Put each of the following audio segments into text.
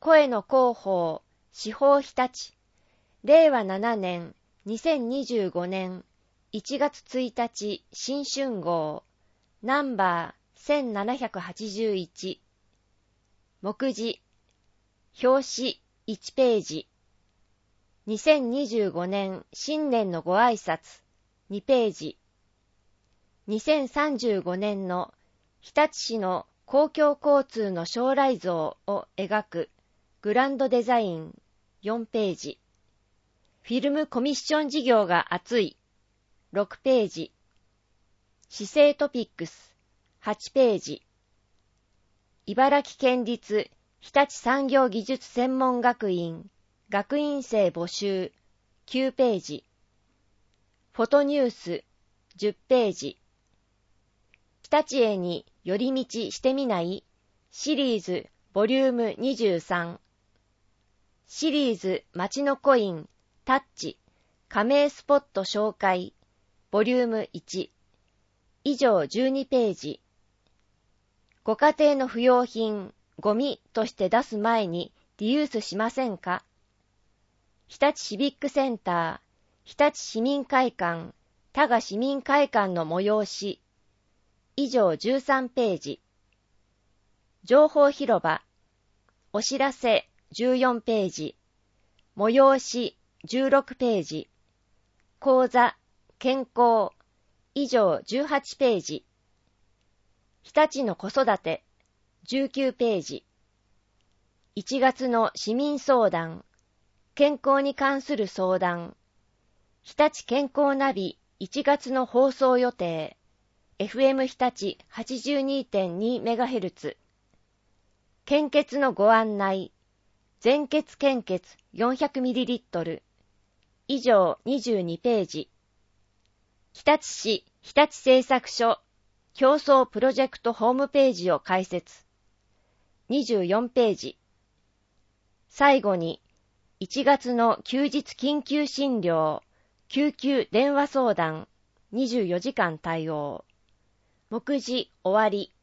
声の広報、司法日立、令和7年、2025年1月1日新春号、ナンバー1781、目次、表紙1ページ、2025年新年のご挨拶2ページ、2035年の日立市の公共交通の将来像を描くグランドデザイン4ページ、フィルムコミッション事業が熱い6ページ、市政トピックス8ページ、茨城県立日立産業技術専門学院学院生募集9ページ、フォトニュース10ページ、日立へに寄り道してみないシリーズボリューム23、シリーズ街のコインタッチ加盟スポット紹介ボリューム1、以上12ページ、ご家庭の不用品、ゴミとして出す前にリユースしませんか？日立シビックセンター、日立市民会館、多賀市民会館の催し、以上13ページ。情報広場、お知らせ14ページ。催し16ページ。講座、健康、以上18ページ。日立の子育て、19ページ。1月の市民相談、健康に関する相談、日立健康ナビ1月の放送予定、FM 日立 82.2MHz、献血のご案内、全血献血 400ml、以上22ページ。日立市日立製作所競争プロジェクトホームページを開設、24ページ。最後に、1月の休日緊急診療、救急電話相談、24時間対応。目次終わり。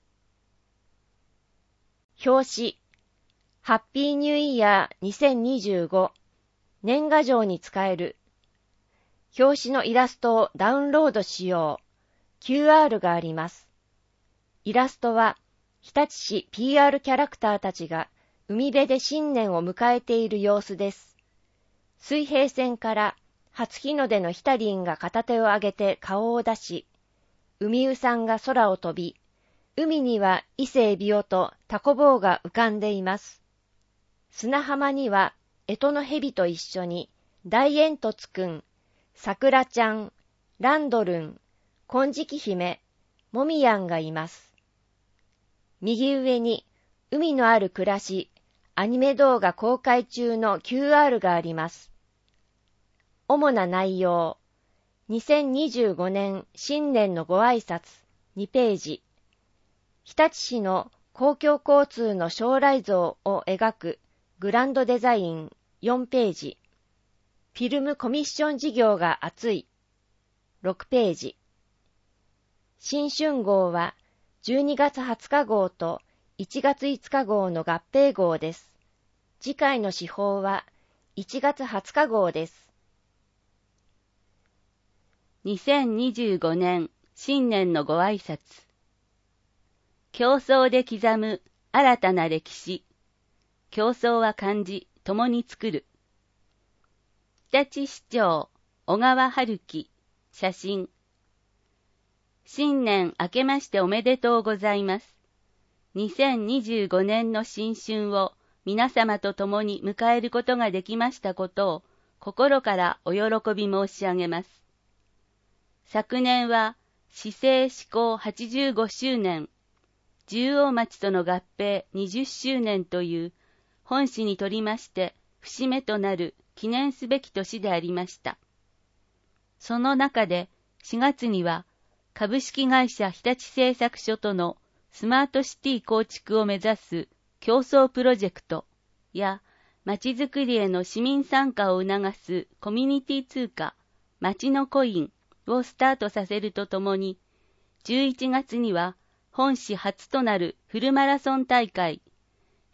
表紙、ハッピーニューイヤー2025、年賀状に使える。表紙のイラストをダウンロードしよう。QR があります。イラストは、日立市 PR キャラクターたちが海辺で新年を迎えている様子です。水平線から初日の出のヒタリンが片手を上げて顔を出し、海ウさんが空を飛び、海には伊勢エビオとタコボウが浮かんでいます。砂浜には干支の蛇と一緒に大煙突くん、さくらちゃん、ランドルン、金色姫、モミヤンがいます。右上に海のある暮らし、アニメ動画公開中の QR があります。主な内容、2025年新年のご挨拶2ページ、日立市の公共交通の将来像を描くグランドデザイン4ページ、フィルムコミッション事業が熱い6ページ。新春号は12月20日号と1月5日号の合併号です。次回の時報は1月20日号です。 2025年新年のご挨拶。競争で刻む新たな歴史。競争は漢字、共に作る。日立市長、小川春樹、写真。新年明けましておめでとうございます。2025年の新春を皆様と共に迎えることができましたことを心からお喜び申し上げます。昨年は市政施行85周年、十王町との合併20周年という本市にとりまして節目となる記念すべき年でありました。その中で4月には株式会社日立製作所とのスマートシティ構築を目指す競争プロジェクトやまちづくりへの市民参加を促すコミュニティ通貨まちのコインをスタートさせるとともに、11月には本市初となるフルマラソン大会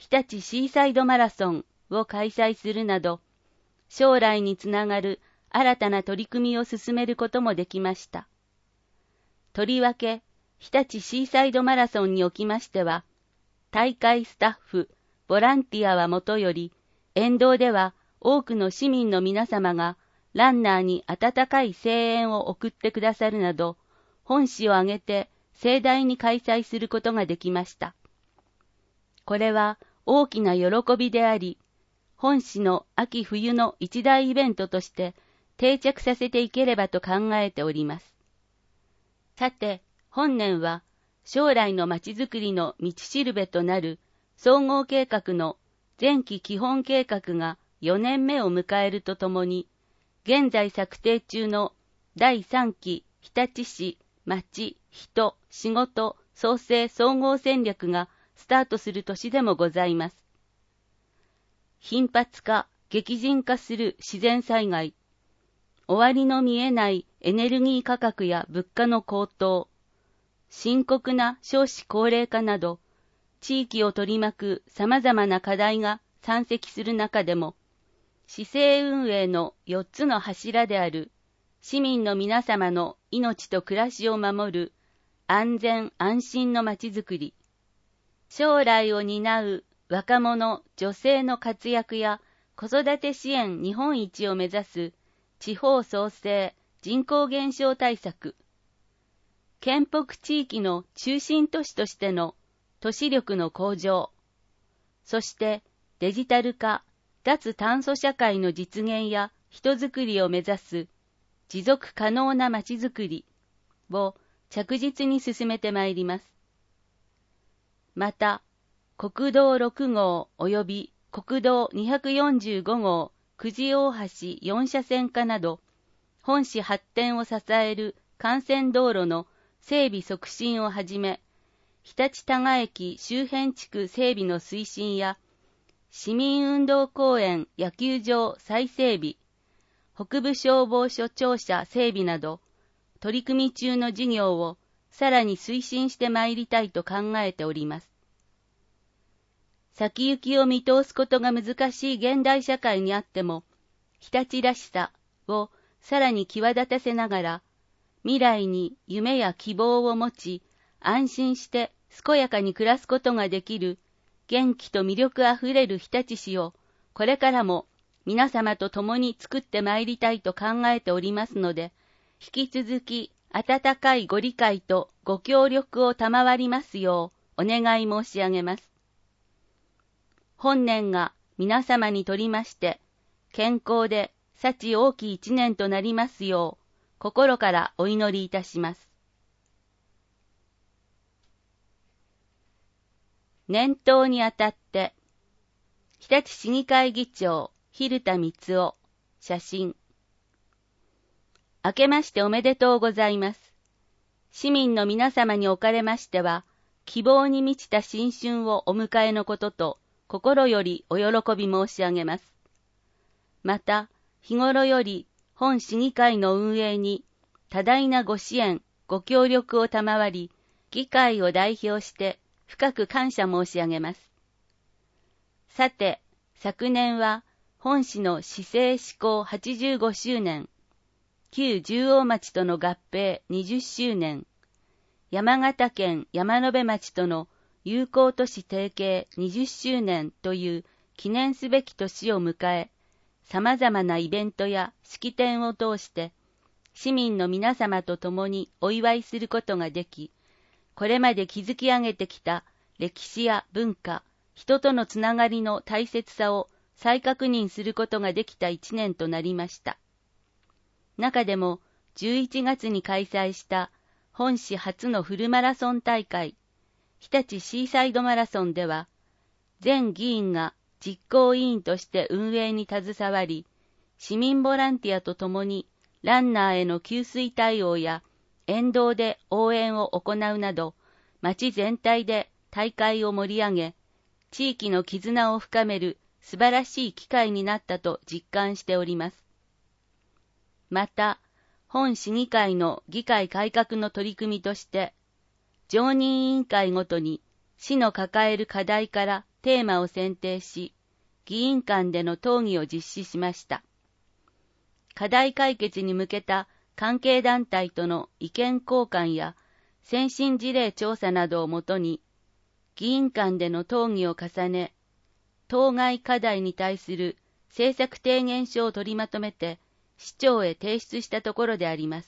日立シーサイドマラソンを開催するなど、将来につながる新たな取り組みを進めることもできました。とりわけ、日立シーサイドマラソンにおきましては、大会スタッフ、ボランティアはもとより、沿道では多くの市民の皆様がランナーに温かい声援を送ってくださるなど、本市を挙げて盛大に開催することができました。これは大きな喜びであり、本市の秋冬の一大イベントとして定着させていければと考えております。さて、本年は将来のまちづくりの道しるべとなる総合計画の前期基本計画が4年目を迎えるとともに、現在策定中の第3期日立市まち・人・仕事創生総合戦略がスタートする年でもございます。頻発化、激甚化する自然災害、終わりの見えないエネルギー価格や物価の高騰、深刻な少子高齢化など、地域を取り巻く様々な課題が山積する中でも、市政運営の4つの柱である市民の皆様の命と暮らしを守る安全安心のまちづくり、将来を担う若者・女性の活躍や子育て支援日本一を目指す地方創生人口減少対策、県北地域の中心都市としての都市力の向上、そしてデジタル化、脱炭素社会の実現や人づくりを目指す持続可能なまちづくりを着実に進めてまいります。また、国道6号及び国道245号久慈大橋4車線化など、本市発展を支える幹線道路の整備促進をはじめ、日立多賀駅周辺地区整備の推進や、市民運動公園野球場再整備、北部消防署庁舎整備など、取り組み中の事業をさらに推進してまいりたいと考えております。先行きを見通すことが難しい現代社会にあっても、日立らしさをさらに際立たせながら、未来に夢や希望を持ち、安心して健やかに暮らすことができる、元気と魅力あふれる日立市を、これからも皆様と共に作ってまいりたいと考えておりますので、引き続き温かいご理解とご協力を賜りますようお願い申し上げます。本年が皆様にとりまして、健康で幸大きい一年となりますよう、心からお祈りいたします。年頭にあたって、日立市議会議長、蛭田光雄、写真。明けましておめでとうございます。市民の皆様におかれましては、希望に満ちた新春をお迎えのことと、心よりお喜び申し上げます。また、日頃より本市議会の運営に多大なご支援、ご協力を賜り、議会を代表して深く感謝申し上げます。さて、昨年は本市の市政施行85周年、旧十王町との合併20周年、山形県山辺町との友好都市提携20周年という記念すべき年を迎え、様々なイベントや式典を通して、市民の皆様と共にお祝いすることができ、これまで築き上げてきた歴史や文化、人とのつながりの大切さを再確認することができた一年となりました。中でも11月に開催した本市初のフルマラソン大会、日立シーサイドマラソンでは、全議員が実行委員として運営に携わり、市民ボランティアとともにランナーへの給水対応や沿道で応援を行うなど、町全体で大会を盛り上げ、地域の絆を深める素晴らしい機会になったと実感しております。また、本市議会の議会改革の取り組みとして、常任委員会ごとに市の抱える課題からテーマを選定し、議員間での討議を実施しました。課題解決に向けた関係団体との意見交換や先進事例調査などをもとに、議員間での討議を重ね、当該課題に対する政策提言書を取りまとめて、市長へ提出したところであります。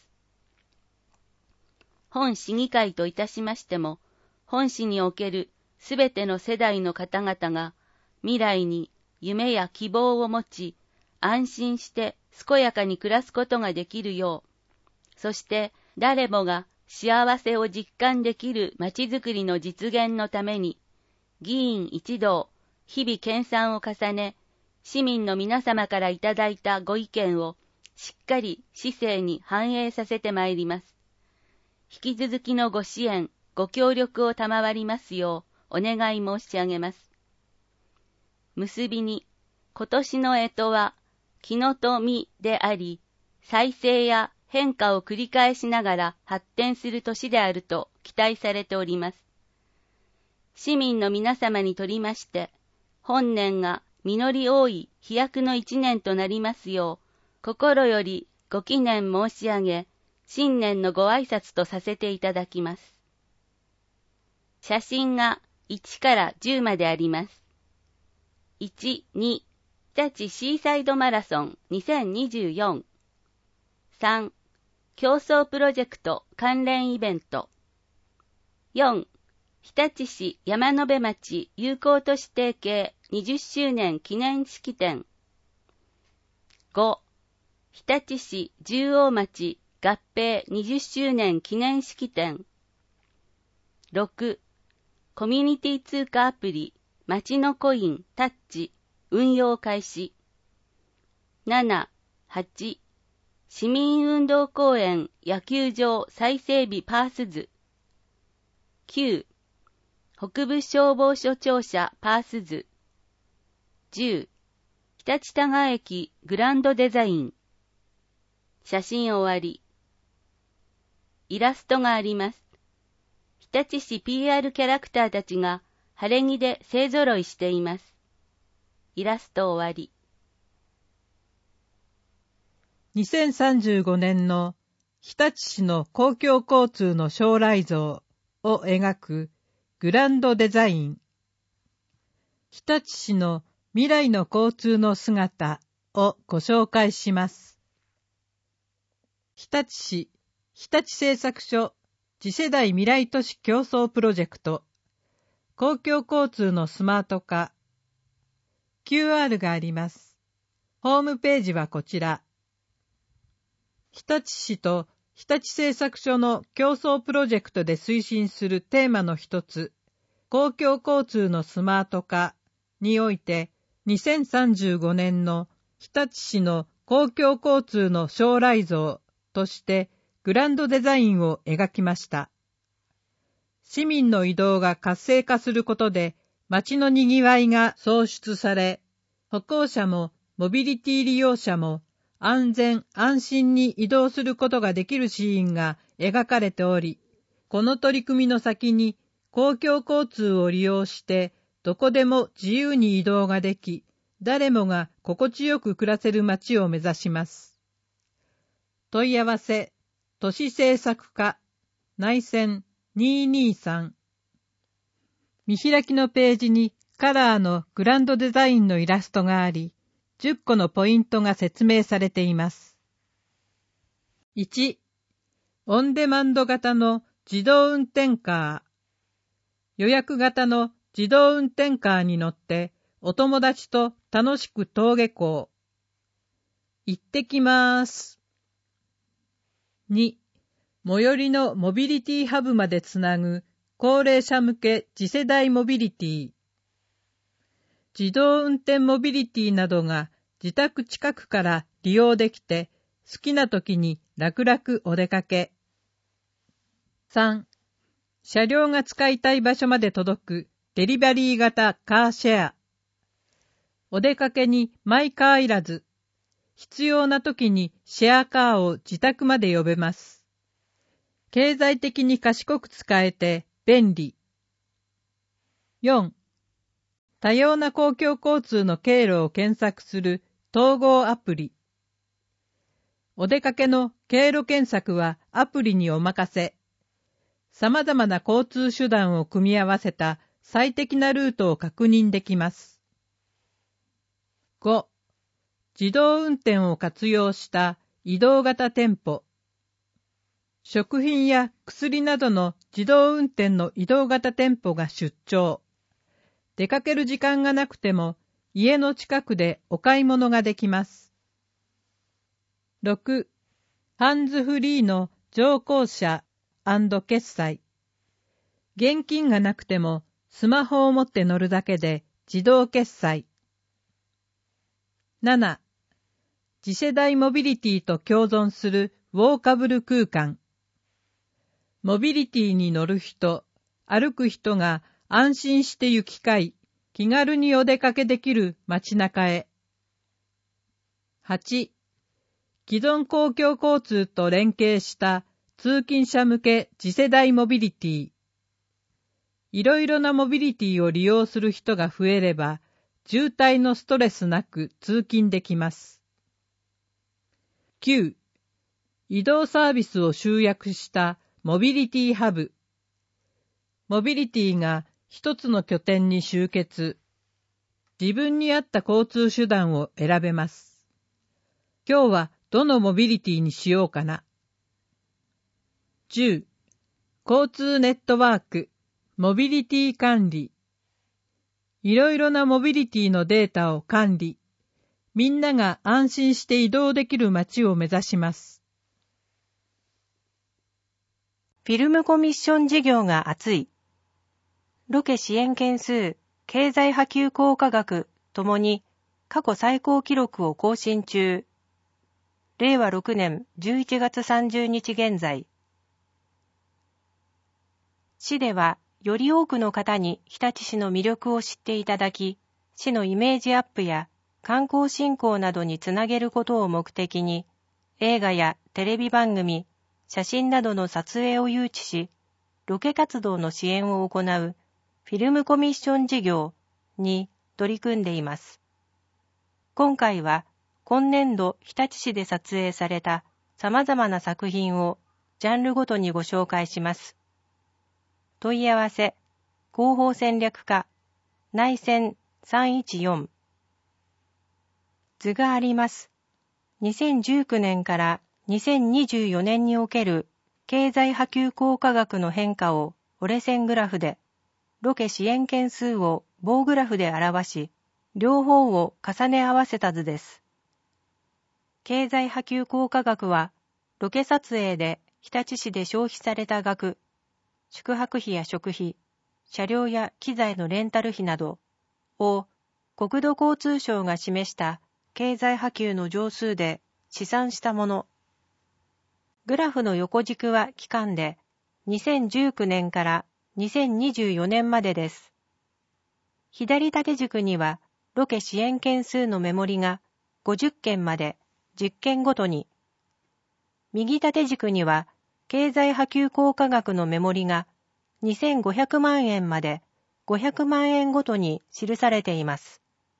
本市議会といたしましても、本市におけるすべての世代の方々が未来に夢や希望を持ち、安心して健やかに暮らすことができるよう、そして誰もが幸せを実感できるまちづくりの実現のために、議員一同、日々研鑽を重ね、市民の皆様からいただいたご意見をしっかり市政に反映させてまいります。引き続きのご支援、ご協力を賜りますようお願い申し上げます。結びに、今年の干支は、木のと実であり、再生や変化を繰り返しながら発展する年であると期待されております。市民の皆様にとりまして、本年が実り多い飛躍の一年となりますよう、心よりご祈念申し上げ、新年のご挨拶とさせていただきます。写真が1から10まであります。1、2、日立シーサイドマラソン2024。3、競争プロジェクト関連イベント。4、日立市山辺町友好都市提携20周年記念式典。5、日立市十王町合併20周年記念式典。6、コミュニティ通貨アプリ町のコインタッチ運用開始。7、8、市民運動公園野球場再整備パース図。9、北部消防署庁舎パース図。10、日立多賀駅グランドデザイン。写真終わり。イラストがあります。日立市 PR キャラクターたちが晴れ着で勢ぞろいしています。イラスト終わり。 2035年の日立市の公共交通の将来像を描くグランドデザイン。日立市の未来の交通の姿をご紹介します。日立市日立製作所次世代未来都市競争プロジェクト公共交通のスマート化 QR があります。ホームページはこちら。日立市と日立製作所の競争プロジェクトで推進するテーマの一つ、公共交通のスマート化において、2035年の日立市の公共交通の将来像としてグランドデザインを描きました。市民の移動が活性化することで、街のにぎわいが創出され、歩行者もモビリティ利用者も安全安心に移動することができるシーンが描かれており、この取り組みの先に公共交通を利用してどこでも自由に移動ができ、誰もが心地よく暮らせる街を目指します。問い合わせ、都市政策課、内線223。見開きのページにカラーのグランドデザインのイラストがあり、10個のポイントが説明されています。1、オンデマンド型の自動運転カー。予約型の自動運転カーに乗ってお友達と楽しく登下校。行ってきます。2、最寄りのモビリティハブまでつなぐ高齢者向け次世代モビリティ。自動運転モビリティなどが自宅近くから利用できて、好きな時に楽々お出かけ。3、車両が使いたい場所まで届くデリバリー型カーシェア。お出かけにマイカーいらず、必要な時にシェアカーを自宅まで呼べます。経済的に賢く使えて便利。4、 多様な公共交通の経路を検索する統合アプリ。お出かけの経路検索はアプリにお任せ。様々な交通手段を組み合わせた最適なルートを確認できます。5. 自動運転を活用した移動型店舗。食品や薬などの自動運転の移動型店舗が出張。出かける時間がなくても家の近くでお買い物ができます。6. ハンズフリーの乗降車&決済。現金がなくてもスマホを持って乗るだけで自動決済。7. 次世代モビリティと共存するウォーカブル空間。モビリティに乗る人、歩く人が安心して行き交い、気軽にお出かけできる街中へ。8. 既存公共交通と連携した通勤者向け次世代モビリティ。いろいろなモビリティを利用する人が増えれば、渋滞のストレスなく通勤できます。9. 移動サービスを集約したモビリティハブ。モビリティが一つの拠点に集結。自分に合った交通手段を選べます。今日はどのモビリティにしようかな。10. 交通ネットワーク、モビリティ管理。いろいろなモビリティのデータを管理。みんなが安心して移動できる街を目指します。 フィルムコミッション事業が熱い。ロケ支援件数、経済波及効果額ともに過去最高記録を更新中。令和6年11月30日現在。市ではより多くの方に日立市の魅力を知っていただき、市のイメージアップや観光振興などにつなげることを目的に、映画やテレビ番組、写真などの撮影を誘致し、ロケ活動の支援を行うフィルムコミッション事業に取り組んでいます。今回は今年度日立市で撮影された様々な作品をジャンルごとにご紹介します。問い合わせ、広報戦略課、内線314。図があります。2019年から2024年における経済波及効果額の変化を折れ線グラフで、ロケ支援件数を棒グラフで表し、両方を重ね合わせた図です。経済波及効果額は、ロケ撮影で日立市で消費された額、宿泊費や食費、車両や機材のレンタル費などを国土交通省が示した経済波及の乗数で試算したもの。グラフの横軸は期間で2019年から2024年までです。左縦軸にはロケ支援件数の目盛りが50件まで10件ごとに、右縦軸には経済波及効果額の目盛りが2500万円まで500万円ごとに記されています。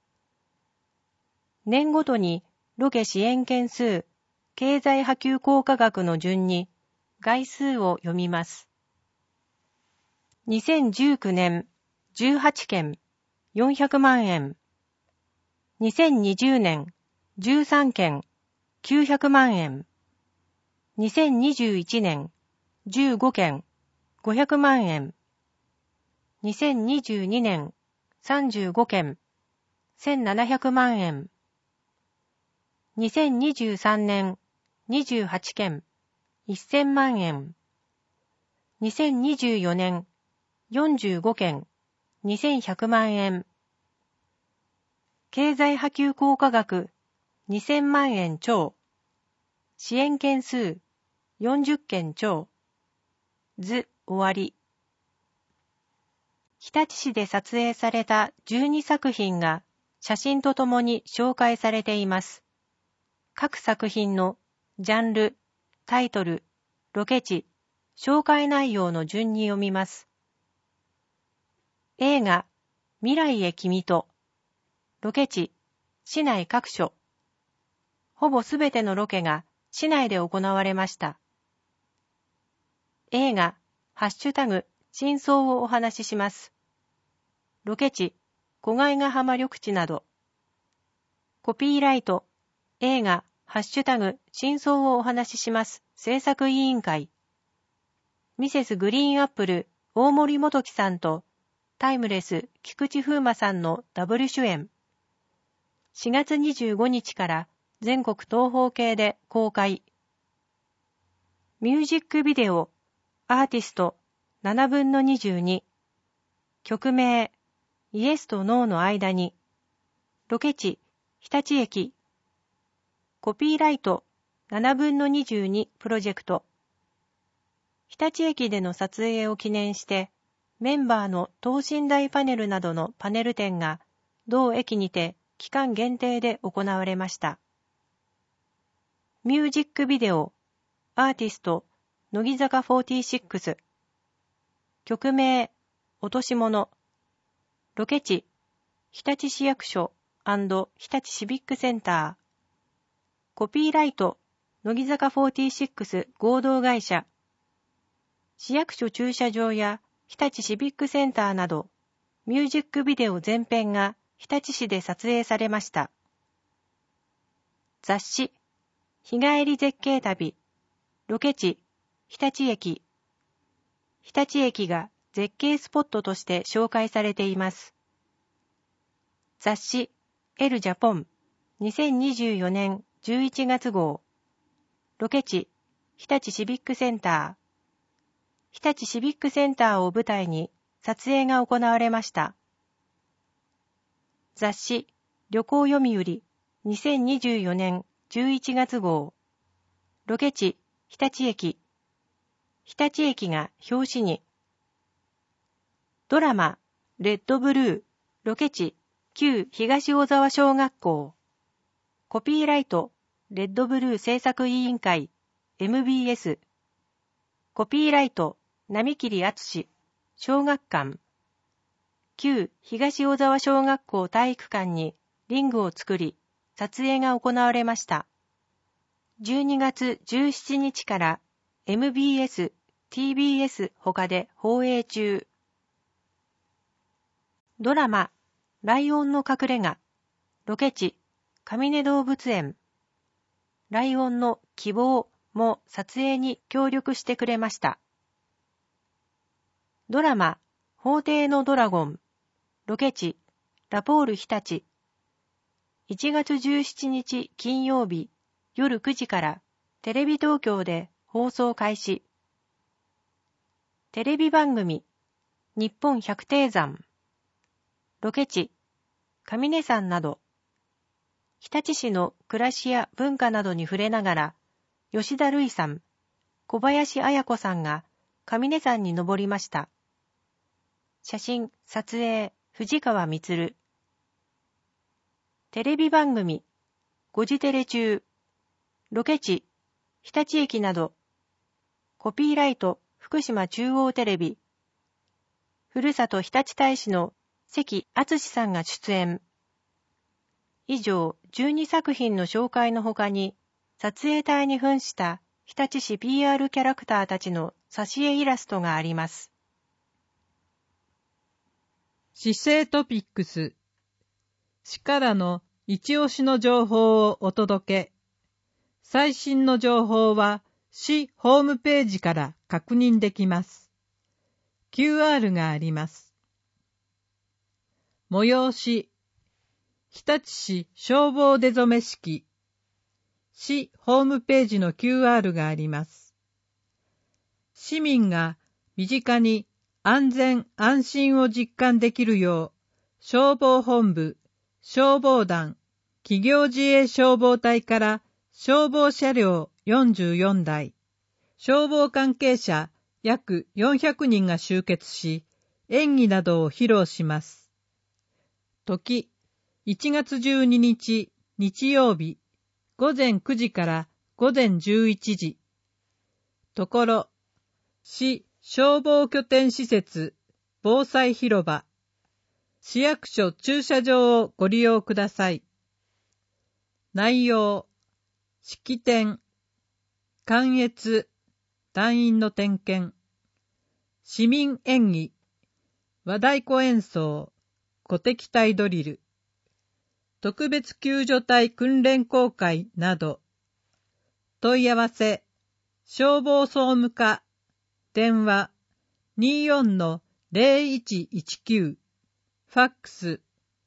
年ごとにロケ支援件数、経済波及効果額の順に概数を読みます。2019年18件400万円。2020年13件900万円。2021年15件500万円。2022年35件1700万円。2023年28件1000万円。2024年45件2100万円。経済波及効果額2000万円超。支援件数40件超。図終わり。日立市で撮影された12作品が写真とともに紹介されています。各作品のジャンル、タイトル、ロケ地、紹介内容の順に読みます。映画、 未来へ君と。ロケ地、市内各所。ほぼすべてのロケが市内で行われました。映画、ハッシュタグ、真相をお話しします。ロケ地、小貝ヶ浜緑地など。コピーライト、映画、ハッシュタグ、真相をお話しします。制作委員会。ミセスグリーンアップル、大森元樹さんと、タイムレス、菊池風磨さんのダブル主演。4月25日から全国東宝系で公開。ミュージックビデオ、アーティスト、7分の22。曲名、イエスとノーの間に。ロケ地、日立駅。コピーライト、7分の22プロジェクト。日立駅での撮影を記念して、メンバーの等身大パネルなどのパネル展が、同駅にて期間限定で行われました。ミュージックビデオ、アーティスト、乃木坂46。曲名、落とし物。ロケ地、日立市役所&日立シビックセンター。コピーライト、乃木坂46合同会社。市役所駐車場や日立シビックセンターなど、ミュージックビデオ全編が日立市で撮影されました。雑誌、日帰り絶景旅。ロケ地、日立駅。日立駅が絶景スポットとして紹介されています。雑誌、エル・ジャポン。2024年11月号。ロケ地、日立シビックセンター。日立シビックセンターを舞台に撮影が行われました。雑誌、旅行読売。2024年11月号。ロケ地、日立駅。日立駅が表紙に。ドラマ、レッドブルー。ロケ地、旧東小沢小学校。コピーライト、レッドブルー制作委員会、MBS。コピーライト、並切敦、小学館。旧東小沢小学校体育館にリングを作り、撮影が行われました。12月17日から MBS、TBS 他で放映中。ドラマ、ライオンの隠れ家。ロケ地、上根動物園。ライオンの希望も撮影に協力してくれました。ドラマ、法廷のドラゴン。ロケ地、ラポール日立。1月17日金曜日夜9時からテレビ東京で放送開始。テレビ番組、日本百低山。ロケ地、上根山など。日立市の暮らしや文化などに触れながら、吉田類さん、小林綾子さんが上根山に登りました。写真、撮影、藤川充。テレビ番組、5時テレ中。ロケ地、日立駅など。コピーライト、福島中央テレビ。ふるさと日立大使の関敦さんが出演。以上、12作品の紹介のほかに、撮影隊に扮した日立市 PR キャラクターたちの挿絵イラストがあります。 市政トピックス。市からの一押しの情報をお届け。最新の情報は市ホームページから確認できます。QR があります。催し。日立市消防出初め式。市ホームページの QR があります。市民が身近に安全安心を実感できるよう、消防本部、消防団、企業自衛消防隊から消防車両44台、消防関係者約400人が集結し、演技などを披露します。時、1月12日日曜日、午前9時から午前11時。ところ、市消防拠点施設防災広場。 市役所駐車場をご利用ください。内容、式典、観閲、団員の点検、市民演技、和太鼓演奏、鼓笛隊ドリル、特別救助隊訓練公開など、問い合わせ、消防総務課、電話 24-0119、ファックス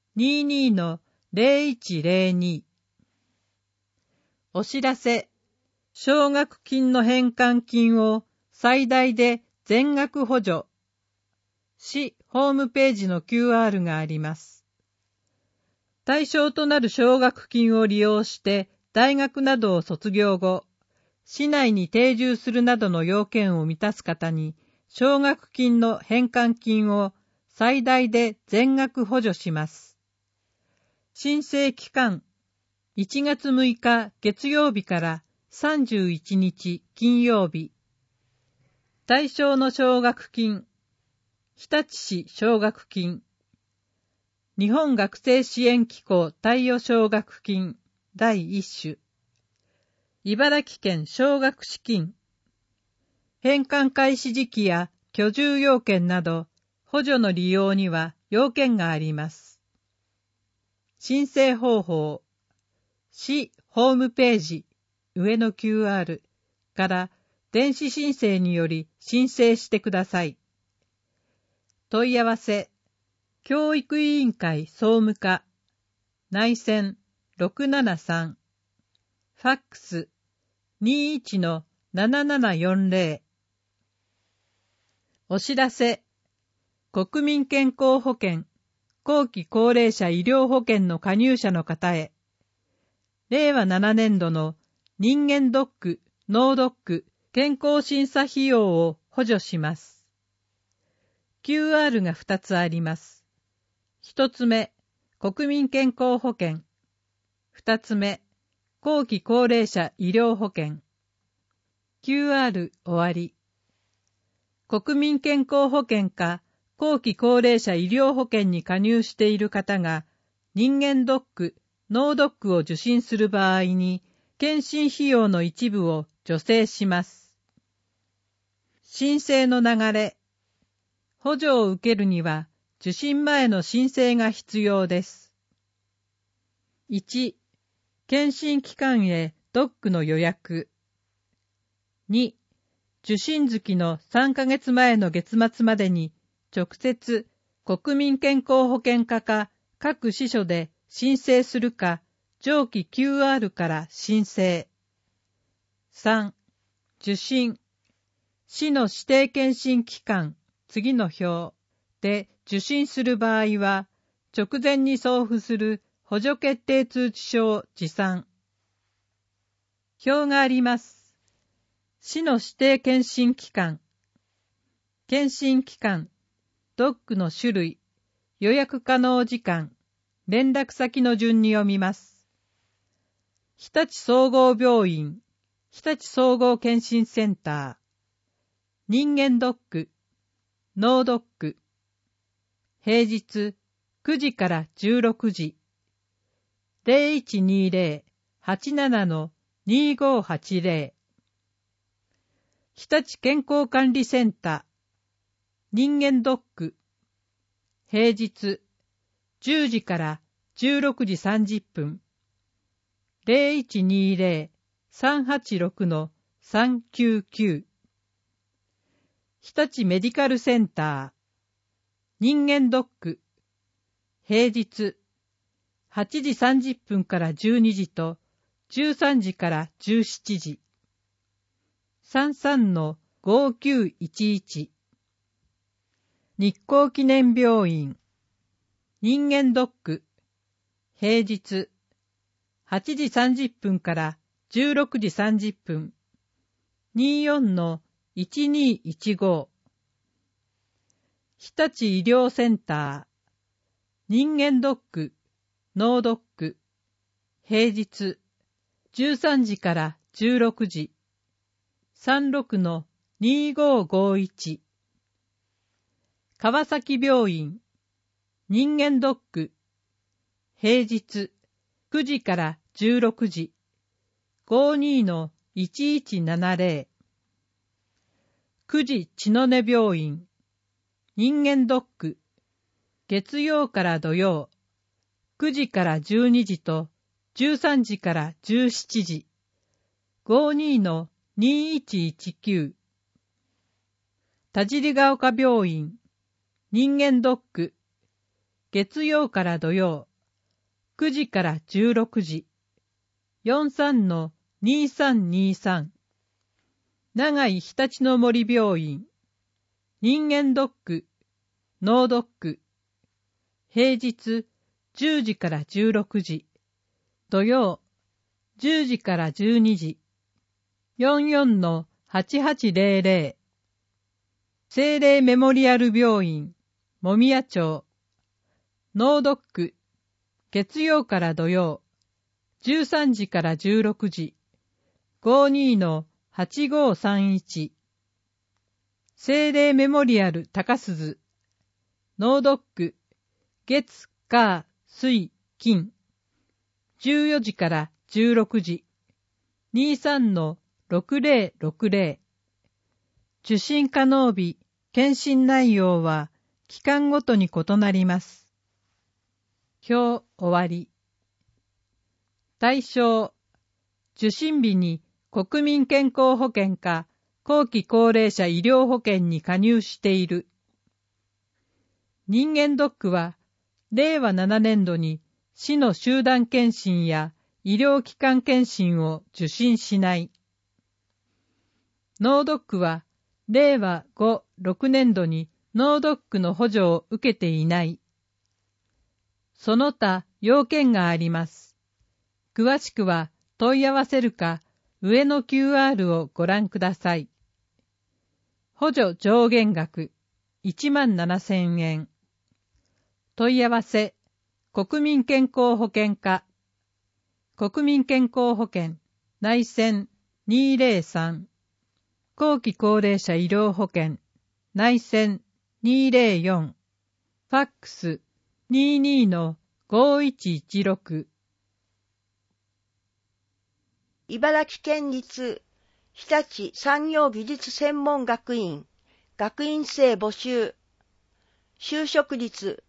22-0102。お知らせ、奨学金の返還金を最大で全額補助。市ホームページの QR があります。対象となる奨学金を利用して大学などを卒業後、市内に定住するなどの要件を満たす方に、奨学金の返還金を最大で全額補助します。申請期間、1月6日月曜日から31日金曜日。対象の奨学金、日立市奨学金、日本学生支援機構貸与奨学金第1種、茨城県奨学資金、返還開始時期や居住要件など、補助の利用には要件があります。申請方法、市ホームページ上の QR から電子申請により申請してください。問い合わせ、教育委員会総務課、内線673、ファックス 21-7740。お知らせ、国民健康保険、後期高齢者医療保険の加入者の方へ、令和7年度の人間ドック、脳ドック、健康審査費用を補助します。QR が2つあります。1つ目、国民健康保険。2つ目、後期高齢者医療保険。QR 終わり。国民健康保険か後期高齢者医療保険に加入している方が人間ドック、脳ドックを受診する場合に検診費用の一部を助成します。申請の流れ。補助を受けるには受診前の申請が必要です。1、検診機関へドックの予約。2、受診月の3ヶ月前の月末までに直接国民健康保険課か各支所で申請するか上記 QR から申請。3、受診。市の指定検診機関、次の表で受診する場合は、直前に送付する補助決定通知書を持参。表があります。市の指定検診機関、検診機関、ドックの種類、予約可能時間、連絡先の順に読みます。日立総合病院、日立総合検診センター、人間ドック、脳ドック、平日9時から16時、0120-87-2580、日立健康管理センター、人間ドック、平日10時から16時30分、0120-386-399、日立メディカルセンター、人間ドック、平日8時30分から12時と13時から17時、33-5911、日光記念病院、人間ドック、平日8時30分から16時30分、24-1215、日立医療センター、人間ドック、脳ドック、平日13時から16時、36-2551、川崎病院、 人間ドック、平日9時から16時、52-1170。9時血の根病院、人間ドック、月曜から土曜、9時から12時と13時から17時、52-2119。田尻ヶ丘病院、人間ドック、月曜から土曜、9時から16時、43-2323。長井日立の森病院、人間ドック、脳ドック、平日10時から16時、土曜10時から12時、44-8800。聖霊メモリアル病院、もみや町、脳ドック、月曜から土曜、13時から16時、52-8531。聖霊メモリアル高鈴、脳ドック、月、火、水、金、14時から16時、23-6060。受診可能日、検診内容は期間ごとに異なります。表終わり。対象、受診日に国民健康保険か後期高齢者医療保険に加入している。人間ドックは令和7年度に市の集団検診や医療機関検診を受診しない。脳ドックは令和5、6年度に脳ドックの補助を受けていない。その他要件があります。詳しくは問い合わせるか上の QR をご覧ください。補助上限額17,000円。問い合わせ、国民健康保険課、国民健康保険内線203、後期高齢者医療保険内線204、ファックス 22-5116。 茨城県立日立産業技術専門学院学院生募集。就職率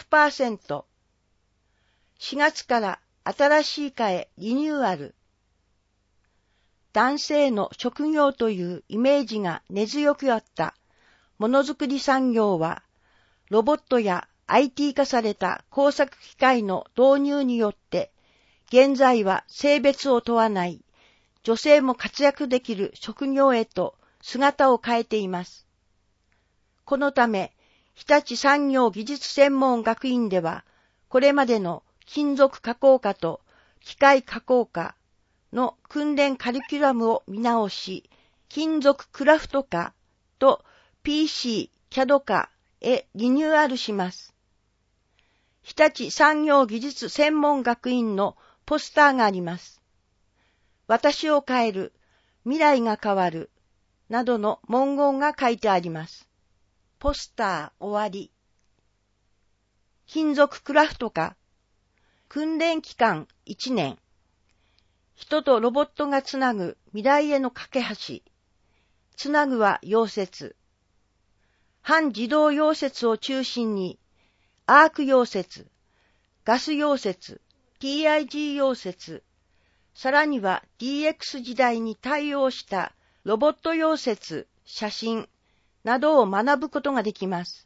100%。4月から新しい課へリニューアル。男性の職業というイメージが根強くあったものづくり産業は、ロボットや IT 化された工作機械の導入によって、現在は性別を問わない女性も活躍できる職業へと姿を変えています。このため、日立産業技術専門学院では、これまでの金属加工科と機械加工科の訓練カリキュラムを見直し、金属クラフト科と PC、CAD 科へリニューアルします。日立産業技術専門学院のポスターがあります。私を変える、未来が変わる、などの文言が書いてあります。ポスター終わり。金属クラフト科、訓練期間1年。人とロボットがつなぐ未来への架け橋。つなぐは溶接。半自動溶接を中心に、アーク溶接、ガス溶接、TIG 溶接、さらには DX 時代に対応したロボット溶接、写真などを学ぶことができます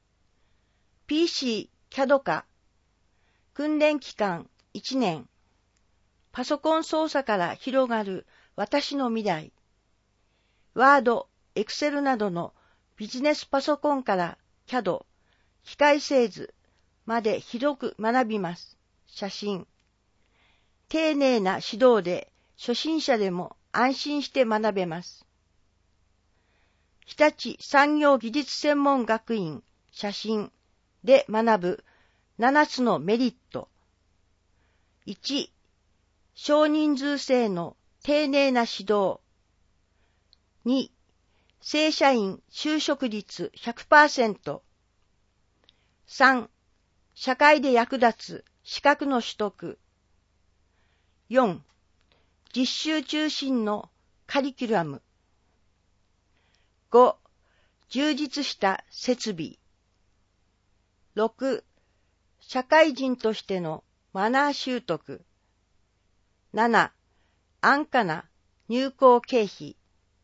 。PC、CAD 科、訓練期間1年。パソコン操作から広がる私の未来。ワード、エクセルなどのビジネスパソコンから CAD、機械製図まで広く学びます。写真。丁寧な指導で初心者でも安心して学べます。日立産業技術専門学院写真で学ぶ7つのメリット。1、少人数制の丁寧な指導。2、正社員就職率 100%。3、 社会で役立つ資格の取得。4、実習中心のカリキュラム。5、充実した設備。6、社会人としてのマナー習得。7、安価な入校経費。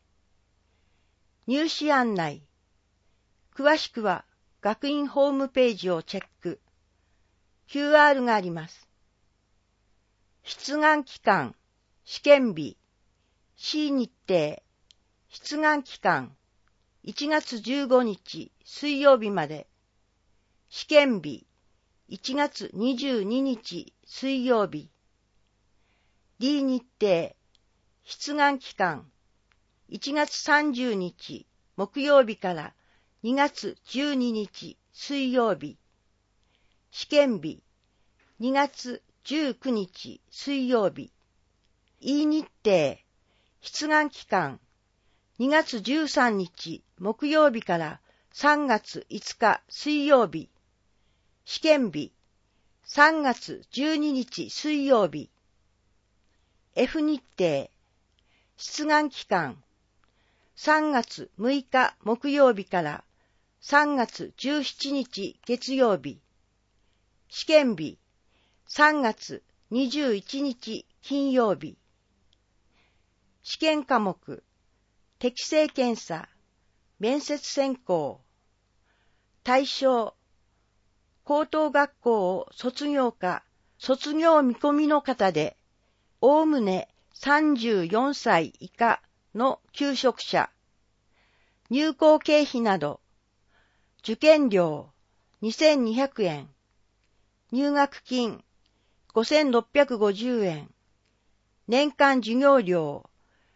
入試案内。詳しくは学院ホームページをチェック。QR があります。出願期間、試験日、C 日程、出願期間、1月15日水曜日まで。試験日、1月22日水曜日。D 日程、出願期間、1月30日木曜日から2月12日水曜日。試験日、2月19日水曜日。E 日程、出願期間、2月13日木曜日から3月5日水曜日。試験日、3月12日水曜日。F 日程、出願期間、3月6日木曜日から3月17日月曜日。試験日、3月21日金曜日。試験科目、適性検査、面接選考。対象、高等学校を卒業か卒業見込みの方で、おおむね34歳以下の求職者。入校経費など、受験料2200円、入学金5650円、年間授業料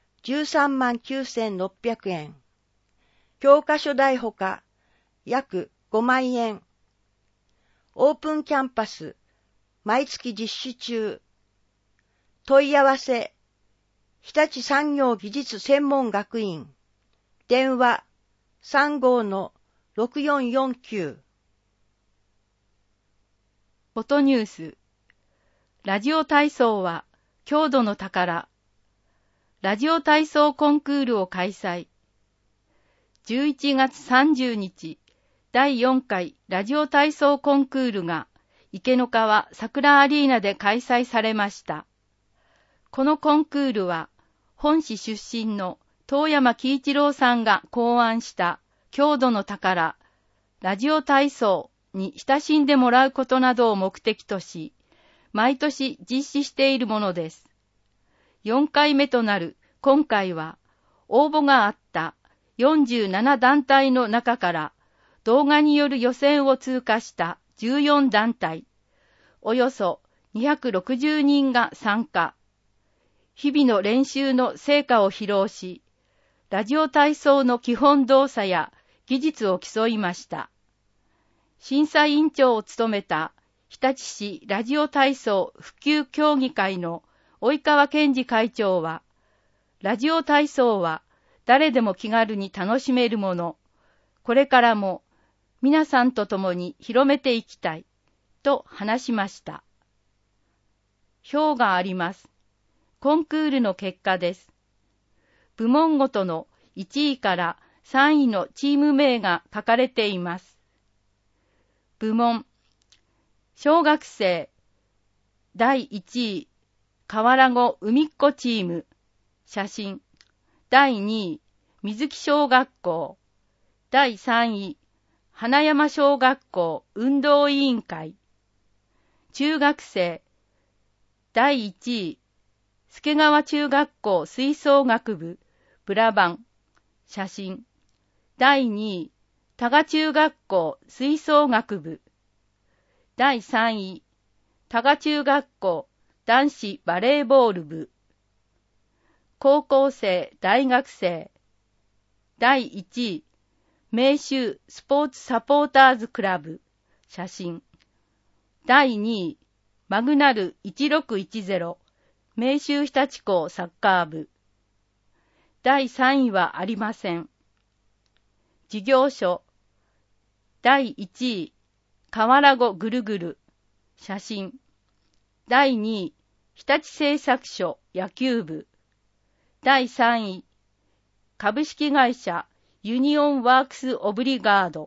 139600円、教科書代ほか約5万円、オープンキャンパス毎月実施中、問い合わせ、日立産業技術専門学院、電話 35-6449。 フォトニュース。ラジオ体操は郷土の宝。ラジオ体操コンクールを開催。11月30日、第4回ラジオ体操コンクールが池の川桜アリーナで開催されました。このコンクールは本市出身の遠山喜一郎さんが考案した郷土の宝、ラジオ体操に親しんでもらうことなどを目的とし、毎年実施しているものです。4回目となる今回は、応募があった47団体の中から動画による予選を通過した14団体、およそ260人が参加。日々の練習の成果を披露し、ラジオ体操の基本動作や技術を競いました。審査委員長を務めた日立市ラジオ体操普及協議会の及川健二会長は、ラジオ体操は誰でも気軽に楽しめるもの、これからも皆さんと共に広めていきたいと話しました。表があります。コンクールの結果です。部門ごとの1位から3位のチーム名が書かれています。部門、小学生、第1位、河原子海っ子チーム、写真。第2位、水木小学校。第3位、花山小学校運動委員会。中学生、第1位、助川中学校吹奏楽部、ブラバン、写真。第2位、多賀中学校吹奏楽部。第3位、多賀中学校男子バレーボール部。高校生、大学生。第1位、明秀スポーツサポーターズクラブ、写真。第2位、マグナル1610、明秀日立校サッカー部。第3位はありません。事業所。第1位、 河原湖ぐるぐる。写真。第2位、日立製作所野球部。第3位、株式会社ユニオンワークスオブリガード。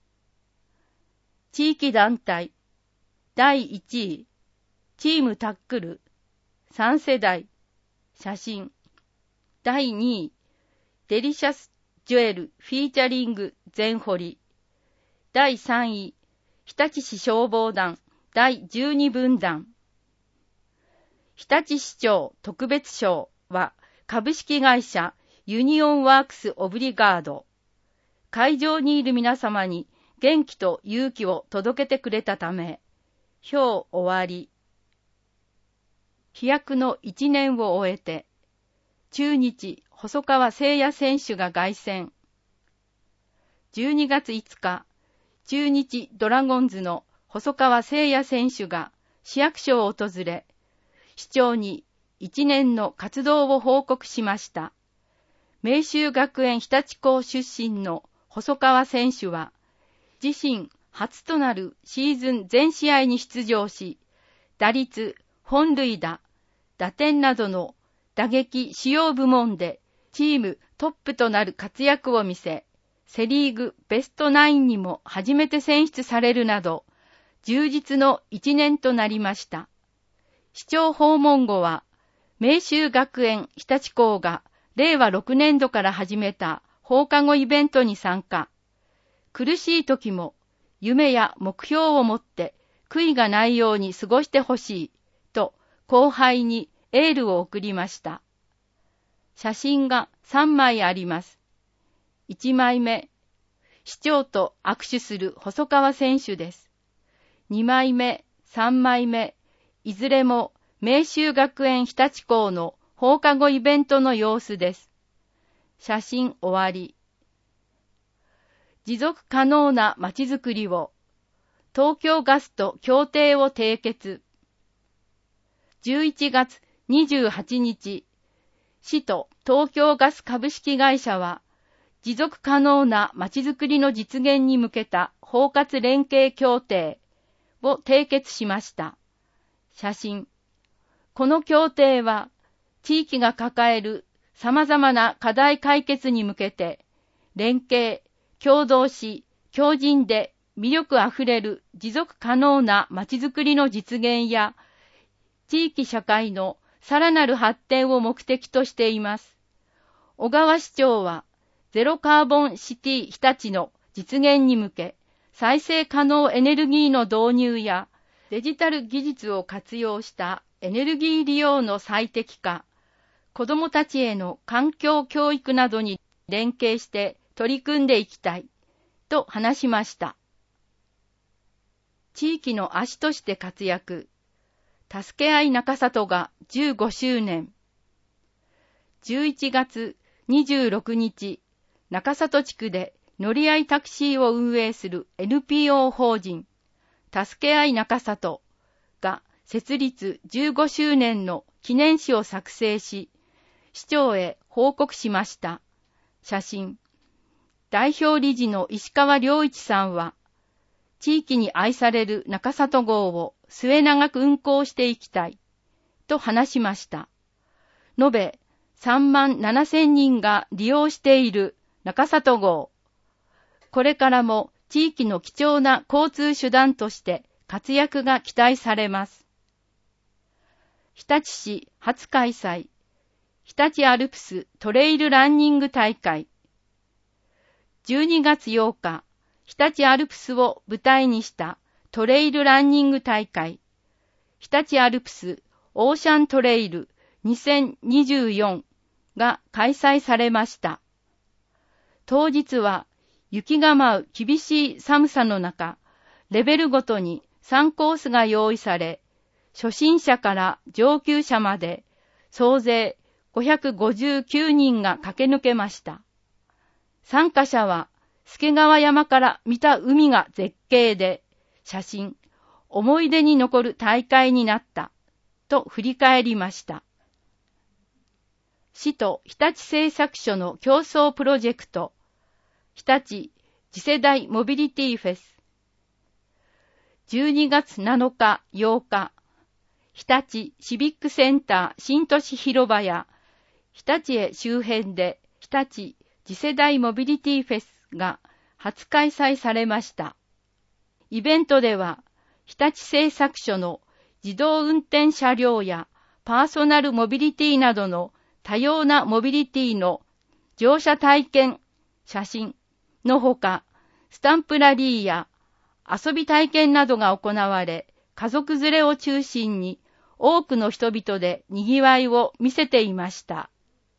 地域団体。第1位、チームタックル。3世代。写真。第2位、デリシャスジュエルフィーチャリング全堀。第3位、日立市消防団第12分団。日立市長特別賞は株式会社ユニオンワークスオブリガード。会場にいる皆様に元気と勇気を届けてくれたため、表終わり。飛躍の1年を終えて、中日細川聖也選手が凱旋。12月5日、中日ドラゴンズの細川聖也選手が市役所を訪れ、市長に1年の活動を報告しました。明秀学園日立校出身の細川選手は、自身初となるシーズン全試合に出場し、打率、本塁打、打点などの打撃主要部門でチームトップとなる活躍を見せ、セリーグベストナインにも初めて選出されるなど、充実の一年となりました。市長訪問後は、明秀学園日立校が令和6年度から始めた放課後イベントに参加。苦しい時も夢や目標を持って悔いがないように過ごしてほしいと後輩にエールを送りました。写真が3枚あります。1枚目、市長と握手する細川選手です。2枚目、3枚目、いずれも明秀学園日立校の放課後イベントの様子です。写真終わり。持続可能なまちづくりを、東京ガスと協定を締結。11月28日、市と東京ガス株式会社は、持続可能なまちづくりの実現に向けた包括連携協定を締結しました。写真。この協定は、地域が抱える様々な課題解決に向けて、連携、協働し、強靭で魅力あふれる持続可能なまちづくりの実現や、地域社会のさらなる発展を目的としています。小川市長は、ゼロカーボンシティ日立の実現に向け、再生可能エネルギーの導入や、デジタル技術を活用したエネルギー利用の最適化、子どもたちへの環境教育などに連携して取り組んでいきたい、と話しました。地域の足として活躍、助け合い中里が15周年。11月26日、中里地区で乗り合いタクシーを運営する NPO 法人、助け合い中里が設立15周年の記念誌を作成し、市長へ報告しました。写真。代表理事の石川良一さんは、地域に愛される中里号を末永く運行していきたい、と話しました。延べ3万7,000人が利用している中里号。これからも地域の貴重な交通手段として活躍が期待されます。日立市初開催、日立アルプストレイルランニング大会。12月8日、日立アルプスを舞台にしたトレイルランニング大会、日立アルプスオーシャントレイル2024が開催されました。当日は雪が舞う厳しい寒さの中、レベルごとに3コースが用意され、初心者から上級者まで総勢559人が駆け抜けました。参加者は助川山から見た海が絶景で、写真、思い出に残る大会になったと振り返りました。市と日立製作所の共創プロジェクト、日立次世代モビリティフェス。 12月7日、8日、日立シビックセンター新都市広場や日立へ周辺で日立次世代モビリティフェスが初開催されました。イベントでは日立製作所の自動運転車両やパーソナルモビリティなどの多様なモビリティの乗車体験、写真のほか、スタンプラリーや遊び体験などが行われ、家族連れを中心に多くの人々で賑わいを見せていました。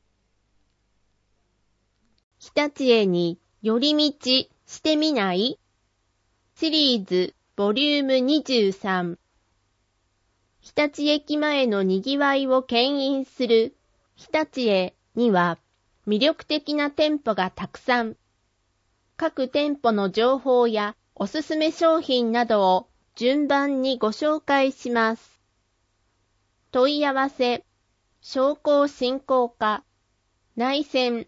日立へに寄り道してみない？シリーズボリューム23。日立駅前の賑わいを牽引する日立へには魅力的な店舗がたくさん。各店舗の情報やおすすめ商品などを順番にご紹介します。問い合わせ、商工振興課、内線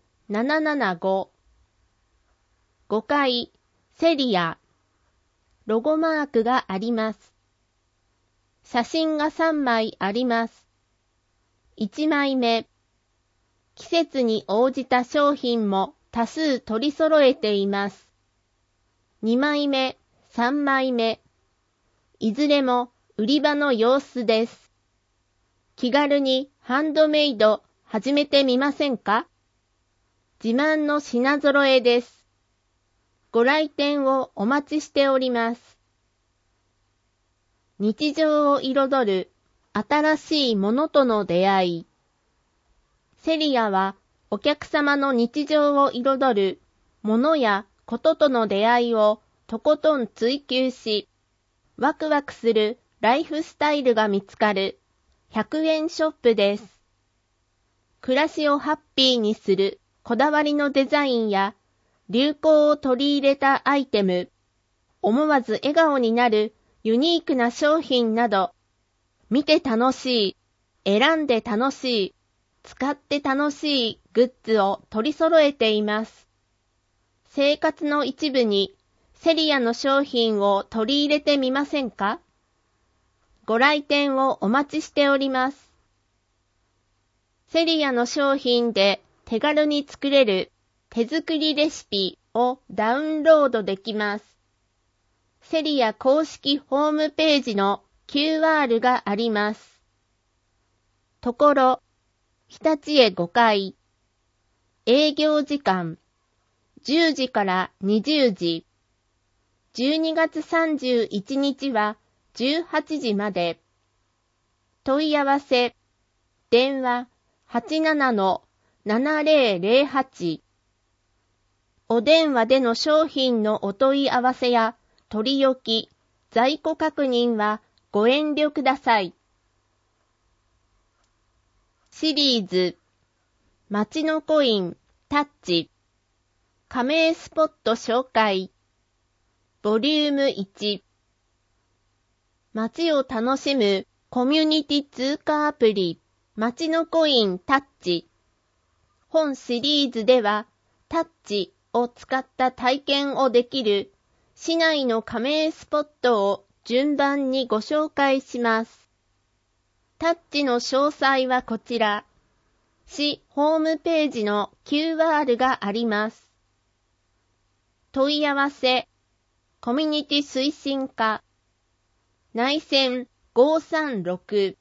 775。5階、セリア。ロゴマークがあります。写真が3枚あります。1枚目。季節に応じた商品も多数取り揃えています。2枚目、3枚目。いずれも売り場の様子です。気軽にハンドメイド始めてみませんか？自慢の品揃えです。ご来店をお待ちしております。日常を彩る新しいものとの出会い。セリアはお客様の日常を彩るものやこととの出会いをとことん追求し、ワクワクするライフスタイルが見つかる100円ショップです。暮らしをハッピーにするこだわりのデザインや流行を取り入れたアイテム、思わず笑顔になるユニークな商品など、見て楽しい、選んで楽しい、使って楽しいグッズを取り揃えています。生活の一部にセリアの商品を取り入れてみませんか？ご来店をお待ちしております。セリアの商品で手軽に作れる手作りレシピをダウンロードできます。セリア公式ホームページの QR があります。ところ、日立へ5階。営業時間、10時から20時。12月31日は18時まで。問い合わせ、電話 87-7008。お電話での商品のお問い合わせや取り置き、在庫確認はご遠慮ください。シリーズ、街のコイン、タッチ、加盟スポット紹介、ボリューム1、街を楽しむコミュニティ通貨アプリ、街のコインタッチ。本シリーズでは、タッチを使った体験をできる市内の加盟スポットを順番にご紹介します。タッチの詳細はこちら。市ホームページの QR があります。問い合わせ、コミュニティ推進課、内線536、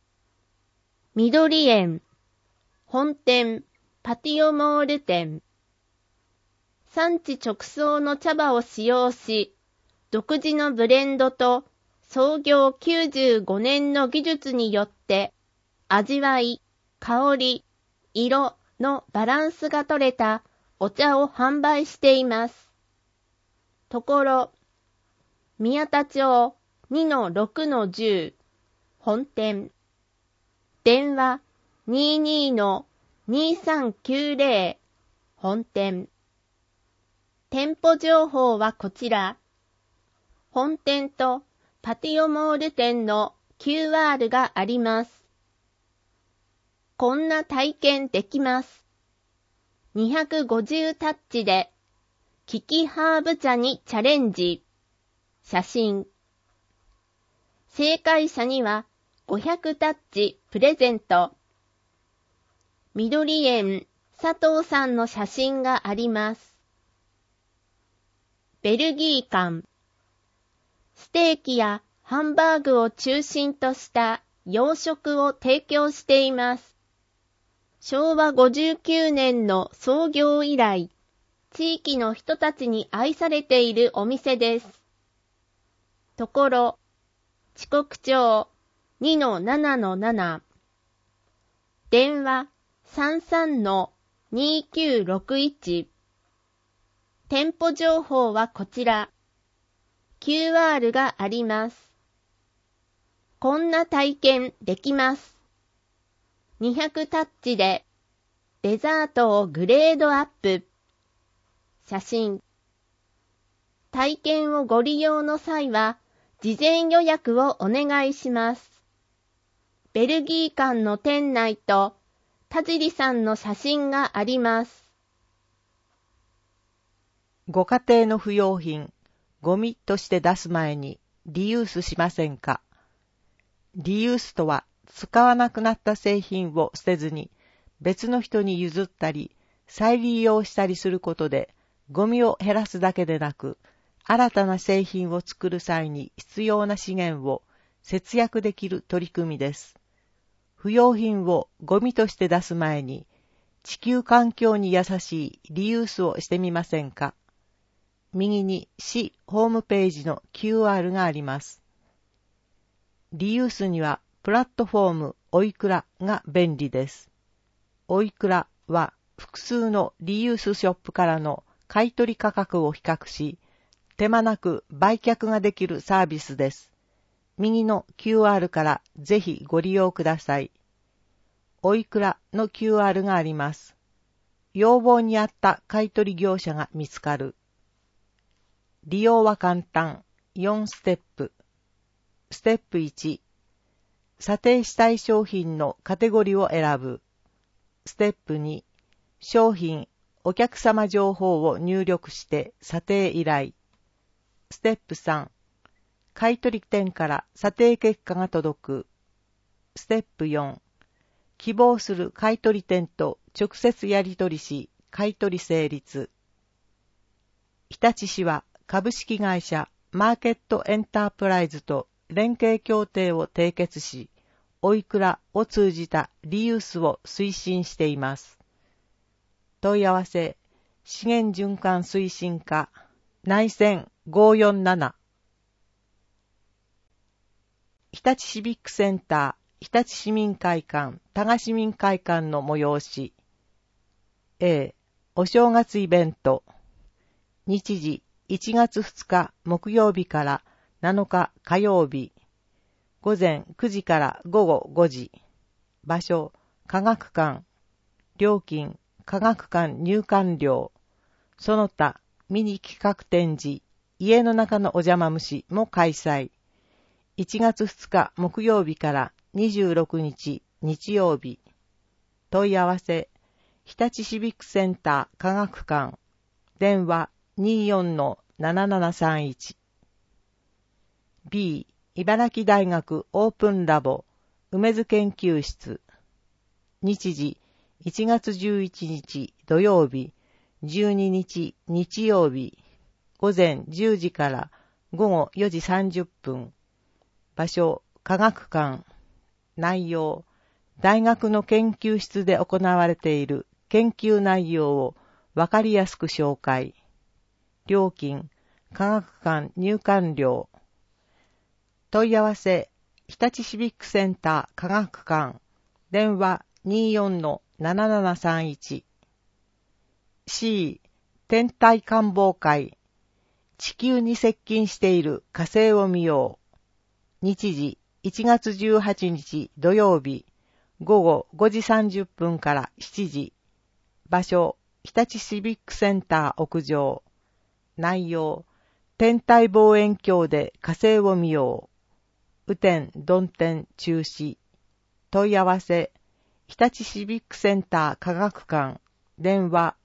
緑園、本店、パティオモール店。産地直送の茶葉を使用し、独自のブレンドと創業95年の技術によって味わい、香り、色のバランスが取れたお茶を販売しています。ところ、宮田町 2-6-10 本店。電話 22-2390 本店。店舗情報はこちら。本店とパティオモール店の QR があります。こんな体験できます。250タッチで、キキハーブ茶にチャレンジ。写真。 正解者には500タッチプレゼント。緑園佐藤さんの写真があります。ベルギー館。ステーキやハンバーグを中心とした洋食を提供しています。昭和59年の創業以来、地域の人たちに愛されているお店です。ところ、四国町 2-7-7 電話 33-2961 店舗情報はこちら。QR があります。こんな体験できます。200タッチでデザートをグレードアップ。写真。体験をご利用の際は事前予約をお願いします。ベルギー館の店内と田尻さんの写真があります。 ご家庭の不用品、ゴミとして出す前にリユースしませんか？リユースとは使わなくなった製品を捨てずに別の人に譲ったり再利用したりすることでゴミを減らすだけでなく新たな製品を作る際に必要な資源を節約できる取り組みです。不用品をゴミとして出す前に地球環境に優しいリユースをしてみませんか？右に市ホームページの QR があります。リユースにはプラットフォームおいくらが便利です。おいくらは複数のリユースショップからの買取価格を比較し、手間なく売却ができるサービスです。右の QR からぜひご利用ください。おいくらの QR があります。要望に合った買取業者が見つかる。利用は簡単。4ステップ。ステップ1。査定したい商品のカテゴリーを選ぶ。ステップ2。商品、お客様情報を入力して査定依頼。ステップ3。買取店から査定結果が届く。ステップ4。希望する買取店と直接やり取りし、買取成立。日立市は株式会社マーケットエンタープライズと連携協定を締結し、おいくらを通じたリユースを推進しています。問い合わせ、資源循環推進課、内線547。日立シビックセンター、日立市民会館、多賀市民会館の催し。A、お正月イベント。日時、1月2日木曜日から7日火曜日。午前9時から午後5時。場所、科学館。料金、科学館入館料。その他、ミニ企画展示、家の中のお邪魔虫も開催。1月2日木曜日から26日日曜日。問い合わせ、日立シビックセンター科学館。電話 24-7731。B、茨城大学オープンラボ、梅津研究室。日時、1月11日土曜日、12日日曜日。午前10時から午後4時30分。場所、科学館。内容、大学の研究室で行われている研究内容をわかりやすく紹介。料金、科学館入館料。問い合わせ、日立シビックセンター科学館。電話 24-7731。C、天体観望会。地球に接近している火星を見よう。日時、1月18日土曜日、午後5時30分から7時。場所、日立シビックセンター屋上。内容、天体望遠鏡で火星を見よう。雨天、曇天、中止。問い合わせ、日立シビックセンター科学館。電話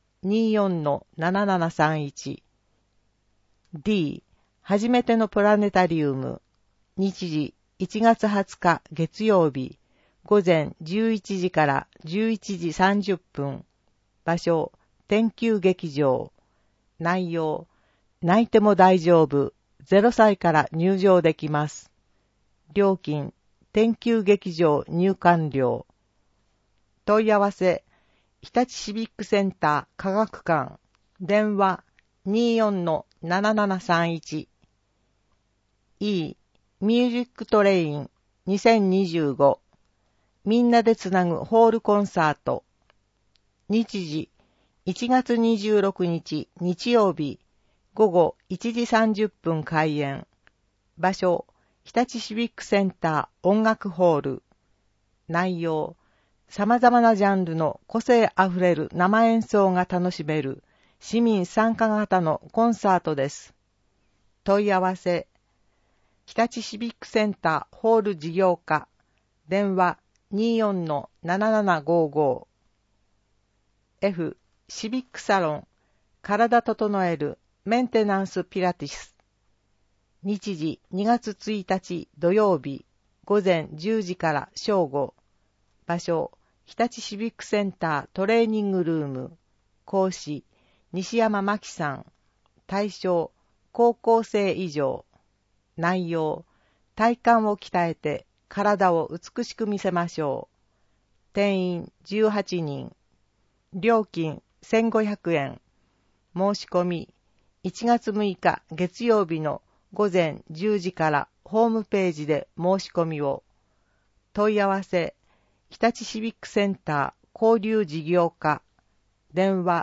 24-7731。D、初めてのプラネタリウム。日時、 1月20日月曜日午前11時から11時30分。場所、天球劇場。内容、泣いても大丈夫。0歳から入場できます。料金、天球劇場入館料。問い合わせ、日立シビックセンター科学館。電話、24-7731。E、ミュージックトレイン2025。みんなでつなぐホールコンサート。日時、1月26日日曜日、午後1時30分開演。場所、日立シビックセンター音楽ホール。内容、様々なジャンルの個性あふれる生演奏が楽しめる市民参加型のコンサートです。問い合わせ、日立シビックセンターホール事業課。電話、24-7755。F、シビックサロン、体整えるメンテナンスピラティス。日時2月1日土曜日、午前10時から正午。場所、日立シビックセンタートレーニングルーム。講師、西山真紀さん。対象、高校生以上。内容、体幹を鍛えて体を美しく見せましょう。定員18人。料金1500円。申し込み、1月6日月曜日の午前10時からホームページで申し込みを。問い合わせ、日立シビックセンター交流事業課。電話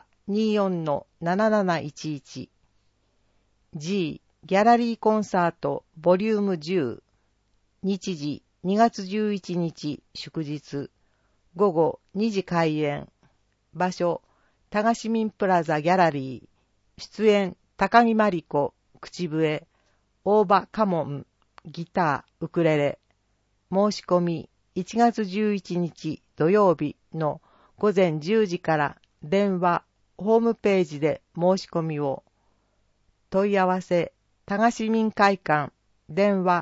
24-7711。G、ギャラリーコンサートボリューム10。日時2月11日祝日。午後2時開演。場所、多賀市民プラザギャラリー。出演、高木真理子、口笛、大場カモン、ギター、ウクレレ。申し込み、1月11日土曜日の午前10時から電話、ホームページで申し込みを。問い合わせ、多賀市民会館、電話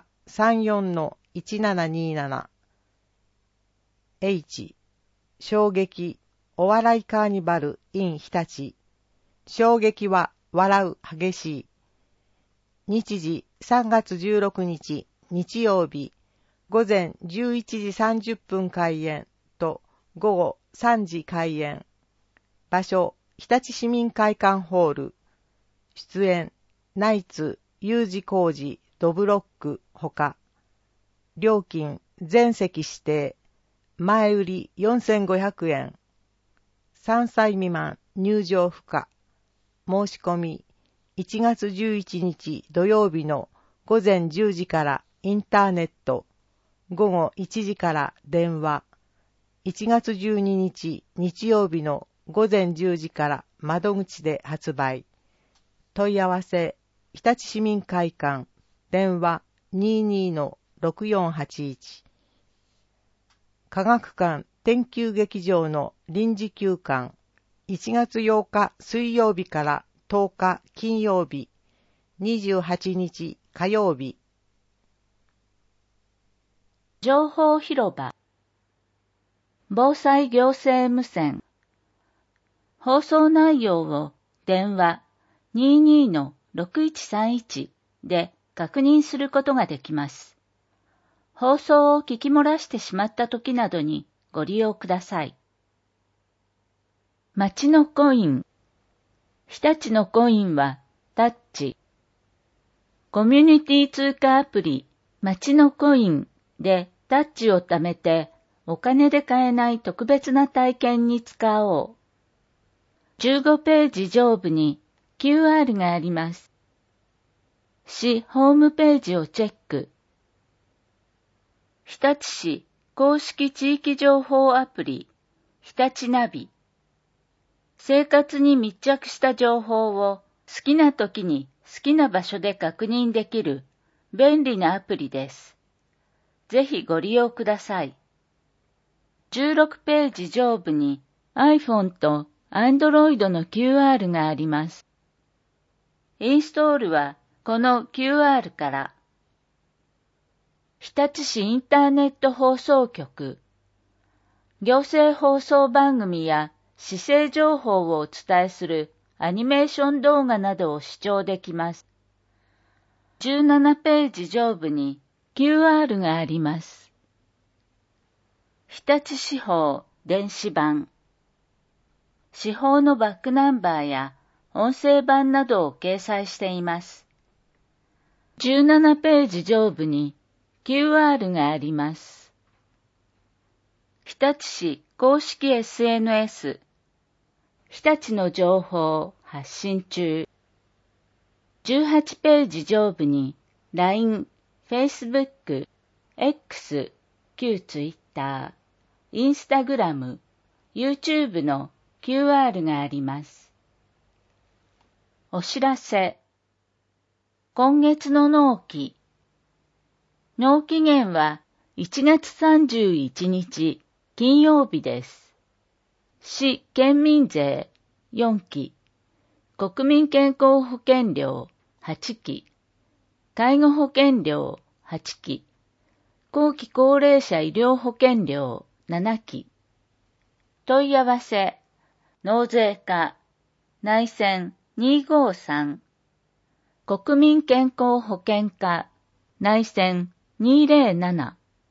34-1727。H、衝撃、お笑いカーニバル in 日立。衝撃は笑う激しい。日時3月16日日曜日、午前11時30分開演と午後3時開演。場所、日立市民会館ホール。出演、ナイツ、U字工事、ドブロック、ほか。料金、全席指定。前売り4500円。3歳未満入場不可。申し込み、1月11日土曜日の午前10時からインターネット、午後1時から電話、1月12日日曜日の午前10時から窓口で発売。問い合わせ、日立市民会館、電話 22-6481。科学館天球劇場の臨時休館、1月8日水曜日から10日金曜日、28日火曜日。 情報広場、防災行政無線。放送内容を電話 22-6131 で確認することができます。放送を聞き漏らしてしまった時などにご利用ください。町のコイン。日立のコインはタッチ。コミュニティ通貨アプリ町のコインでタッチを貯めてお金で買えない特別な体験に使おう。15ページ上部に QR があります。市ホームページをチェック。日立市公式地域情報アプリ、日立ナビ。生活に密着した情報を好きな時に好きな場所で確認できる便利なアプリです。ぜひご利用ください。16ページ上部に iPhone と Android の QR があります。インストールはこの QR から。 日立市インターネット放送局、行政放送番組や市政情報をお伝えするアニメーション動画などを視聴できます。17ページ上部に QR があります。日立市報電子版。市報のバックナンバーや音声版などを掲載しています。17ページ上部に QR があります。日立市公式 SNS、日立の情報発信中。18ページ上部に LINE、Facebook、X、旧 Twitter、Instagram、YouTube の QR があります。お知らせ。今月の納期。納期限は1月31日金曜日です。市県民税4期、国民健康保険料8期、介護保険料8期、後期高齢者医療保険料7期。問い合わせ、納税課、内線253、国民健康保険課、内線207。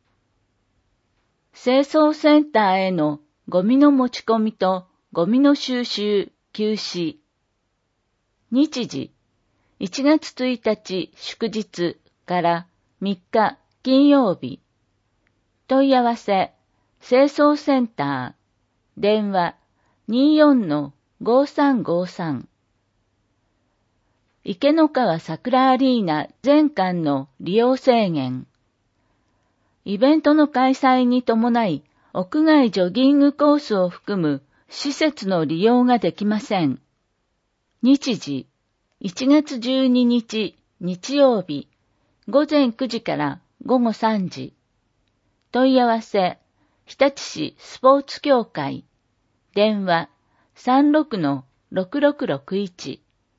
清掃センターへのゴミの持ち込みとゴミの収集休止。日時、1月1日祝日から3日金曜日。問い合わせ、清掃センター、電話 24-5353。池の川桜アリーナ全館の利用制限。イベントの開催に伴い、屋外ジョギングコースを含む施設の利用ができません。日時、1月12日日曜日、午前9時から午後3時。問い合わせ、日立市スポーツ協会。電話 36-6661。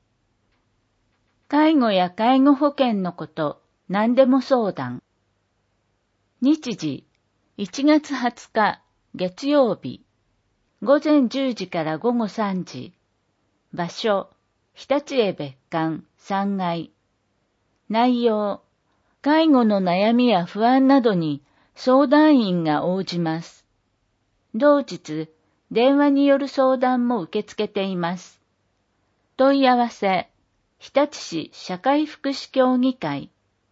介護や介護保険のこと、何でも相談。日時、1月20日月曜日、午前10時から午後3時。場所、日立へ別館3階。内容、介護の悩みや不安などに相談員が応じます。同日、電話による相談も受け付けています。問い合わせ、日立市社会福祉協議会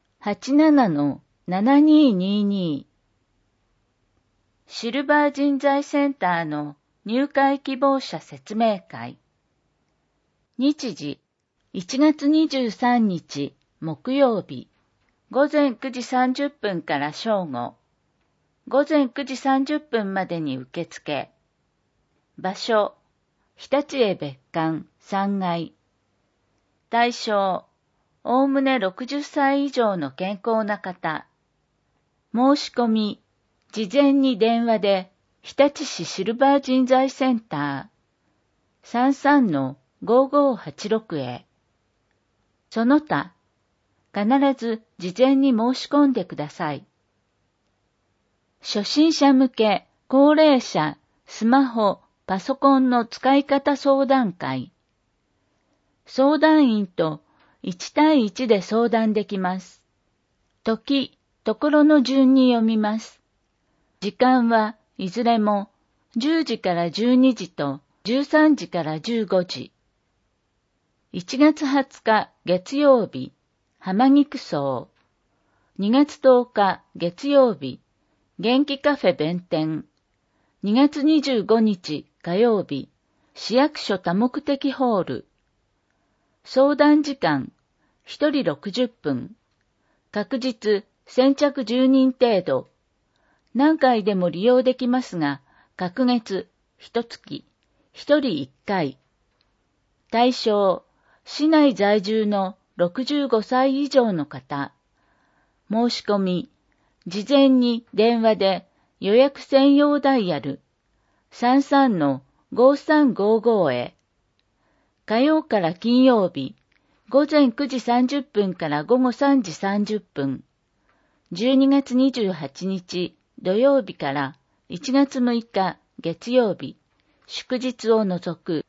87-7222。シルバー人材センターの入会希望者説明会。日時、1月23日木曜日、午前9時30分から正午、午前9時30分までに受付。場所、日立へ別館3階。対象、おおむね60歳以上の健康な方。申し込み、事前に電話で、日立市シルバー人材センター 33-5586 へ。その他、必ず事前に申し込んでください。初心者向け高齢者スマホ、パソコンの使い方相談会。相談員と1対1で相談できます。時、ところの順に読みます。時間はいずれも10時から12時と13時から15時。1月20日月曜日、浜菊荘。2月10日月曜日、元気カフェ弁天。2月25日火曜日、市役所多目的ホール。相談時間、1人60分。確実、先着10人程度。何回でも利用できますが、隔月、1月、1人1回。対象、市内在住の65歳以上の方。申し込み、事前に電話で予約専用ダイヤル 33-5355 へ。火曜から金曜日、午前9時30分から午後3時30分。 12月28日土曜日から1月6日月曜日、祝日を除く。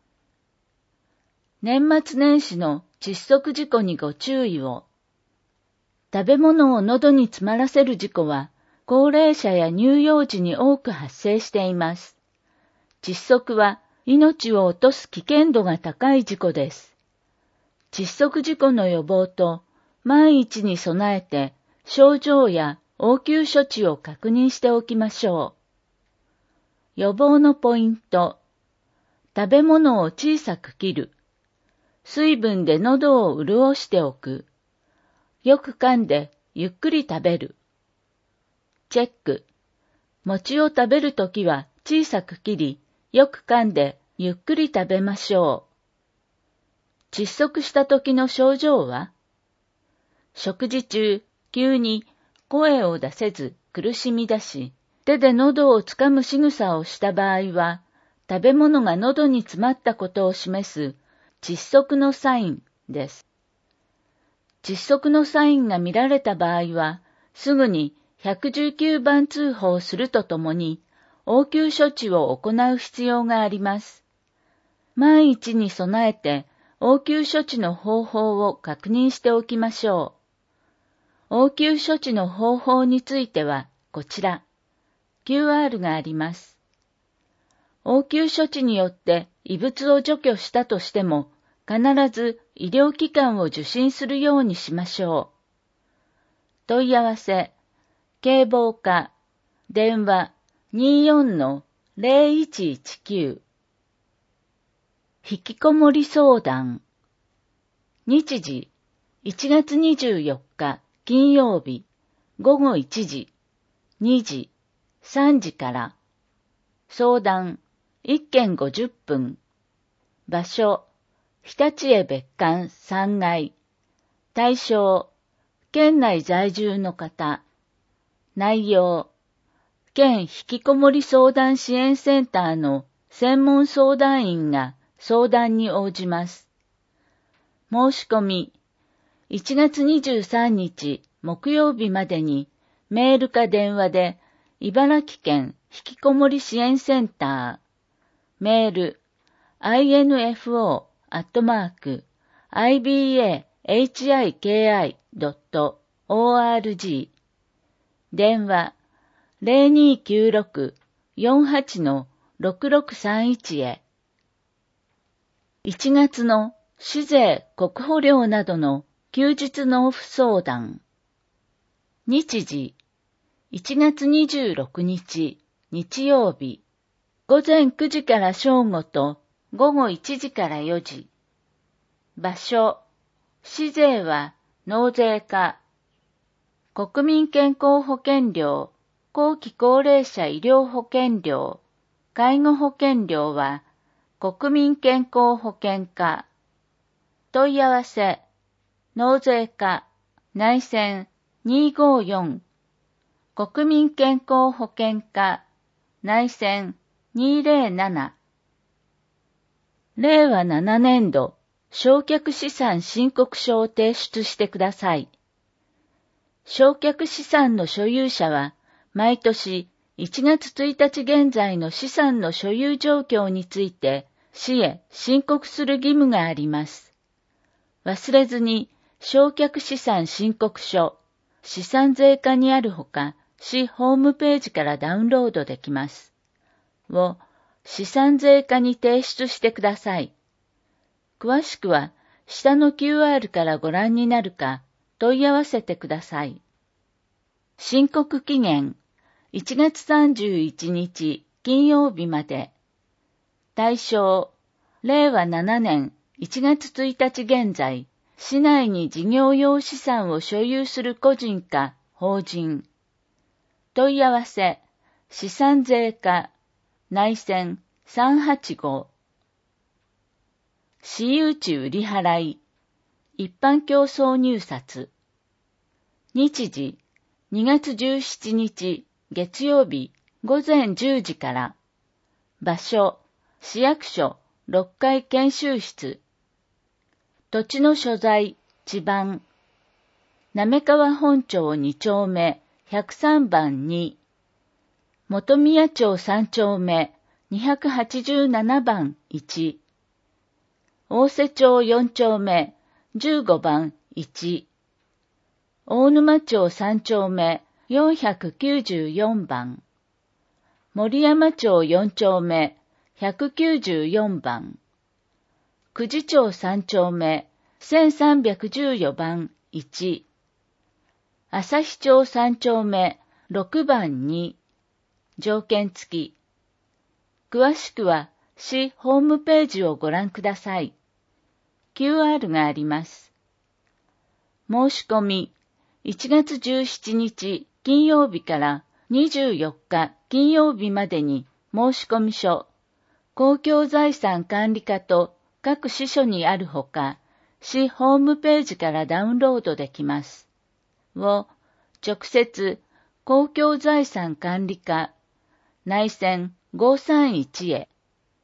年末年始の窒息事故にご注意を。食べ物を喉に詰まらせる事故は、高齢者や乳幼児に多く発生しています。窒息は命を落とす危険度が高い事故です。窒息事故の予防と万一に備えて症状や応急処置を確認しておきましょう。予防のポイント。食べ物を小さく切る。水分で喉を潤しておく。よく噛んでゆっくり食べる。チェック。餅を食べるときは小さく切り、よく噛んでゆっくり食べましょう。窒息したときの症状は？食事中、急に声を出せず苦しみ出し、手で喉をつかむ仕草をした場合は、食べ物が喉に詰まったことを示す窒息のサインです。窒息のサインが見られた場合は、すぐに119番通報するとともに、応急処置を行う必要があります。万一に備えて、応急処置の方法を確認しておきましょう。応急処置の方法については、こちら、QR があります。応急処置によって異物を除去したとしても、必ず医療機関を受診するようにしましょう。問い合わせ、警棒課、電話 24-0119。引きこもり相談。日時、1月24日金曜日、午後1時、2時、3時から。相談、1件50分。場所、日立へ別館3階。対象、県内在住の方。内容、県引きこもり相談支援センターの専門相談員が相談に応じます。申し込み、1月23日木曜日までにメールか電話で茨城県引きこもり支援センター、メール、info@ibahiki.org 電話 0296-48-6631 へ。1月の市税国保料などの休日納付相談。日時、1月26日日曜日、午前9時から正午と午後1時から4時。場所、市税は納税課。国民健康保険料、後期高齢者医療保険料、介護保険料は国民健康保険課。問い合わせ、納税課、内線254、国民健康保険課、内線207。令和7年度、償却資産申告書を提出してください。償却資産の所有者は、毎年1月1日現在の資産の所有状況について、市へ申告する義務があります。忘れずに、償却資産申告書、資産税課にあるほか、市ホームページからダウンロードできます。を、資産税課に提出してください。詳しくは、下の QR からご覧になるか、問い合わせてください。申告期限、1月31日金曜日まで。対象、令和7年1月1日現在、市内に事業用資産を所有する個人か法人。問い合わせ、資産税課、内線385。私有地売り払い、一般競争入札。日時、2月17日月曜日午前10時から。場所、市役所6階研修室。土地の所在、地番。 滑川本町2丁目103番2、本宮町3丁目287番1、大瀬町4丁目15番1、大沼町3丁目494番、森山町4丁目194番、久慈町3丁目1314番1、朝日町3丁目6番2、条件付き。詳しくは市ホームページをご覧ください。QR があります。申し込み、1月17日金曜日から24日金曜日までに申し込み書、公共財産管理課と各支所にあるほか、市ホームページからダウンロードできます。を直接公共財産管理課内線531へ。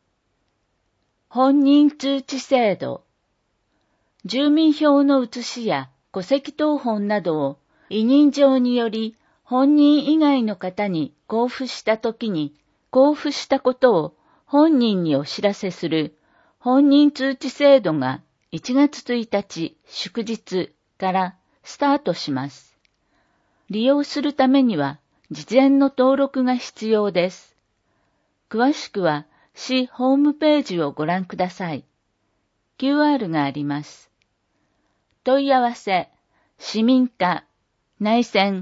本人通知制度。住民票の写しや戸籍謄本などを委任状により本人以外の方に交付したときに交付したことを本人にお知らせする本人通知制度が1月1日祝日からスタートします。利用するためには事前の登録が必要です。詳しくは市ホームページをご覧ください。QR があります。問い合わせ、市民課、内線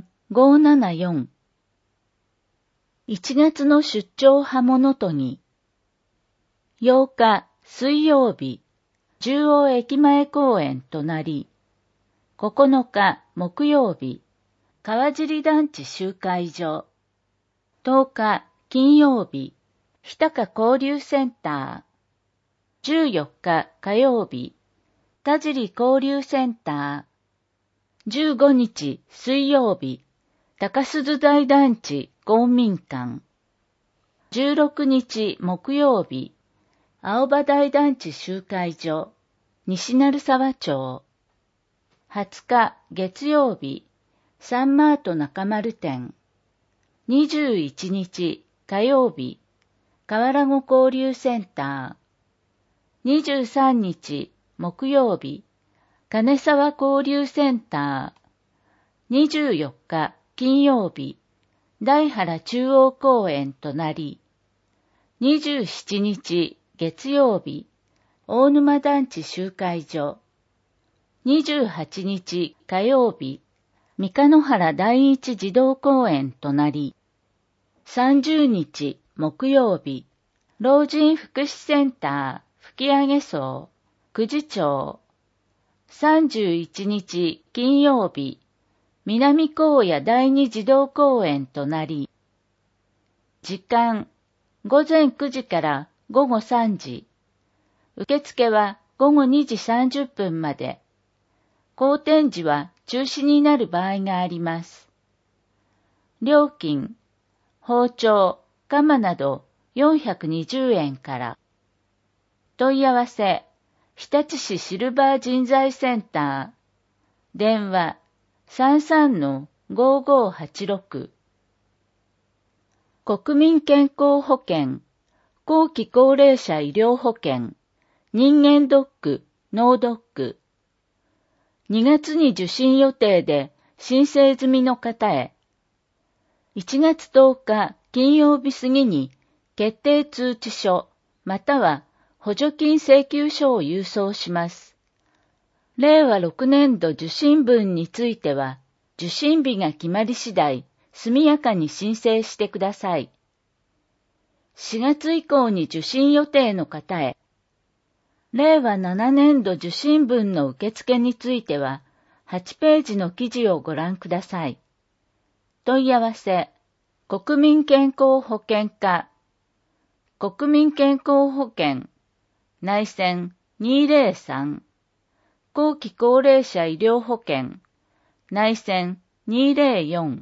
574。1月の出張刃物とに、8日水曜日、中央駅前公園隣、9日木曜日、川尻団地集会所、10日金曜日、日高交流センター、14日火曜日、田尻交流センター、15日水曜日、高鈴台団地公民館、16日木曜日、青葉台団地集会所、西鳴沢町、20日月曜日、サンマート中丸店、21日火曜日、河原湖交流センター、23日木曜日、金沢交流センター、24日金曜日、大原中央公園隣、27日月曜日、大沼団地集会所、28日火曜日、三日野原第一児童公園隣、30日木曜日、老人福祉センター吹上荘、久慈町、31日金曜日、南高野第二児童公園隣、時間、午前9時から午後3時、受付は午後2時30分まで、公展時は中止になる場合があります。料金、包丁、鎌など420円から。問い合わせ、日立市シルバー人材センター、電話 33-5586。国民健康保険、後期高齢者医療保険、人間ドック、脳ドック。2月に受診予定で申請済みの方へ。1月10日金曜日過ぎに決定通知書または補助金請求書を郵送します。令和6年度受診分については受診日が決まり次第速やかに申請してください。4月以降に受診予定の方へ。令和7年度受診分の受付については、8ページの記事をご覧ください。問い合わせ、国民健康保険課、国民健康保険、内線203、後期高齢者医療保険、内線204。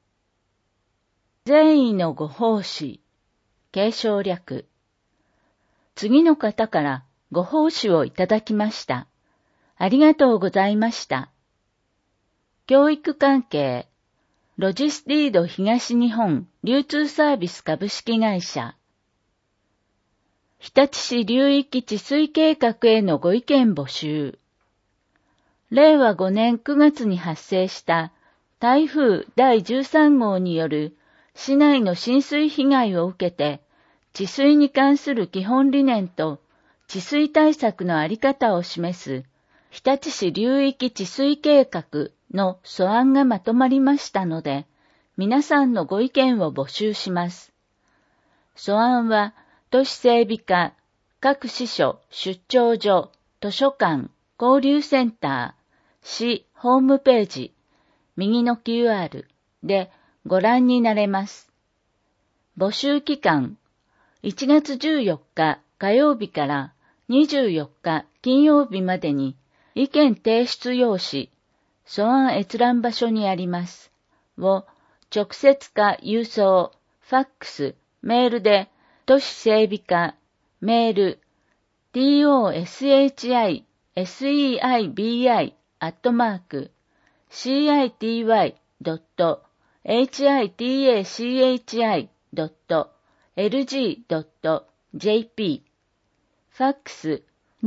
善意のご奉仕、継承略。次の方からご奉仕をいただきました。ありがとうございました。 教育関係、ロジスリード東日本流通サービス株式会社。日立市流域治水計画へのご意見募集。令和5年9月に発生した台風第13号による市内の浸水被害を受けて、治水に関する基本理念と治水対策のあり方を示す日立市流域治水計画の素案がまとまりましたので、皆さんのご意見を募集します。素案は、都市整備課、各支所、出張所、図書館、交流センター、市ホームページ、右の QR でご覧になれます。募集期間、1月14日火曜日から24日金曜日までに意見提出用紙、素案閲覧場所にあります。を直接か郵送、ファックス、メールで都市整備課、メール、toshicei.city.lg.jp ファックス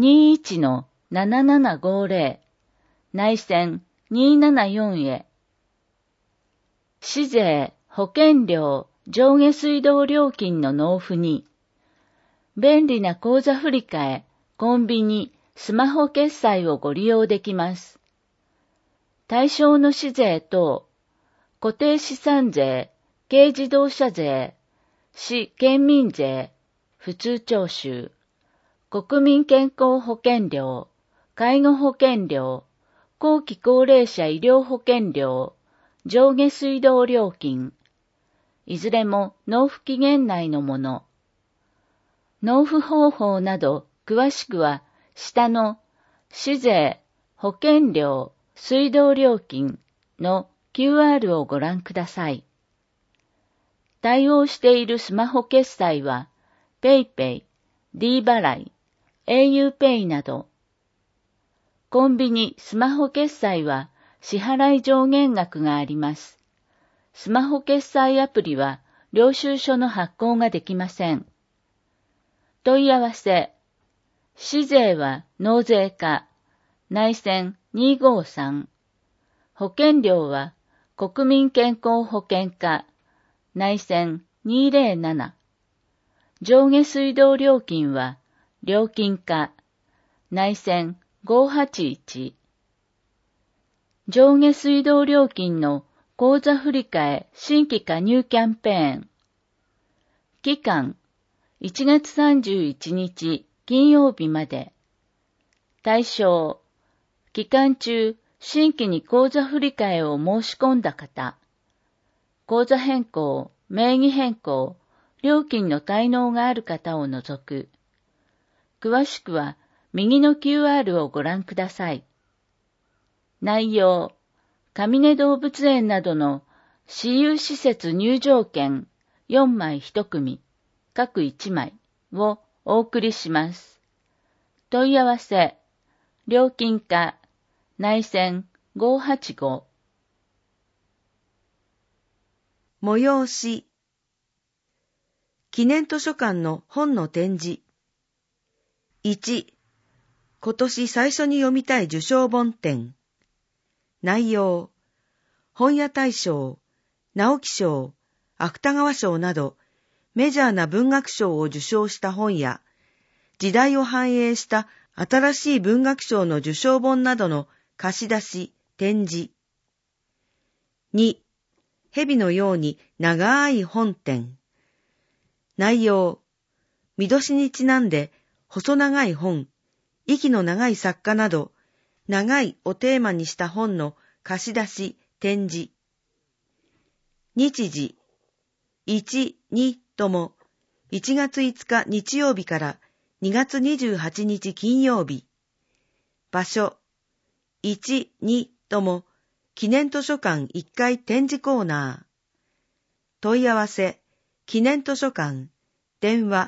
21-7750 内線274へ。市税、保険料、上下水道料金の納付に、便利な口座振替、コンビニ、スマホ決済をご利用できます。対象の市税等、固定資産税、軽自動車税、市県民税、普通徴収、国民健康保険料、介護保険料、後期高齢者医療保険料、上下水道料金、いずれも納付期限内のもの。納付方法など詳しくは下の市税、保険料、水道料金の QR をご覧ください。対応しているスマホ決済は PayPay、D 払い、auPay など。コンビニ、スマホ決済は支払い上限額があります。スマホ決済アプリは領収書の発行ができません。問い合わせ。市税は納税課、内線253。保険料は国民健康保険課、内線207。上下水道料金は料金課、内線581。上下水道料金の口座振替新規加入キャンペーン。期間1月31日金曜日まで。対象期間中新規に口座振替を申し込んだ方。口座変更、名義変更、料金の滞納がある方を除く。詳しくは右の QR をご覧ください。内容上根動物園などの私有施設入場券4枚1組、各1枚をお送りします。問い合わせ、料金課、内線585。 催し、記念図書館の本の展示。1、今年最初に読みたい受賞本展。内容、本屋大賞、直木賞、芥川賞などメジャーな文学賞を受賞した本や、時代を反映した新しい文学賞の受賞本などの貸し出し、展示。2、蛇のように長い本展。内容、見年にちなんで細長い本、息の長い作家など、長いをテーマにした本の貸し出し、展示。日時、1、2とも、1月5日日曜日から2月28日金曜日。場所、1、2とも、記念図書館1階展示コーナー。問い合わせ、記念図書館、電話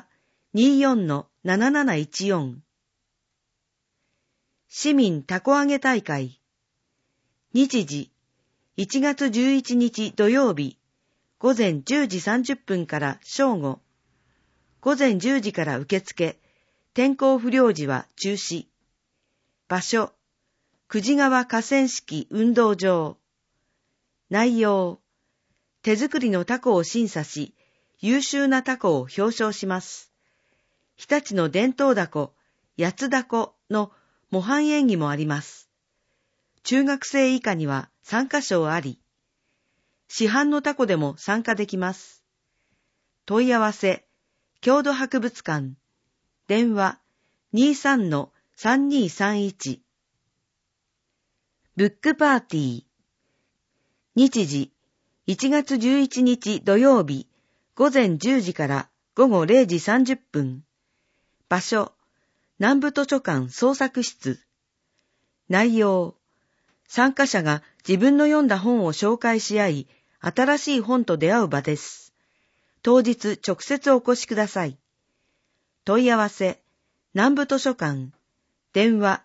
24-7714。市民たこ揚げ大会。日時、 1月11日土曜日、午前10時30分から正午、午前10時から受付、天候不良時は中止。場所、久慈川河川敷運動場。内容、手作りのタコを審査し、優秀なタコを表彰します。日立の伝統ダコ、八つダコの模範演技もあります。中学生以下には参加賞あり。市販のタコでも参加できます。問い合わせ、郷土博物館。電話、23-3231。ブックパーティー。日時、1月11日土曜日、午前10時から午後0時30分。場所、南部図書館創作室。内容、参加者が自分の読んだ本を紹介し合い、新しい本と出会う場です。当日直接お越しください。問い合わせ、南部図書館。電話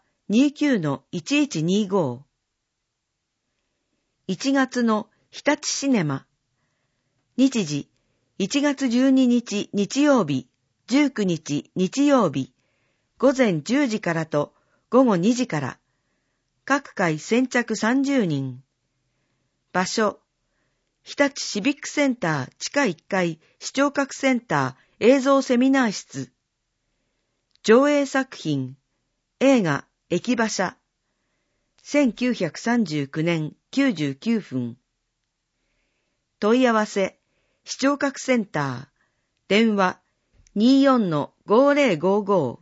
29-1125。1月の日立シネマ。日時、1月12日日曜日、19日日曜日、午前10時からと午後2時から。各回先着30人。場所、日立シビックセンター地下1階視聴覚センター映像セミナー室。上映作品、映画駅馬車。1939年99分。問い合わせ、視聴覚センター。電話、24-5055。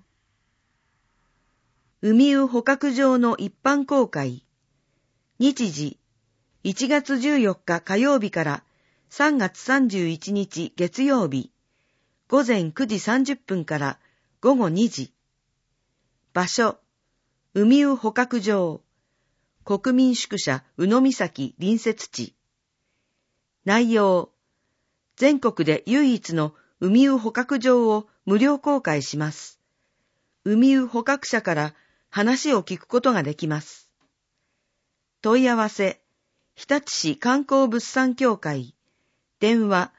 海生捕獲場の一般公開。日時、1月14日火曜日から3月31日月曜日、午前9時30分から午後2時。場所、海生捕獲場。国民宿舎宇野岬隣接地。内容、全国で唯一の海生捕獲場を無料公開します。海生捕獲者から話を聞くことができます。問い合わせ、日立市観光物産協会。電話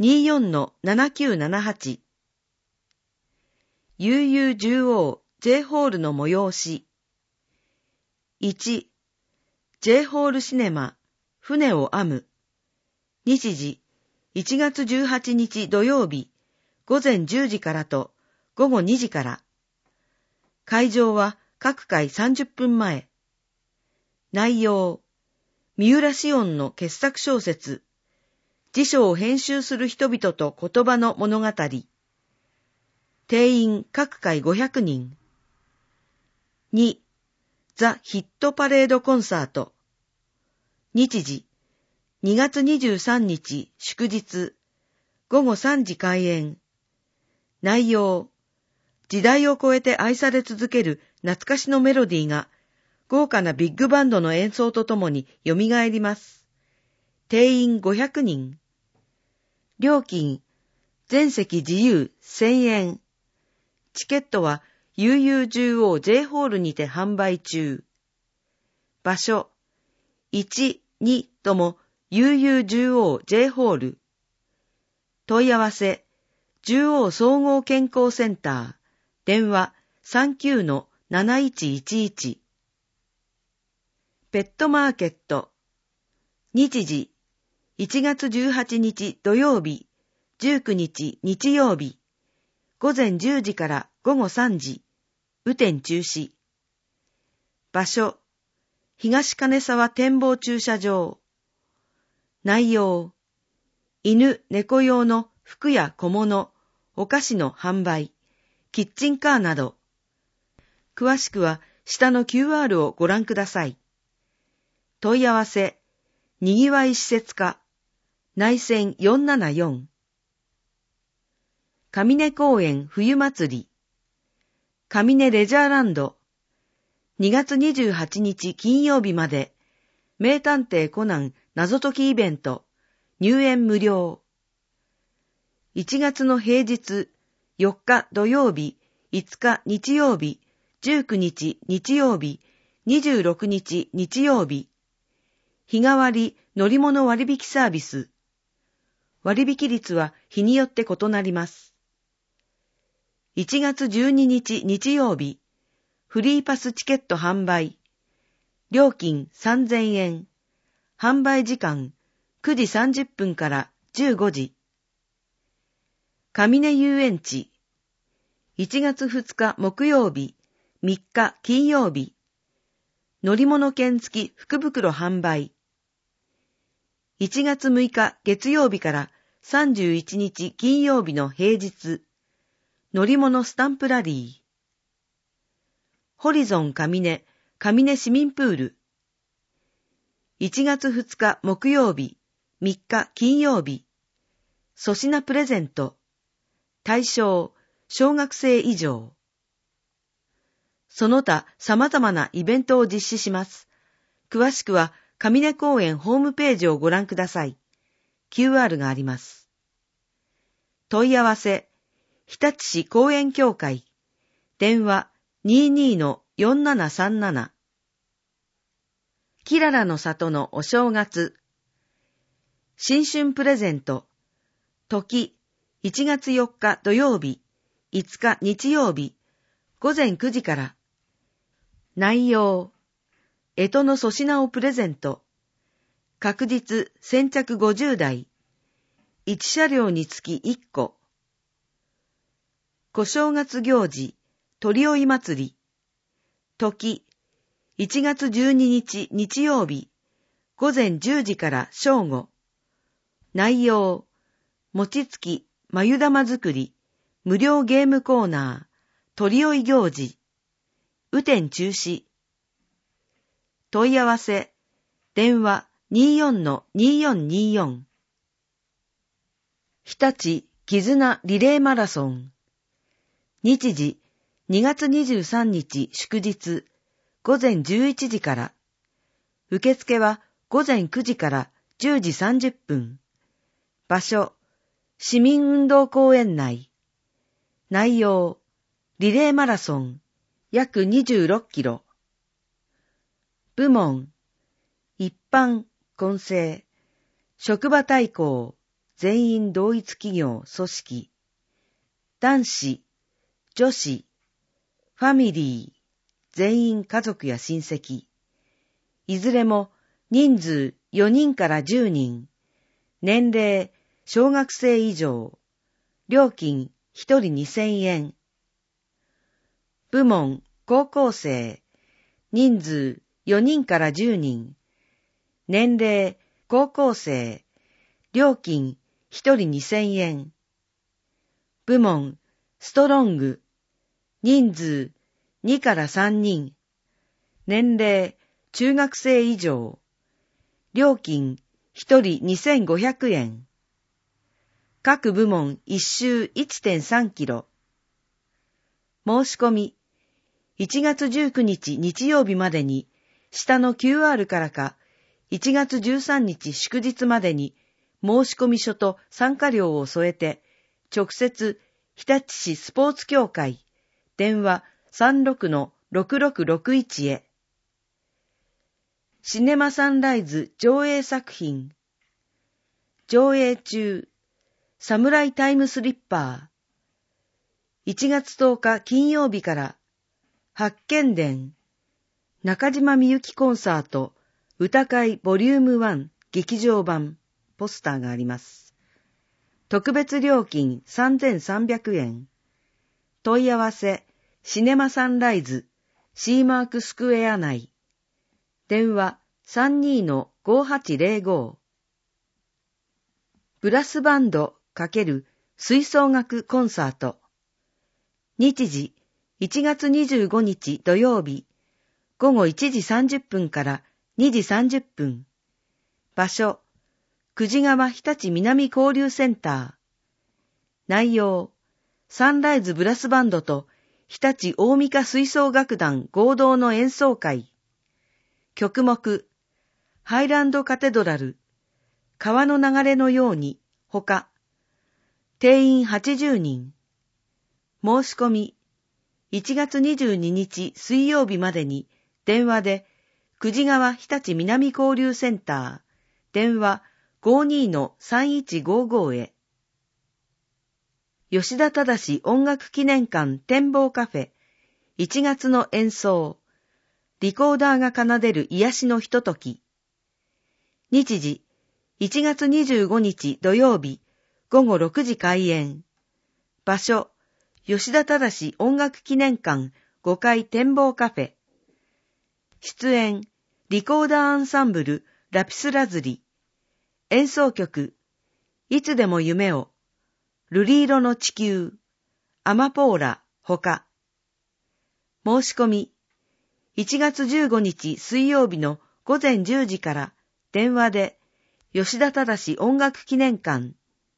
24-7978。UU10O J ホールの催し。1、J ホールシネマ、船を編む。日時、1月18日土曜日、午前10時からと午後2時から。会場は各回30分前。内容、三浦紫音の傑作小説、辞書を編集する人々と言葉の物語。定員各回500人。2、ザ・ヒットパレードコンサート。日時、2月23日祝日、午後3時開演。内容、時代を超えて愛され続ける懐かしのメロディーが、豪華なビッグバンドの演奏とともに蘇ります。定員500人。料金、全席自由1000円。チケットは UU10O J ホールにて販売中。場所、1、2とも UU10O J ホール。問い合わせ、10O総合健康センター。電話 39-7111。ペットマーケット。日時、1月18日土曜日、19日日曜日、午前10時から午後3時、雨天中止。場所、東金沢展望駐車場。内容、犬、猫用の服や小物、お菓子の販売、キッチンカーなど。詳しくは下の QR をご覧ください。問い合わせ、にぎわい施設課、内線474。上根公園冬祭り。上根レジャーランド。2月28日金曜日まで、名探偵コナン謎解きイベント、入園無料。1月の平日、4日土曜日、5日日曜日、19日日曜日、26日日曜日。 日替わり乗り物割引サービス。割引率は日によって異なります。1月12日日曜日、フリーパスチケット販売。料金3000円。販売時間9時30分から15時。上根遊園地。1月2日木曜日、3日金曜日。乗り物券付き福袋販売。1月6日月曜日から31日金曜日の平日。乗り物スタンプラリー。ホリゾン上根市民プール。1月2日木曜日、3日金曜日。粗品プレゼント。対象、小学生以上。その他様々なイベントを実施します。詳しくは上根公園ホームページをご覧ください。QR があります。問い合わせ、日立市公園協会。電話 22-4737。キララの里のお正月。新春プレゼント。時、1月4日土曜日、5日日曜日、午前9時から。内容。干支の粗品をプレゼント。確実先着50台。1車両につき1個。小正月行事、鳥追い祭り。時、1月12日日曜日、午前10時から正午。内容、餅つき、眉玉作り、無料ゲームコーナー、鳥追い行事。雨天中止。問い合わせ、電話 24-2424。日立絆リレーマラソン。日時、2月23日祝日、午前11時から。受付は午前9時から10時30分。場所、市民運動公園内。内容、リレーマラソン、約26キロ。部門、一般、混成、職場対抗、全員同一企業、組織。男子、女子、ファミリー、全員家族や親戚。いずれも人数4人から10人。年齢、小学生以上。料金1人2000円。部門、高校生。人数4人から10人。年齢、高校生。料金1人2000円。部門、ストロング。人数2から3人。年齢、中学生以上。料金1人2500円。各部門1周 1.3 キロ。申し込み。1月19日日曜日までに、下の QR からか、1月13日祝日までに、申し込み書と参加料を添えて、直接、日立市スポーツ協会、電話 36-6661 へ。シネマサンライズ上映作品。上映中、サムライタイムスリッパー。1月10日金曜日から、八犬伝、中島みゆきコンサート、歌会ボリューム1劇場版、ポスターがあります。特別料金3300円。問い合わせ、シネマサンライズ、シーマークスクエア内。電話 32-5805。ブラスバンド×吹奏楽コンサート。日時、1月25日土曜日、午後1時30分から2時30分。場所、久慈川日立南交流センター。内容、サンライズブラスバンドと日立大三香吹奏楽団合同の演奏会。曲目、ハイランドカテドラル、川の流れのように、ほか。定員80人。申し込み、1月22日水曜日までに電話で久慈川日立南交流センター、電話 52-3155 へ。吉田忠音楽記念館展望カフェ、1月の演奏、リコーダーが奏でる癒しのひととき。日時、1月25日土曜日、午後6時開演。場所、吉田忠音楽記念館5階展望カフェ。出演、リコーダーアンサンブルラピスラズリ。演奏曲、いつでも夢を、瑠璃色の地球、アマポーラ、ほか。申し込み、1月15日水曜日の午前10時から電話で、吉田忠音楽記念館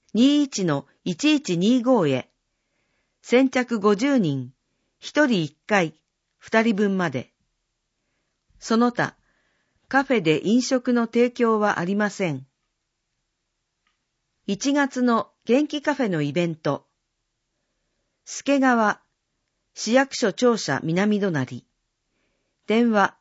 21-1125 へ。先着50人、1人1回、2人分まで。その他、カフェで飲食の提供はありません。1月の元気カフェのイベント。助川、市役所庁舎南隣。電話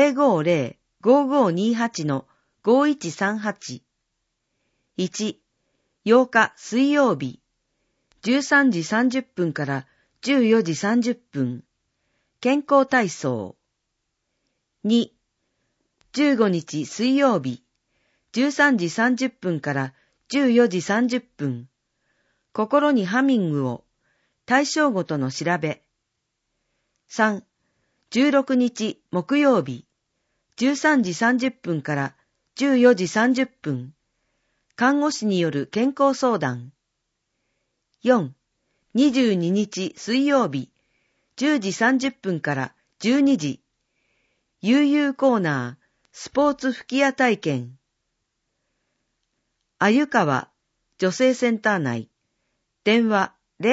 050-5528-5138。1、8日水曜日、13時30分から14時30分。健康体操。2、15日水曜日、13時30分から14時30分。心にハミングを、対象ごとの調べ。3、16日木曜日、13時30分から14時30分。看護師による健康相談。4、22日水曜日、10時30分から12時。悠々コーナー、スポーツ吹き矢体験。あゆかわ女性センター内。電話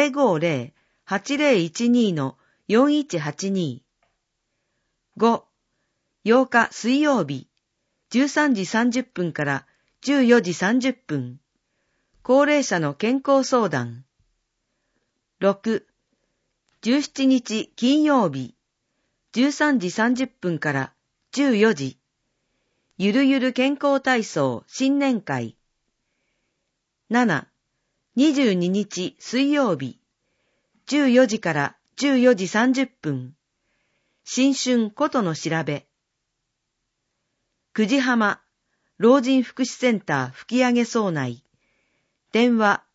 050-8012-4182。5、8日水曜日、13時30分から14時30分。高齢者の健康相談。6、17日金曜日、13時30分から14時。ゆるゆる健康体操新年会。7、22日水曜日、14時から14時30分。新春ことの調べ。久慈浜、老人福祉センター吹上総内。電話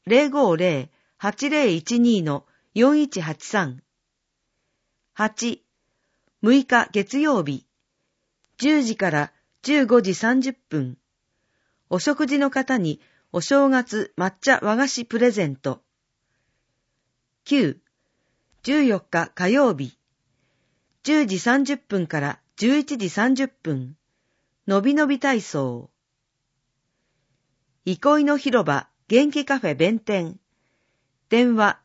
050-8012-4183。8、6日月曜日、10時から15時30分。お食事の方にお正月抹茶和菓子プレゼント。9、14日火曜日、10時30分から11時30分。のびのび体操。憩いの広場元気カフェ弁天。電話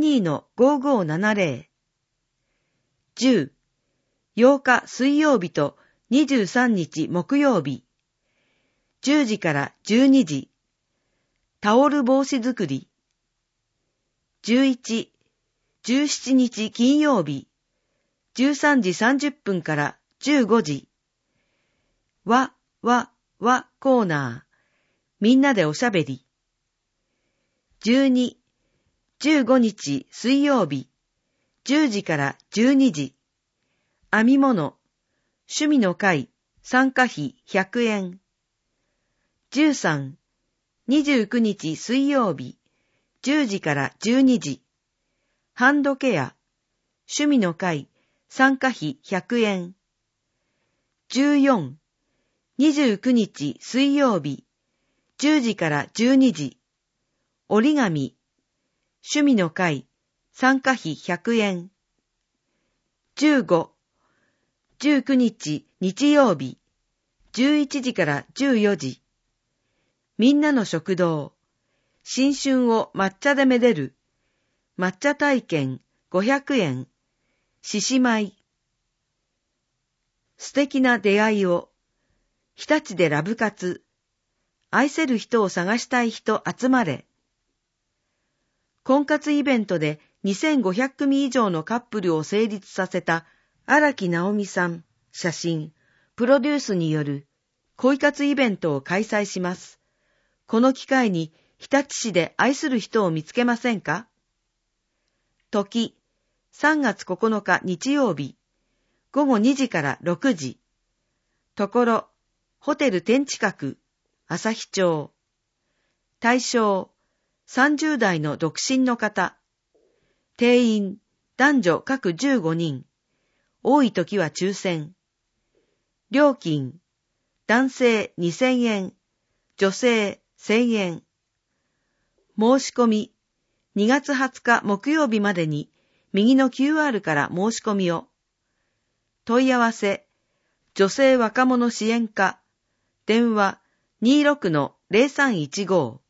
22-5570。10、8日水曜日と23日木曜日。10時から12時。タオル帽子作り。11、17日金曜日。13時30分から15時。わコーナー。みんなでおしゃべり。12、15日水曜日。10時から12時。編み物。趣味の会。参加費100円。13、29日水曜日。10時から12時。ハンドケア。趣味の会。参加費100円。14、29日水曜日。10時から12時。折り紙。趣味の会。参加費100円。15、19日日曜日。11時から14時。みんなの食堂。新春を抹茶でめでる。抹茶体験500円。獅子舞。素敵な出会いを。日立でラブ活。愛せる人を探したい人集まれ。婚活イベントで2500組以上のカップルを成立させた荒木直美さん、写真、 プロデュースによる恋活イベントを開催します。この機会に日立市で愛する人を見つけませんか？時、3月9日日曜日、午後2時から6時。ところ、ホテル天近く、旭町。対象、30代の独身の方。定員、男女各15人。多い時は抽選。料金、男性2000円、女性1000円。申し込み、2月20日木曜日までに、右の QR から申し込みを。問い合わせ、女性若者支援課、電話 26-0315。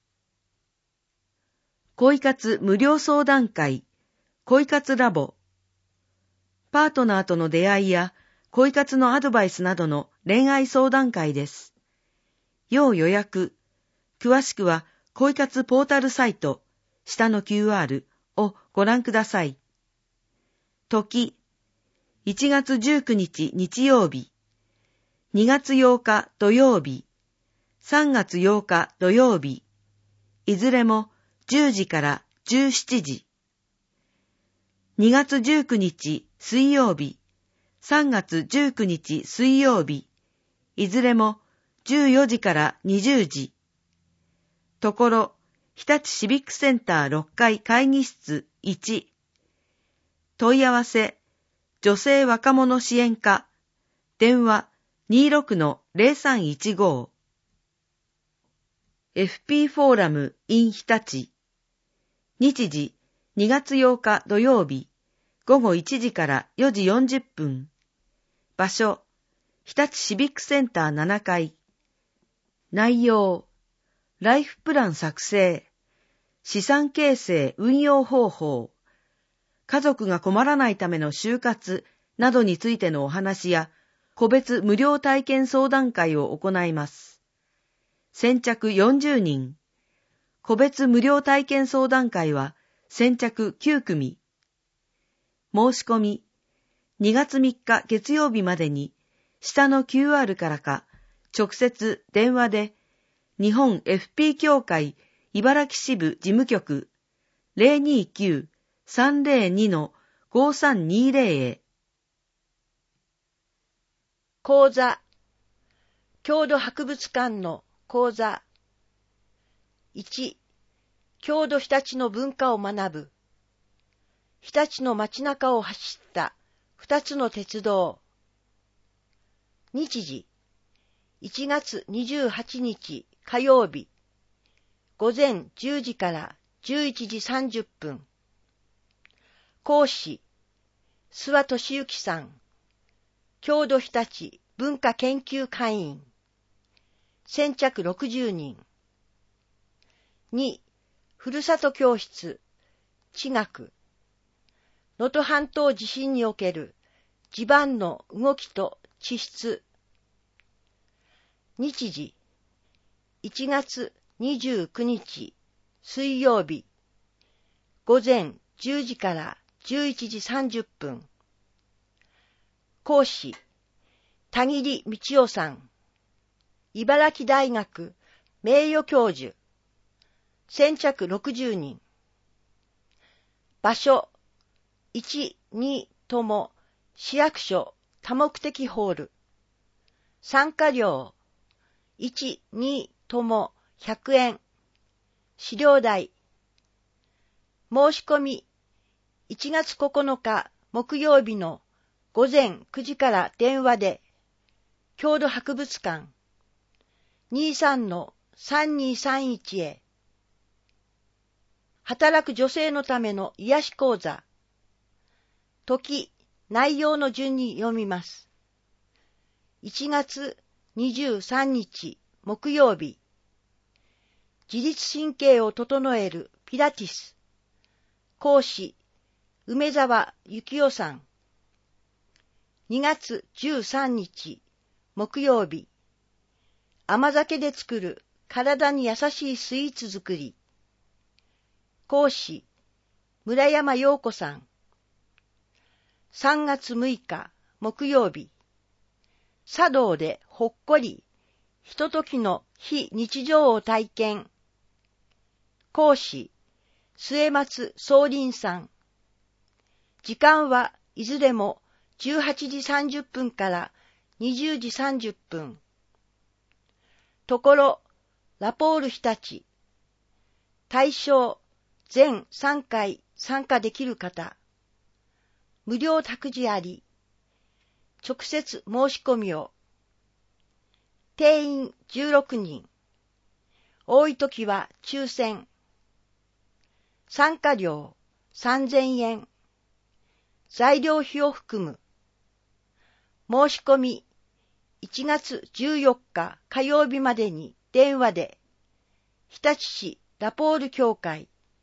恋活無料相談会、恋活ラボ。パートナーとの出会いや恋活のアドバイスなどの恋愛相談会です。要予約、詳しくは恋活ポータルサイト、下の QR をご覧ください。時、1月19日日曜日、2月8日土曜日、3月8日土曜日、いずれも10時から17時。2月19日水曜日、3月19日水曜日、いずれも14時から20時。ところ、日立シビックセンター6階会議室1。問い合わせ、女性若者支援課、電話 26-0315。FP フォーラム in 日立。日時、2月8日土曜日、午後1時から4時40分。場所、日立シビックセンター7階。内容、ライフプラン作成、資産形成運用方法、家族が困らないための就活などについてのお話や、個別無料体験相談会を行います。先着40人。個別無料体験相談会は先着9組。申し込み、2月3日月曜日までに、下の QR からか、直接電話で、日本 FP 協会茨城支部事務局 029-302-5320 へ。 講座、郷土博物館の講座。1、郷土日立の文化を学ぶ。日立の街中を走った2つの鉄道。日時、1月28日火曜日、午前10時から11時30分。講師、諏訪俊之さん。郷土日立文化研究会員。先着60人。2、ふるさと教室、地学。能登半島地震における地盤の動きと地質。日時、1月29日水曜日、午前10時から11時30分。講師、田切道夫さん。茨城大学名誉教授。先着60人。場所、1、2とも市役所多目的ホール。参加料、1、2とも100円。資料代。申し込み、1月9日木曜日の午前9時から電話で、郷土博物館 23-3231 へ。働く女性のための癒し講座。時、内容の順に読みます。1月23日木曜日。自律神経を整えるピラティス。講師、梅沢幸代さん。2月13日木曜日。甘酒で作る体に優しいスイーツ作り。講師、村山陽子さん。3月6日木曜日。 茶道でほっこり、ひとときの非日常を体験。講師、末松宗林さん。時間はいずれも18時30分から20時30分。ところ、ラポール日立。対象、全3回参加できる方。無料託児あり。直接申し込みを。定員16人。多いときは抽選。参加料3000円。材料費を含む。申し込み1月14日火曜日までに電話で、日立市ラポール協会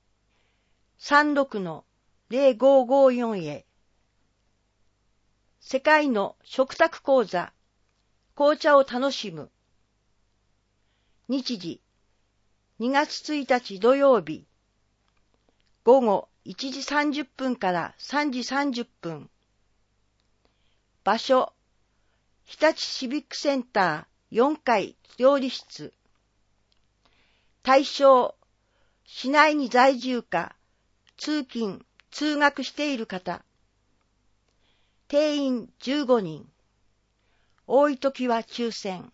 36-0554 へ。世界の食卓講座、紅茶を楽しむ。日時、2月1日土曜日、午後1時30分から3時30分。場所、日立シビックセンター4階料理室。対象、市内に在住か、通勤、通学している方。定員15人。多いときは抽選。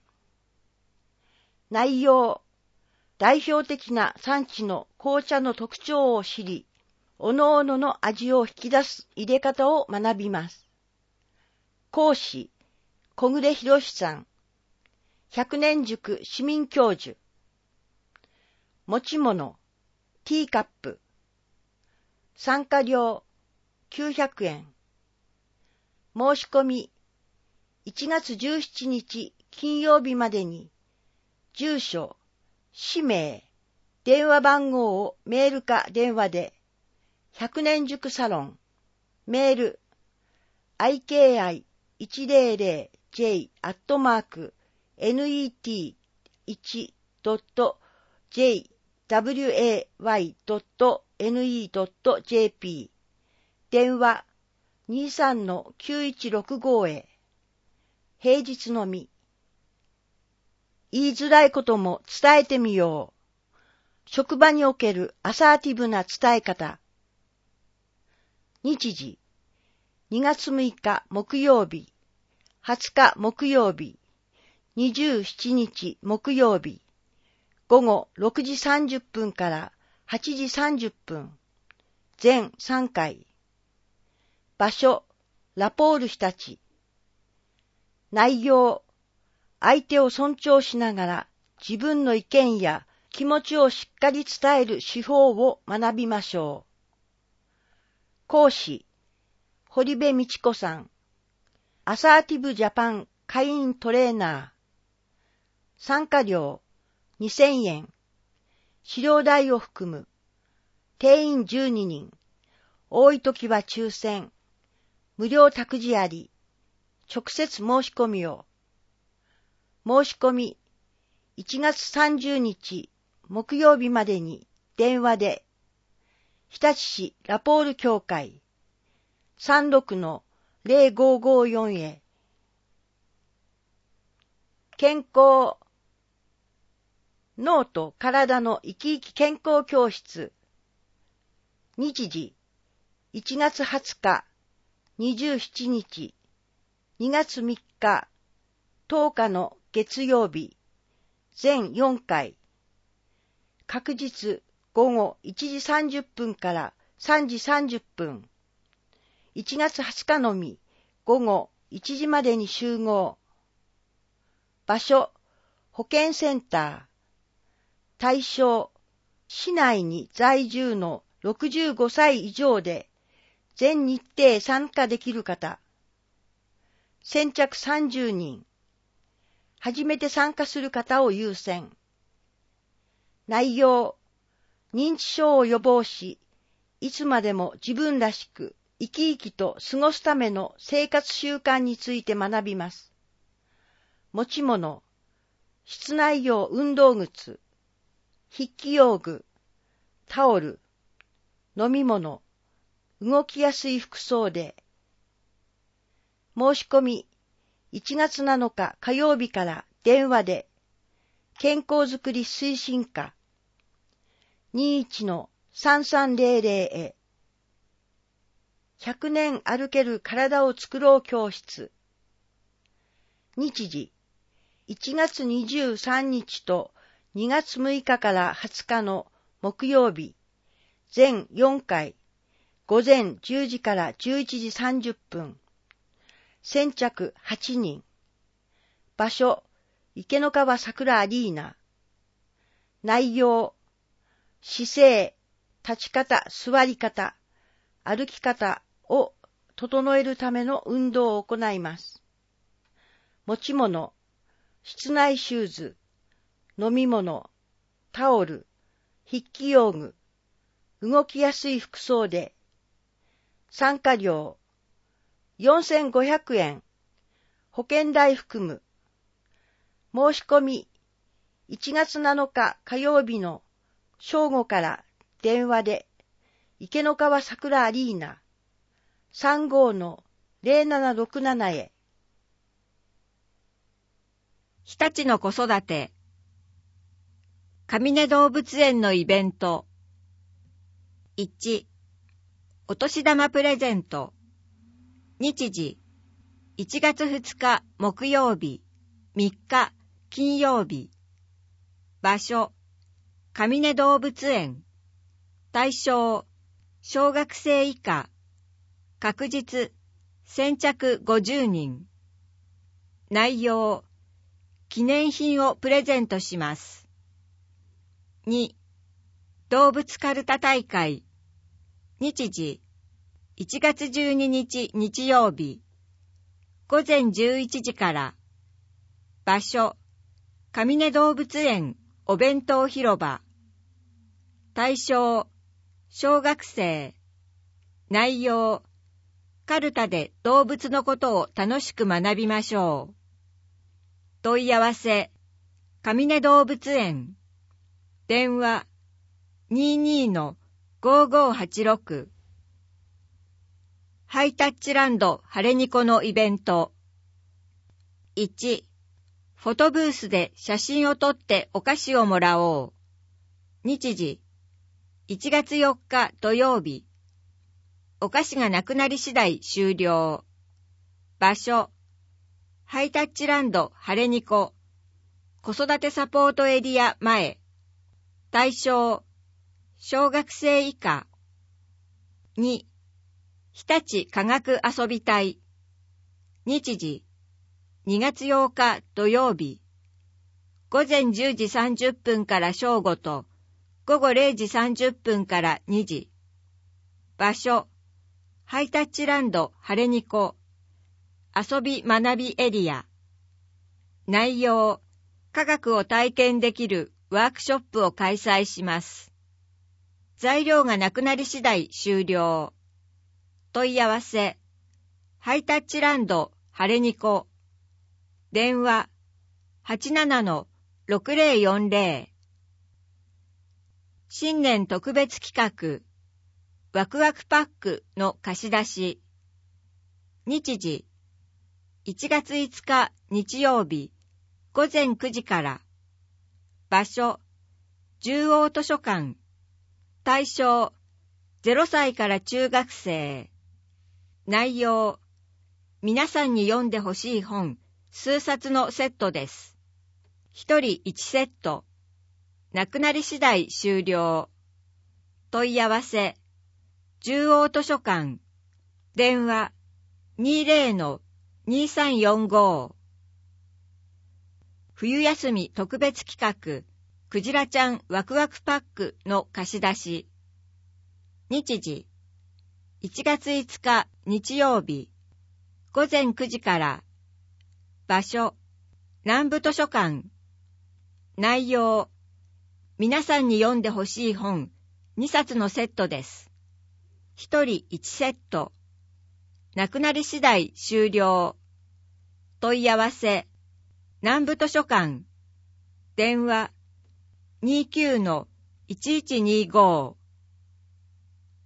内容、代表的な産地の紅茶の特徴を知り、おのおのの味を引き出す入れ方を学びます。講師、小暮博さん。百年塾市民教授。持ち物、ティーカップ。参加料、900円。申し込み、1月17日金曜日までに、住所、氏名、電話番号をメールか電話で、百年塾サロン、メール、iki1.net.jway.ne.jp 電話23-9165へ。平日のみ。言いづらいことも伝えてみよう。職場におけるアサーティブな伝え方。日時、2月6日木曜日、20日木曜日、27日木曜日、午後6時30分から8時30分、全3回。場所、ラポール日立。内容、相手を尊重しながら自分の意見や気持ちをしっかり伝える手法を学びましょう。講師、堀部道子さん。アサーティブジャパン会員トレーナー。参加料2000円。資料代を含む。定員12人。多いときは抽選。無料託児あり。直接申し込みを。申し込み1月30日木曜日までに電話で、日立市ラポール協会 36-0554 へ。健康、脳と体の生き生き健康教室。日時1月20日、27日、2月3日、10日の月曜日、全4回。確日午後1時30分から3時30分。1月20日のみ、午後1時までに集合。場所、保健センター。対象、市内に在住の65歳以上で、全日程参加できる方。先着30人。初めて参加する方を優先。内容、認知症を予防し、いつまでも自分らしく生き生きと過ごすための生活習慣について学びます。持ち物、室内用運動靴、筆記用具、タオル、飲み物、動きやすい服装で。申し込み 1月7日火曜日から電話で健康づくり推進課 21-3300 へ100年歩ける体を作ろう教室。日時1月23日と2月6日から20日の木曜日、全4回、午前10時から11時30分。先着8人。場所、池の川桜アリーナ。内容、姿勢、立ち方、座り方、歩き方を整えるための運動を行います。持ち物、室内シューズ、飲み物、タオル、筆記用具、動きやすい服装で、参加料、4500円、保険代含む。申し込み、1月7日火曜日の正午から電話で、池の川桜アリーナ 35-0767 へ。 日立の子育て上根動物園のイベント。1、お年玉プレゼント。日時、1月2日木曜日、3日金曜日。場所、上根動物園。対象、小学生以下。確実、先着50人。内容、記念品をプレゼントします。2、動物かるた大会。日時、1月12日日曜日、午前11時から。場所、上根動物園お弁当広場。対象、小学生。内容、かるたで動物のことを楽しく学びましょう。問い合わせ、上根動物園。電話、22-5586。ハイタッチランドハレニコのイベント。1、フォトブースで写真を撮ってお菓子をもらおう。日時、1月4日土曜日。お菓子がなくなり次第終了。場所、ハイタッチランドハレニコ。子育てサポートエリア前。対象、小学生以下。2、日立科学遊び隊。日時、2月8日土曜日。午前10時30分から正午と、午後0時30分から2時。場所、ハイタッチランドハレニコ。遊び学びエリア。内容、科学を体験できるワークショップを開催します。材料がなくなり次第終了。問い合わせ、ハイタッチランドハレニコ。電話、87-6040。新年特別企画、ワクワクパックの貸し出し。日時、1月5日日曜日、午前9時から。場所、中央図書館。対象、0歳から中学生。内容、皆さんに読んでほしい本、数冊のセットです。1人1セット。なくなり次第終了。問い合わせ、中央図書館。電話、20-2345。冬休み特別企画、クジラちゃんワクワクパックの貸し出し。日時、1月5日日曜日、午前9時から。場所、南部図書館。内容、皆さんに読んでほしい本、2冊のセットです。1人1セット。なくなり次第終了。問い合わせ、南部図書館。電話、29-1125。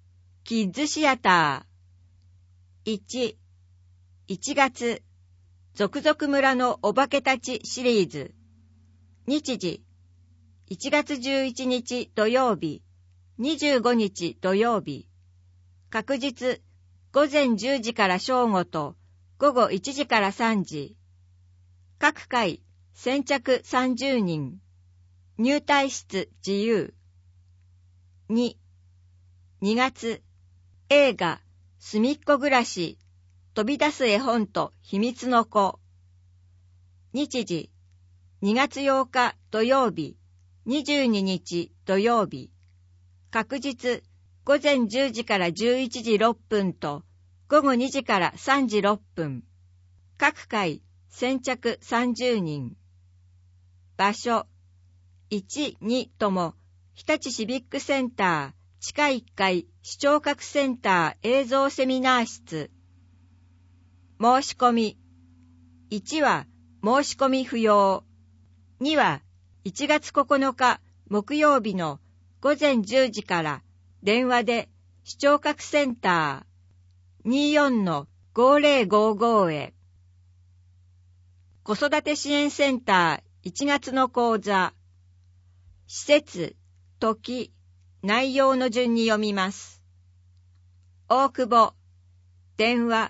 キッズシアター。1月続々村のお化けたちシリーズ。日時、1月11日土曜日、25日土曜日。確日、午前10時から正午と午後1時から3時。各回、先着30人。入退室自由。2月、映画、すみっこ暮らし、飛び出す絵本と秘密の子。日時、2月8日土曜日、22日土曜日。確日、午前10時から11時6分と午後2時から3時6分。各回、先着30人。場所、1、2とも、日立シビックセンター、地下1階視聴覚センター映像セミナー室。申し込み。1は申し込み不要。2は1月9日木曜日の午前10時から電話で視聴覚センター 24-5055 へ。子育て支援センター1月の講座。施設、時、内容の順に読みます。大久保、電話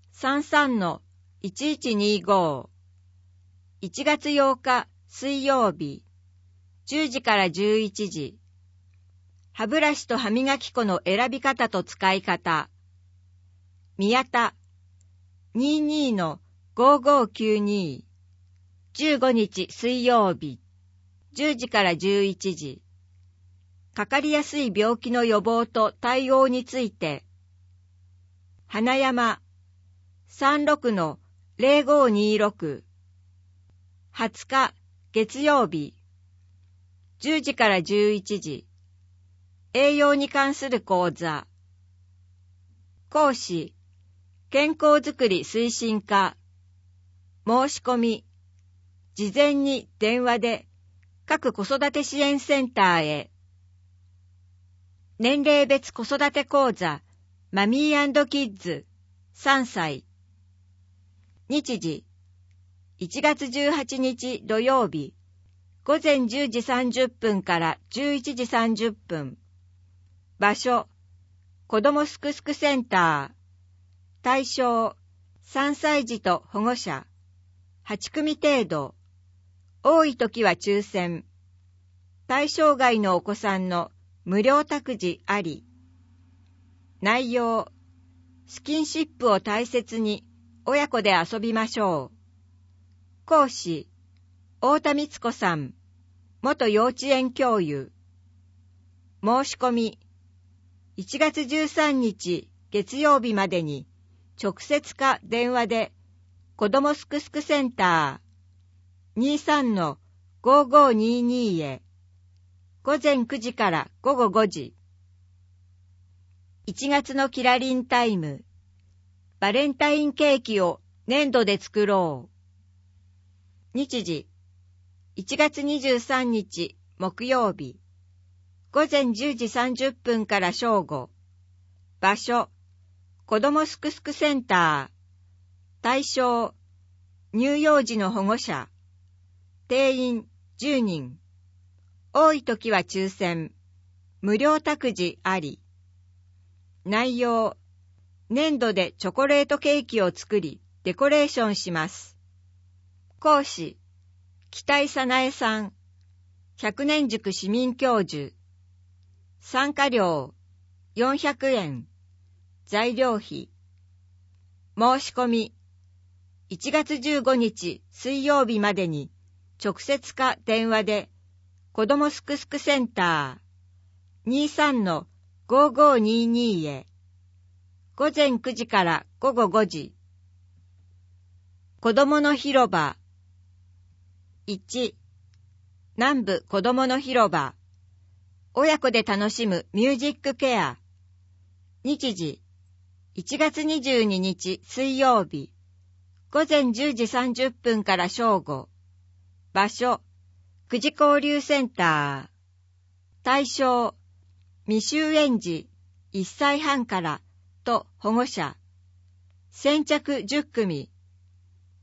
33-1125。1月8日水曜日、10時から11時。歯ブラシと歯磨き粉の選び方と使い方。宮田、22-5592。15日水曜日、10時から11時。かかりやすい病気の予防と対応について。花山、36-0526。20日月曜日、10時から11時。栄養に関する講座。講師、健康づくり推進課。申し込み、事前に電話で各子育て支援センターへ。年齢別子育て講座、マミー&キッズ、3歳。日時、1月18日土曜日、午前10時30分から11時30分。場所、子どもすくすくセンター。対象、3歳児と保護者。8組程度。多い時は抽選。対象外のお子さんの無料託児あり。内容、スキンシップを大切に親子で遊びましょう。講師、太田光子さん、元幼稚園教諭。申し込み、1月13日月曜日までに直接か電話で子どもすくすくセンター 23-5522 へ。午前9時から午後5時。1月のキラリンタイム。バレンタインケーキを粘土で作ろう。日時、1月23日木曜日。午前10時30分から正午。場所、子どもすくすくセンター。対象、乳幼児の保護者。定員10人。多い時は抽選。無料託児あり。内容、粘土でチョコレートケーキを作り、デコレーションします。講師、北井早苗さん。100年塾市民教授。参加料、400円。材料費。申し込み、1月15日水曜日までに、直接か電話で、子どもすくすくセンター 23-5522 へ。午前9時から午後5時。子どもの広場。1、南部子どもの広場。親子で楽しむミュージックケア。日時、1月22日水曜日。午前10時30分から正午。場所、久慈交流センター。対象、未就園児1歳半からと保護者。先着10組。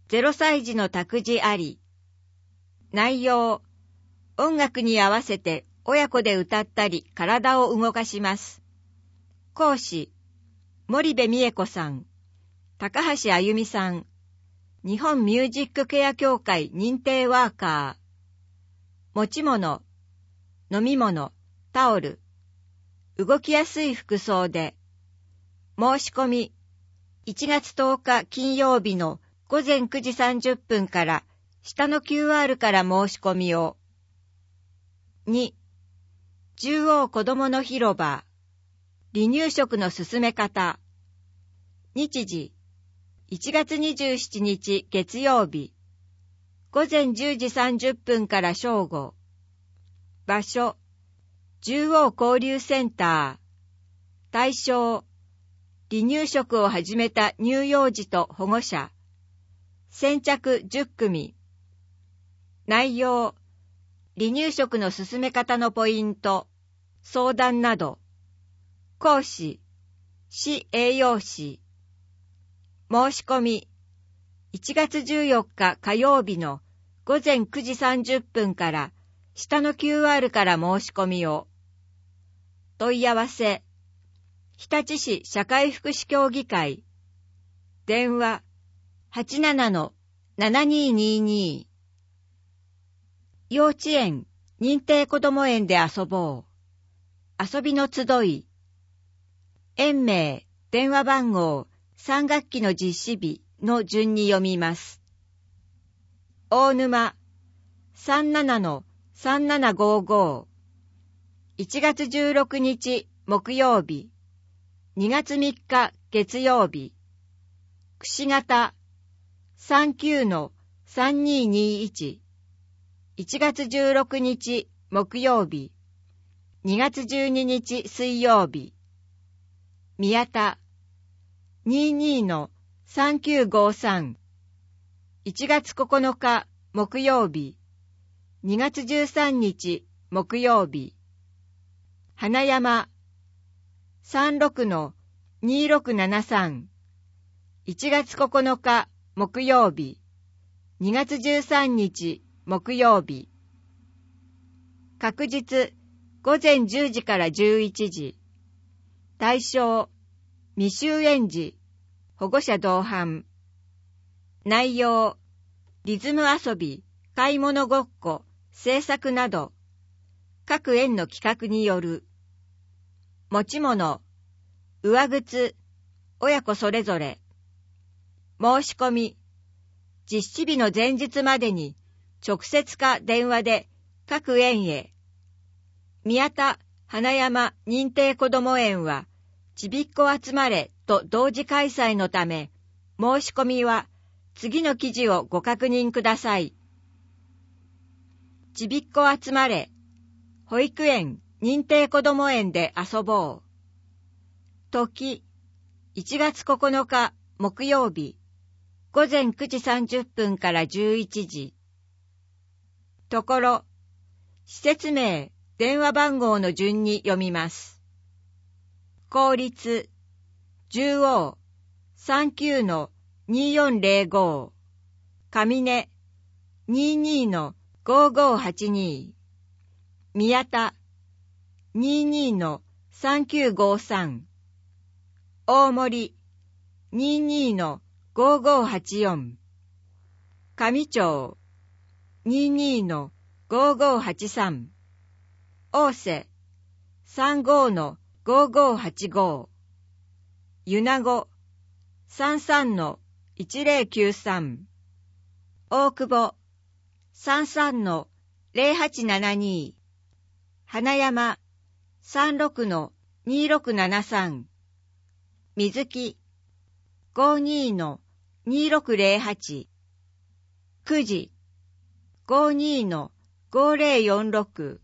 0歳児の託児あり。内容、音楽に合わせて親子で歌ったり体を動かします。講師、森部美恵子さん、高橋あゆみさん、日本ミュージックケア協会認定ワーカー。持ち物、飲み物、タオル。動きやすい服装で。申し込み、1月10日金曜日の午前9時30分から下の QR から申し込みを。2、中央子どもの広場。離乳食の進め方。日時、1月27日月曜日。午前10時30分から正午。場所、中央交流センター。対象、離乳食を始めた乳幼児と保護者。先着10組。内容、離乳食の進め方のポイント、相談など。講師、市栄養士。申し込み、1月14日火曜日の午前9時30分から下の QR から申し込みを。問い合わせ、日立市社会福祉協議会。電話、87-7222。幼稚園、認定こども園で遊ぼう。遊びの集い。園名、電話番号、3学期の実施日の順に読みます。大沼、37-3755。1月16日木曜日。2月3日月曜日。串型、39-3221。1月16日木曜日。2月12日水曜日。宮田、22-3953。1月9日木曜日。2月13日木曜日。花山、36-2673。1月9日木曜日。2月13日木曜日。確実、午前10時から11時。対象、未就園児、保護者同伴。内容、リズム遊び、買い物ごっこ、制作など。各園の企画による。持ち物、上靴、親子それぞれ。申し込み、実施日の前日までに直接か電話で各園へ。宮田花山認定こども園はちびっこ集まれと同時開催のため、申し込みは次の記事をご確認ください。ちびっこ集まれ、保育園認定こども園で遊ぼう。時、1月9日木曜日、午前9時30分から11時。ところ、施設名、電話番号の順に読みます。公立、中央、39-2405。上根、22-5582。宮田、22-3953。大森、22-5584。上町、22-5583。大瀬、35-5585。米子、33-1093。大久保、33-0872。花山、36-2673。水木、52-2608。9時、52-5046。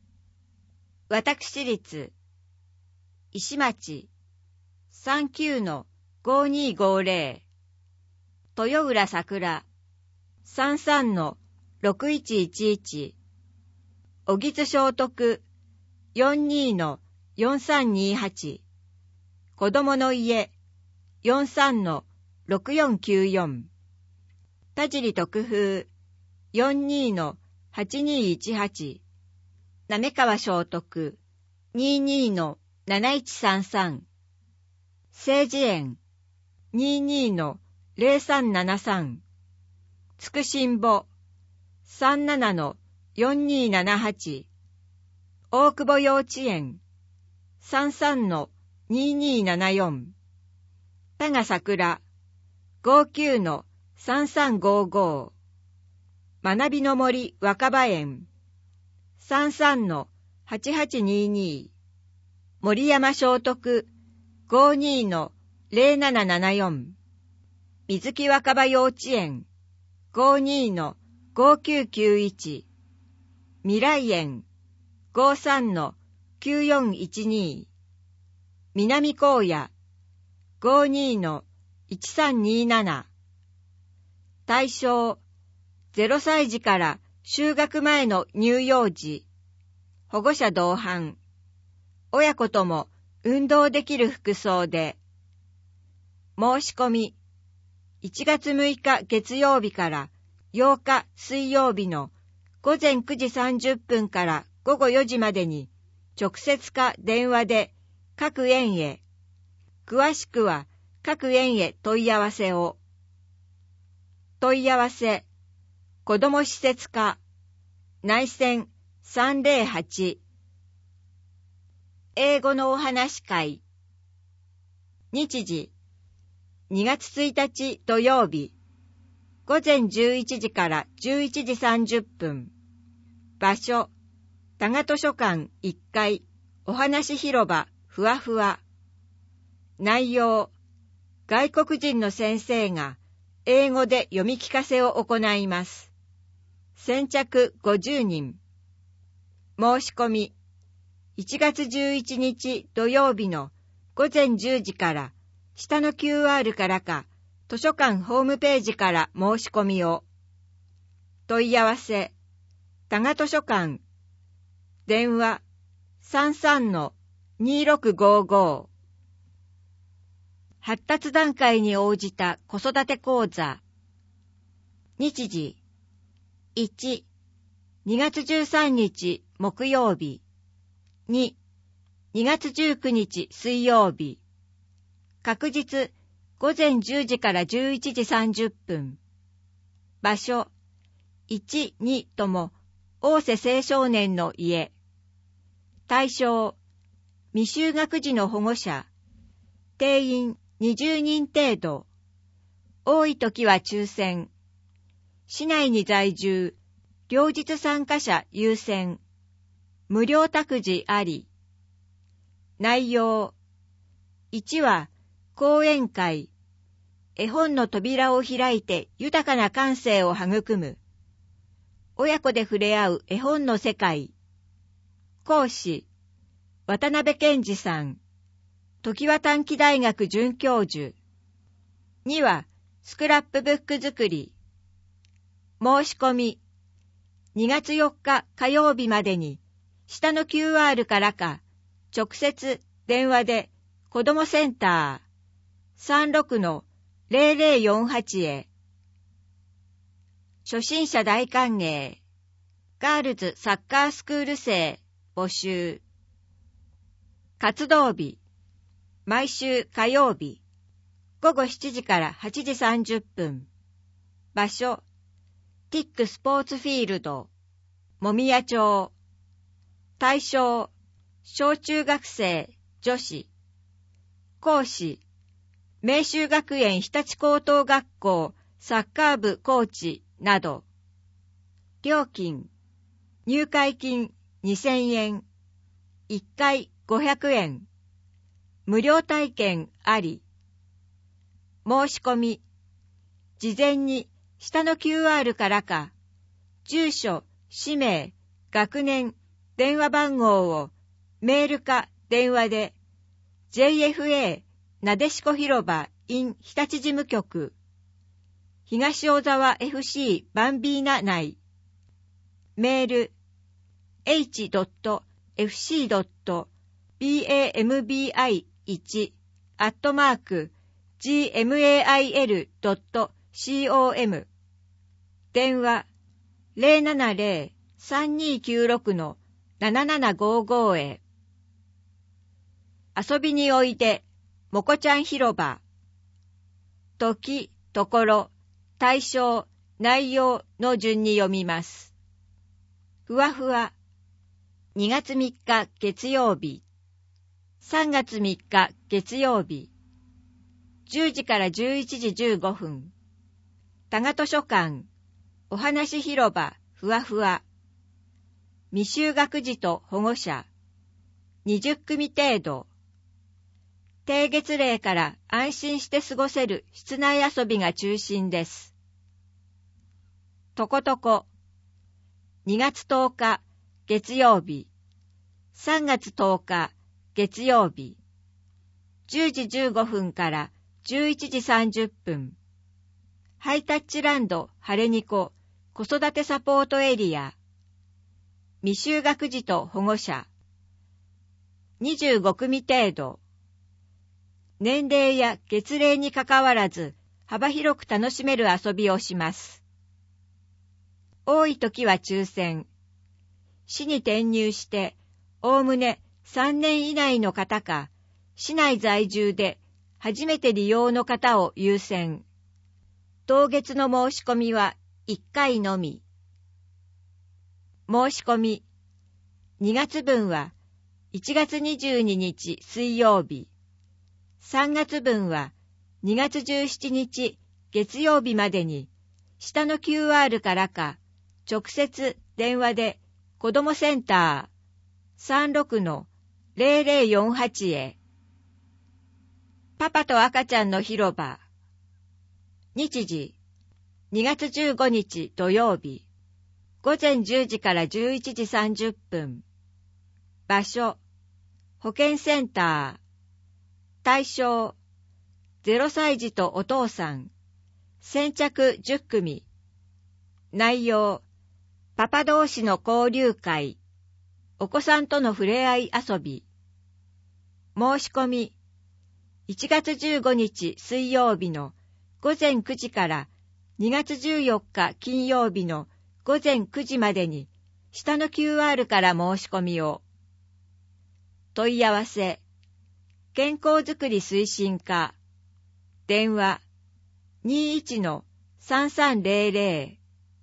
私立、石町、39-5250。豊浦桜、33-6111。小木津聖徳、42-4328。子供の家、43-6494。 田尻特風 42-8218 滑川聖徳 22-7133 聖寺園 22-0373 つくしんぼ 37-4278 大久保幼稚園 33-2274 田賀桜 59-3355 学びの森若葉園 33-8822 森山聖徳 52-0774 水木若葉幼稚園 52-5991 未来園 53-9412 南高野 52-1327 対象0歳児から就学前の乳幼児、保護者同伴、親子とも運動できる服装で、申し込み、1月6日月曜日から8日水曜日の午前9時30分から午後4時までに直接か電話で各園へ、詳しくは各園へ問い合わせを。問い合わせ、子ども施設課、内線308。英語のお話会。日時、2月1日土曜日、午前11時から11時30分。場所、多賀図書館1階、お話広場、ふわふわ。内容、外国人の先生が英語で読み聞かせを行います。先着50人。申し込み、1月11日土曜日の午前10時から下の QR からか図書館ホームページから申し込みを。問い合わせ、多賀図書館。電話 33-2655。発達段階に応じた子育て講座。日時、1、2月13日木曜日。2、2月19日水曜日。確日、午前10時から11時30分。場所、1、2とも、大瀬青少年の家。対象、未就学児の保護者。定員20人程度。多い時は抽選。市内に在住、両日参加者優先。無料託児あり。内容。1は、講演会。絵本の扉を開いて豊かな感性を育む。親子で触れ合う絵本の世界。講師、渡辺健二さん。常盤短期大学准教授。2は、スクラップブック作り。申し込み、2月4日火曜日までに、下の QR からか、直接電話で、子どもセンター 36-0048 へ。初心者大歓迎。ガールズサッカースクール生募集。活動日。毎週火曜日。午後7時から8時30分。場所。ティックスポーツフィールド。もみや町。対象。小中学生、女子。講師。明秀学園日立高等学校サッカー部コーチなど。料金。入会金2000円。1回500円。無料体験あり。申し込み。事前に下の QR からか、住所、氏名、学年、電話番号をメールか電話で JFA なでしこ広場 in 日立事務局東小沢 FC バンビーナ内メール h.fc.bambi1@gmail.com 電話 070-3296-7755 へ。遊びにおいで、もこちゃん広場。時、ところ、対象、内容の順に読みます。ふわふわ。2月3日月曜日。3月3日月曜日。10時から11時15分。多賀図書館。お話広場、ふわふわ。未就学児と保護者。20組程度。低月齢から安心して過ごせる室内遊びが中心です。とことこ。2月10日月曜日。3月10日月曜日。10時15分から11時30分。ハイタッチランドハレニコ子育てサポートエリア。未就学児と保護者。25組程度。年齢や月齢にかかわらず幅広く楽しめる遊びをします。多い時は抽選。市に転入しておおむね3年以内の方か、市内在住で初めて利用の方を優先。当月の申し込みは1回のみ。申し込み。2月分は1月22日水曜日。3月分は2月17日月曜日までに、下の QR からか、直接電話で子どもセンター 36-0048 へ。パパと赤ちゃんの広場。日時、2月15日土曜日。午前10時から11時30分。場所、保健センター。対象、0歳児とお父さん。先着10組。内容、パパ同士の交流会。お子さんとの触れ合い遊び。申し込み。1月15日水曜日の午前9時から2月14日金曜日の午前9時までに、下の QR から申し込みを。問い合わせ。健康づくり推進課。電話 21-3300。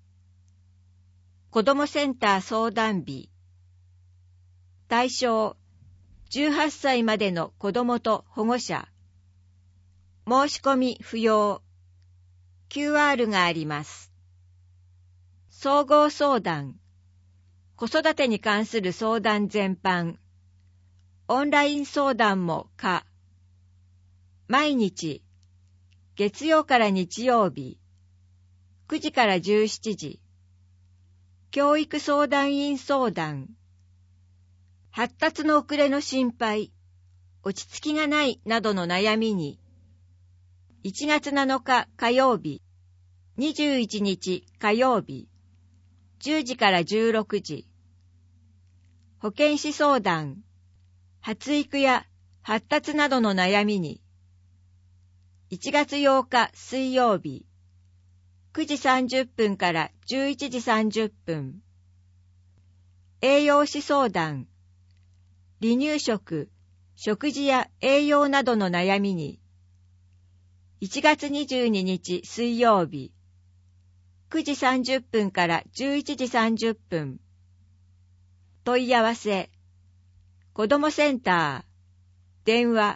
子どもセンター相談日。対象、18歳までの子どもと保護者。申し込み不要。QR があります。総合相談。子育てに関する相談全般。オンライン相談も可。毎日、月曜から日曜日、9時から17時。教育相談員相談。発達の遅れの心配、落ち着きがないなどの悩みに、1月7日火曜日、21日火曜日、10時から16時。保健師相談。発育や発達などの悩みに、1月8日水曜日、9時30分から11時30分。栄養士相談。離乳食、食事や栄養などの悩みに、1月22日水曜日、9時30分から11時30分。問い合わせ。子どもセンター。電話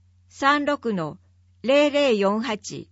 36-0048。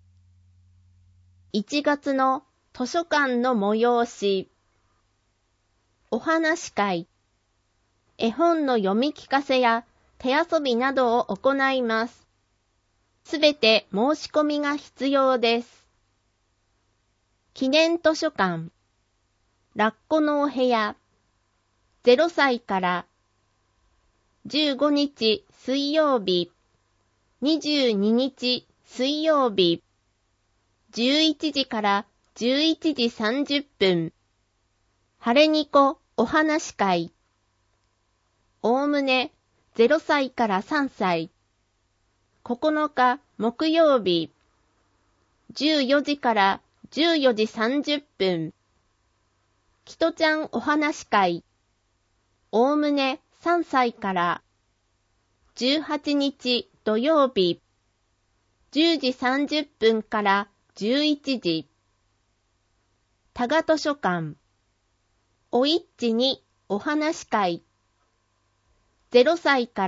1月の図書館の催し。お話会。絵本の読み聞かせや手遊びなどを行います。すべて申し込みが必要です。記念図書館。ラッコのお部屋。0歳から15日水曜日、22日水曜日、11時から11時30分。ハレニコお話会。おおむね0歳から3歳。9日木曜日、14時から 14時30分。キトちゃんお話会。おおむね3歳から。18日土曜日。10時30分から11時。多賀図書館。おいっちにお話会。0歳から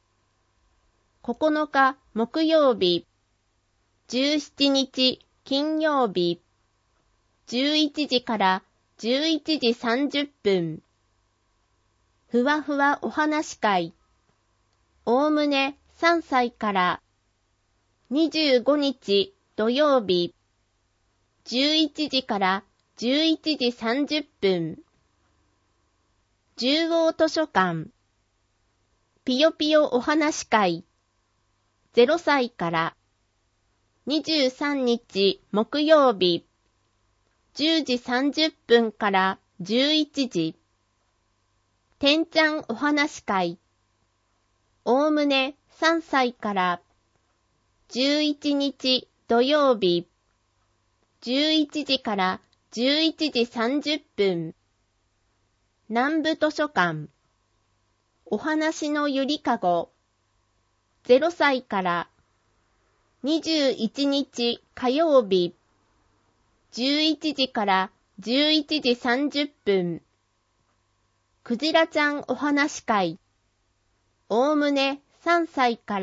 。9日木曜日。17日金曜日。11時から11時30分。ふわふわお話会。おおむね3歳から。25日土曜日。11時から11時30分。中央図書館。ぴよぴよお話会。0歳から。23日木曜日。10時30分から11時。てんちゃんお話会。おおむね3歳から。11日土曜日。11時から11時30分。南部図書館。お話のゆりかご。0歳から。21日火曜日。11時から11時30分。くじらちゃんお話会。おおむね3歳から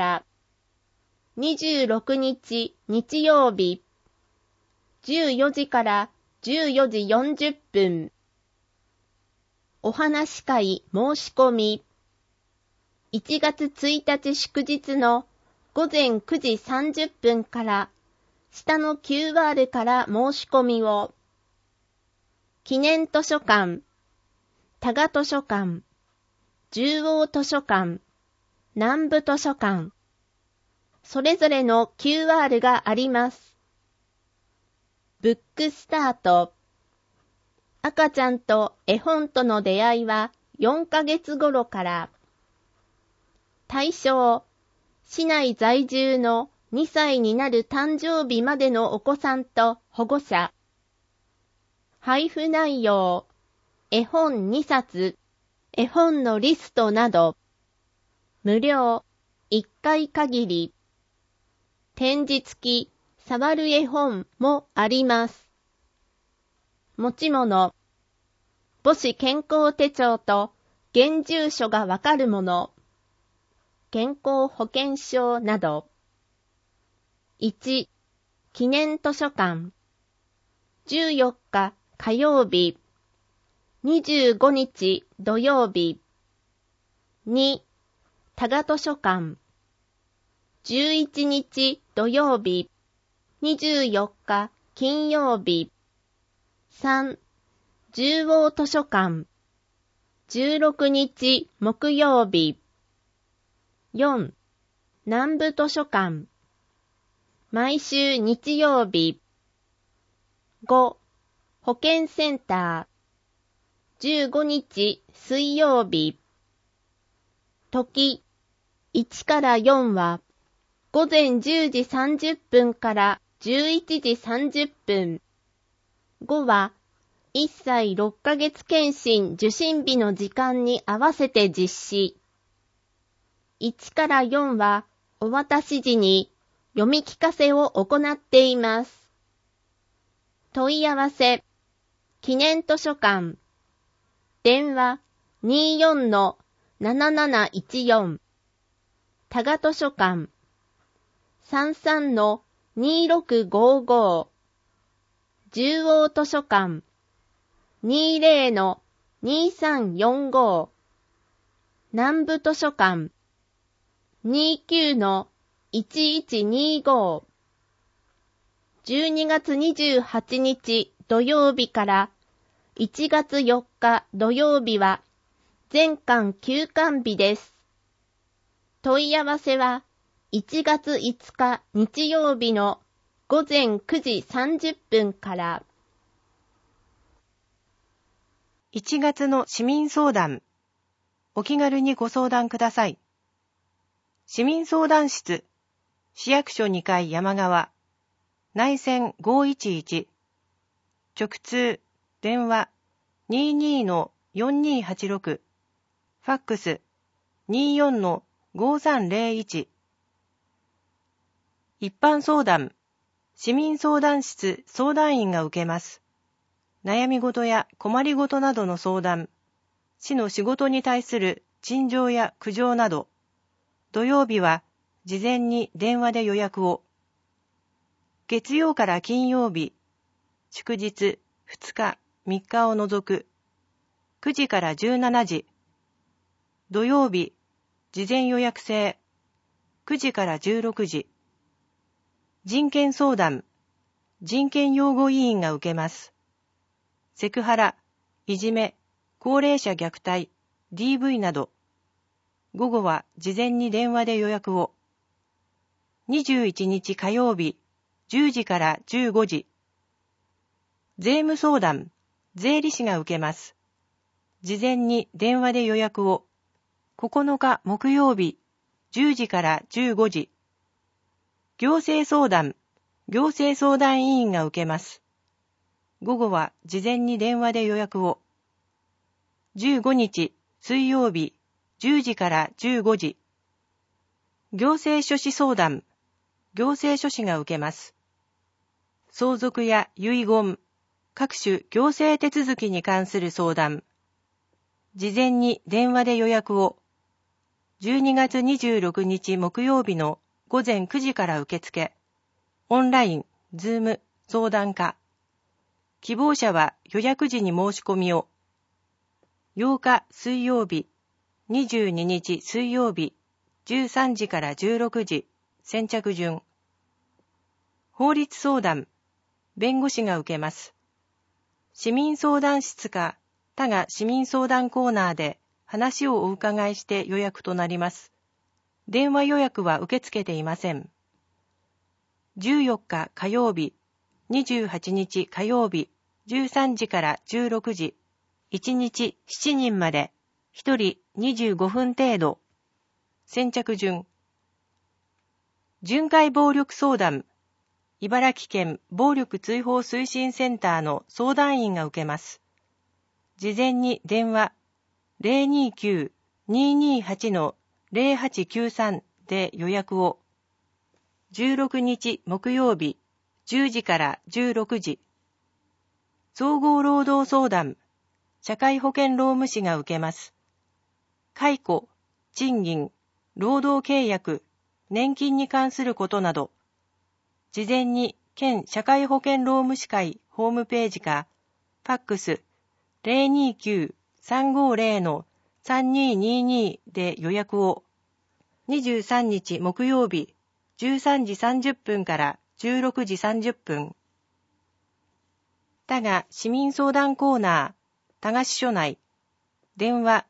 。26日日曜日。14時から14時40分。お話会申し込み。1月1日祝日の午前9時30分から下の QR から申し込みを。記念図書館、多賀図書館、中央図書館、南部図書館、それぞれの QR があります。ブックスタート。赤ちゃんと絵本との出会いは4ヶ月頃から。対象、市内在住の2歳になる誕生日までのお子さんと保護者。配布内容、絵本2冊、絵本のリストなど。無料、1回限り。展示付き、触る絵本もあります。持ち物、母子健康手帳と現住所がわかるもの。健康保険証など。1、記念図書館。14日火曜日。25日土曜日。2、多賀図書館。11日土曜日。24日金曜日。3、中央図書館。16日木曜日。4、南部図書館。毎週日曜日。5、保健センター。15日水曜日。時、1から4は、午前10時30分から11時30分。5は、1歳6ヶ月検診受診日の時間に合わせて実施。1から4は、お渡し時に読み聞かせを行っています。問い合わせ、記念図書館。電話 24-7714。多賀図書館。33-2655。中央図書館。20-2345。南部図書館。29-1125。12月28日土曜日から1月4日土曜日は全館休館日です。問い合わせは1月5日日曜日の午前9時30分から。 1月の市民相談。お気軽にご相談ください。市民相談室、市役所2階山側、内線直通、電話 22-4286、ファックス 24-5301。一般相談、市民相談室相談員が受けます。悩み事や困り事などの相談、市の仕事に対する陳情や苦情など、土曜日は事前に電話で予約を。月曜から金曜日、祝日2日、3日を除く、9時から17時。土曜日、事前予約制、9時から16時。人権相談、人権擁護委員が受けます。セクハラ、いじめ、高齢者虐待、DV など。午後は事前に電話で予約を。21日火曜日、10時から15時。税務相談、税理士が受けます。事前に電話で予約を。9日木曜日、10時から15時。行政相談、行政相談委員が受けます。午後は事前に電話で予約を。15日水曜日、10時から15時。行政書士相談、行政書士が受けます。相続や遺言、各種行政手続きに関する相談。事前に電話で予約を。12月26日木曜日の午前9時から受付。オンライン、ズーム、相談課。希望者は予約時に申し込みを。8日水曜日、22日水曜日、13時から16時、先着順。法律相談、弁護士が受けます。市民相談室か他が市民相談コーナーで話をお伺いして予約となります。電話予約は受け付けていません。14日火曜日、28日火曜日、13時から16時、1日7人まで、1人25分程度。先着順。巡回暴力相談、茨城県暴力追放推進センターの相談員が受けます。事前に電話 029-228-0893 で予約を。16日木曜日、10時から16時。総合労働相談、社会保険労務士が受けます。解雇、賃金、労働契約、年金に関することなど、事前に県社会保険労務士会ホームページか、ファックス 029-350-3222 で予約を。23日木曜日、13時30分から16時30分。他が市民相談コーナー、多賀支所内、電話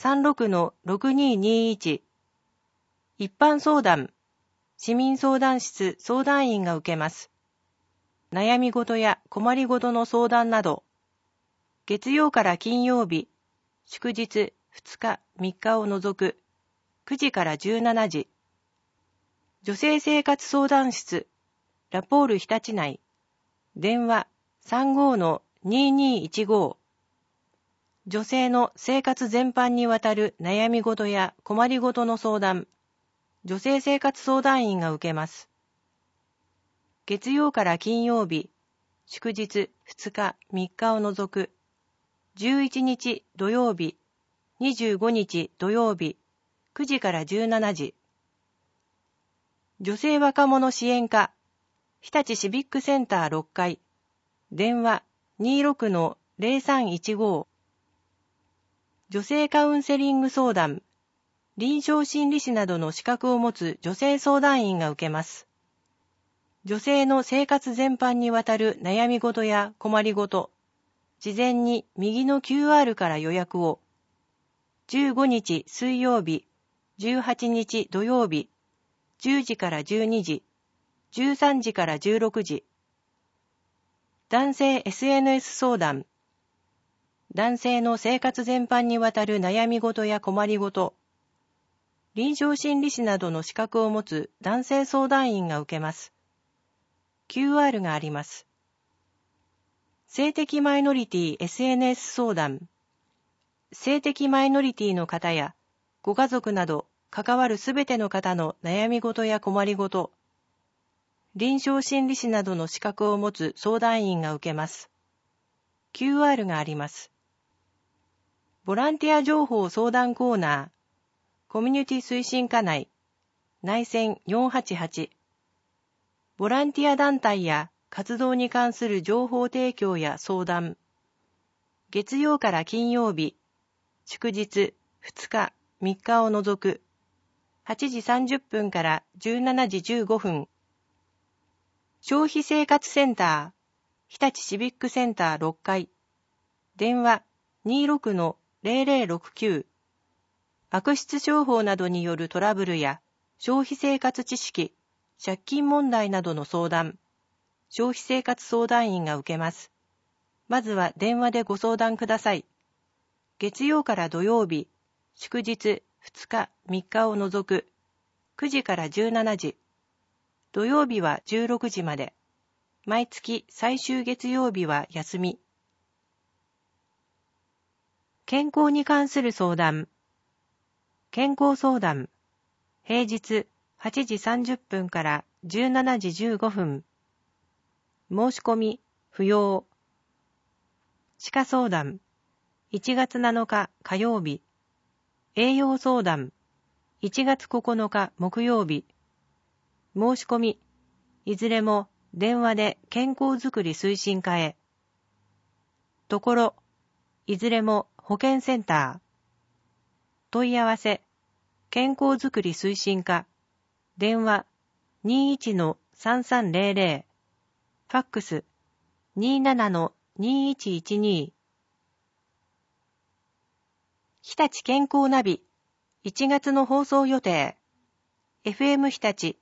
36-6221。一般相談、市民相談室相談員が受けます。悩み事や困り事の相談など、月曜から金曜日、祝日2日、3日を除く、9時から17時。女性生活相談室、ラポール日立内、電話 35-2215。女性の生活全般にわたる悩み事や困り事の相談、女性生活相談員が受けます。月曜から金曜日、祝日2日、3日を除く、11日土曜日、25日土曜日、9時から17時。女性若者支援課、日立シビックセンター6階、電話 26-0315。女性カウンセリング相談、臨床心理士などの資格を持つ女性相談員が受けます。女性の生活全般にわたる悩み事や困り事、事前に右の QR から予約を。15日水曜日、18日土曜日、10時から12時、13時から16時。男性 SNS 相談、男性の生活全般にわたる悩み事や困り事、臨床心理士などの資格を持つ男性相談員が受けます。QR があります。 性的マイノリティ SNS 相談。性的マイノリティの方やご家族など関わるすべての方の悩み事や困りごと、臨床心理士などの資格を持つ相談員が受けます。QR があります。ボランティア情報相談コーナー、コミュニティ推進課内、内線488。ボランティア団体や活動に関する情報提供や相談。月曜から金曜日、祝日2日、3日を除く、8時30分から17時15分。消費生活センター、日立シビックセンター6階。電話 26-0069。悪質商法などによるトラブルや消費生活知識、借金問題などの相談、消費生活相談員が受けます。まずは電話でご相談ください。月曜から土曜日、祝日2日、3日を除く、9時から17時、土曜日は16時まで、毎月最終月曜日は休み。健康に関する相談。健康相談。平日8時30分から17時15分。申し込み不要。歯科相談。1月7日火曜日。栄養相談。1月9日木曜日。申し込み。いずれも電話で健康づくり推進課へ。ところ。いずれも保健センター。問い合わせ。健康づくり推進課。電話 21-3300。ファックス 27-2112。日立健康ナビ。1月の放送予定。FM 日立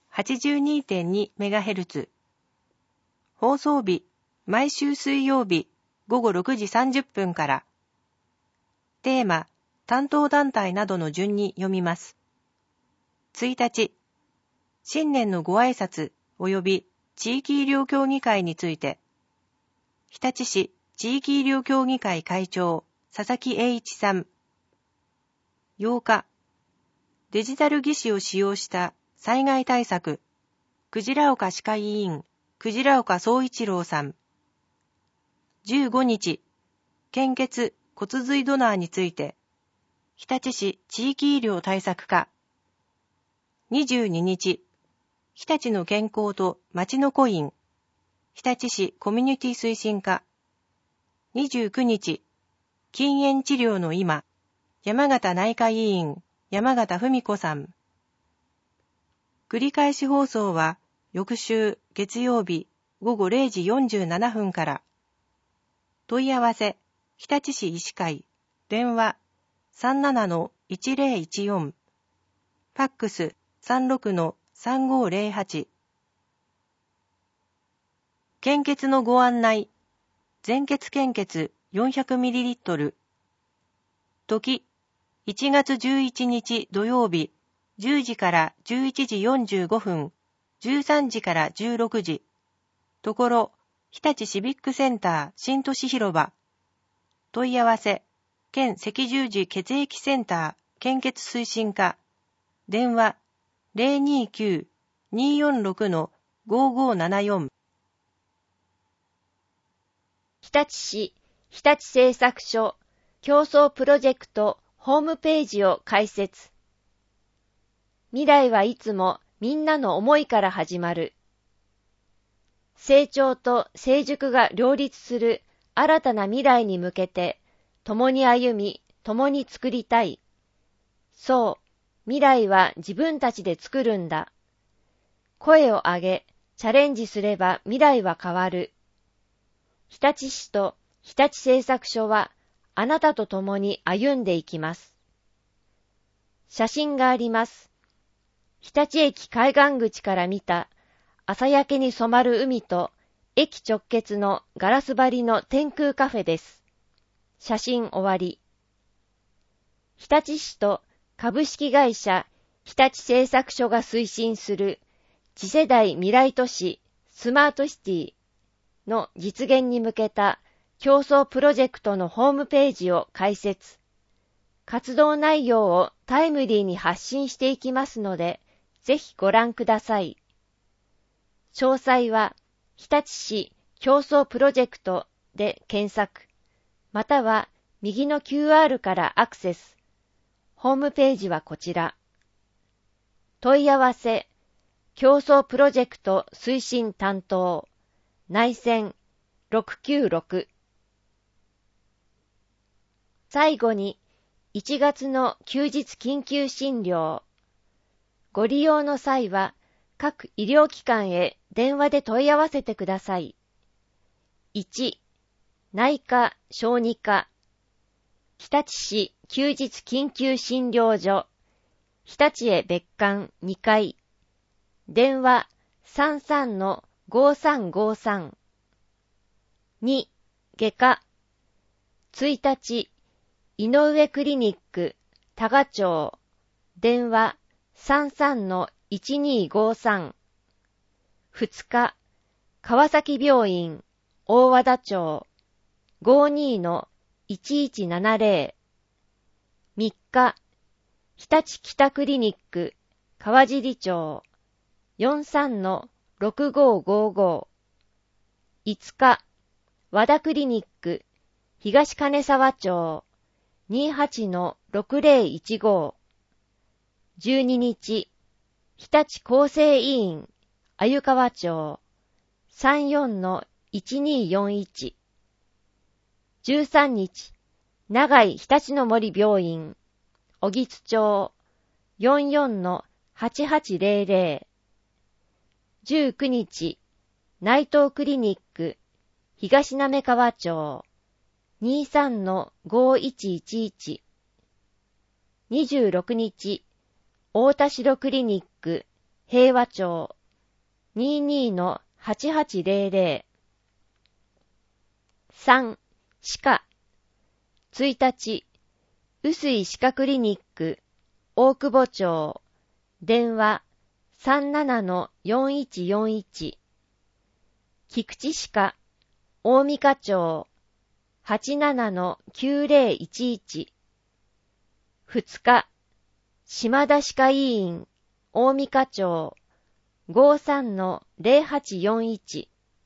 82.2MHz。放送日、毎週水曜日午後6時30分から。テーマ、担当団体などの順に読みます。1日、新年のご挨拶及び地域医療協議会について、日立市地域医療協議会会長、佐々木栄一さん。8日、デジタル技師を使用した災害対策、鯨岡歯科医院、鯨岡総一郎さん。15日、献血、骨髄ドナーについて、日立市地域医療対策課。22日、日立の健康と町のコイン、日立市コミュニティ推進課。29日、禁煙治療の今、山形内科医院、山形文子さん。繰り返し放送は、翌週月曜日午後0時47分から。問い合わせ、日立市医師会、電話 37-1014。ファックス 36-3508。献血のご案内。全血献血 400ml。時、1月11日土曜日、10時から11時45分、13時から16時。ところ、日立シビックセンター新都市広場。問い合わせ、県赤十字血液センター献血推進課。電話 029-246-5574。 日立市日立製作所競争プロジェクトホームページを開設。未来はいつもみんなの思いから始まる。成長と成熟が両立する新たな未来に向けて、共に歩み、共に作りたい。そう、未来は自分たちで作るんだ。声を上げ、チャレンジすれば未来は変わる。日立市と日立製作所は、あなたと共に歩んでいきます。写真があります。日立駅海岸口から見た朝焼けに染まる海と駅直結のガラス張りの天空カフェです。写真終わり。日立市と株式会社日立製作所が推進する次世代未来都市スマートシティ。 の実現に向けた競争プロジェクトのホームページを開設。活動内容をタイムリーに発信していきますので、ぜひご覧ください。詳細は、日立市競争プロジェクトで検索、または右の QR からアクセス。ホームページはこちら。問い合わせ、競争プロジェクト推進担当、内線696。最後に、1月の休日緊急診療。ご利用の際は、各医療機関へ電話で問い合わせてください。1、内科・小児科。日立市休日緊急診療所。日立へ別館2階。電話 33-5353。2、外科。1日、井上クリニック、多賀町。電話 33-1253。2日、川崎病院、大和田町。52-1170。3日、日立北クリニック、川尻町。43-6555。5日、和田クリニック、東金沢町。28-6015。12日、日立厚生委員、鮎川町。34-1241。13日、長井日立の森病院、小木津町。44-8800。19日、内藤クリニック、東滑川町。23-5111。26日、大田代クリニック、平和町。22-8800。3、歯科。1日、臼井歯科クリニック、大久保町。電話 37-4141。菊池歯科、大三課町。87-9011。2日、島田歯科医院、大三課町。53-0841。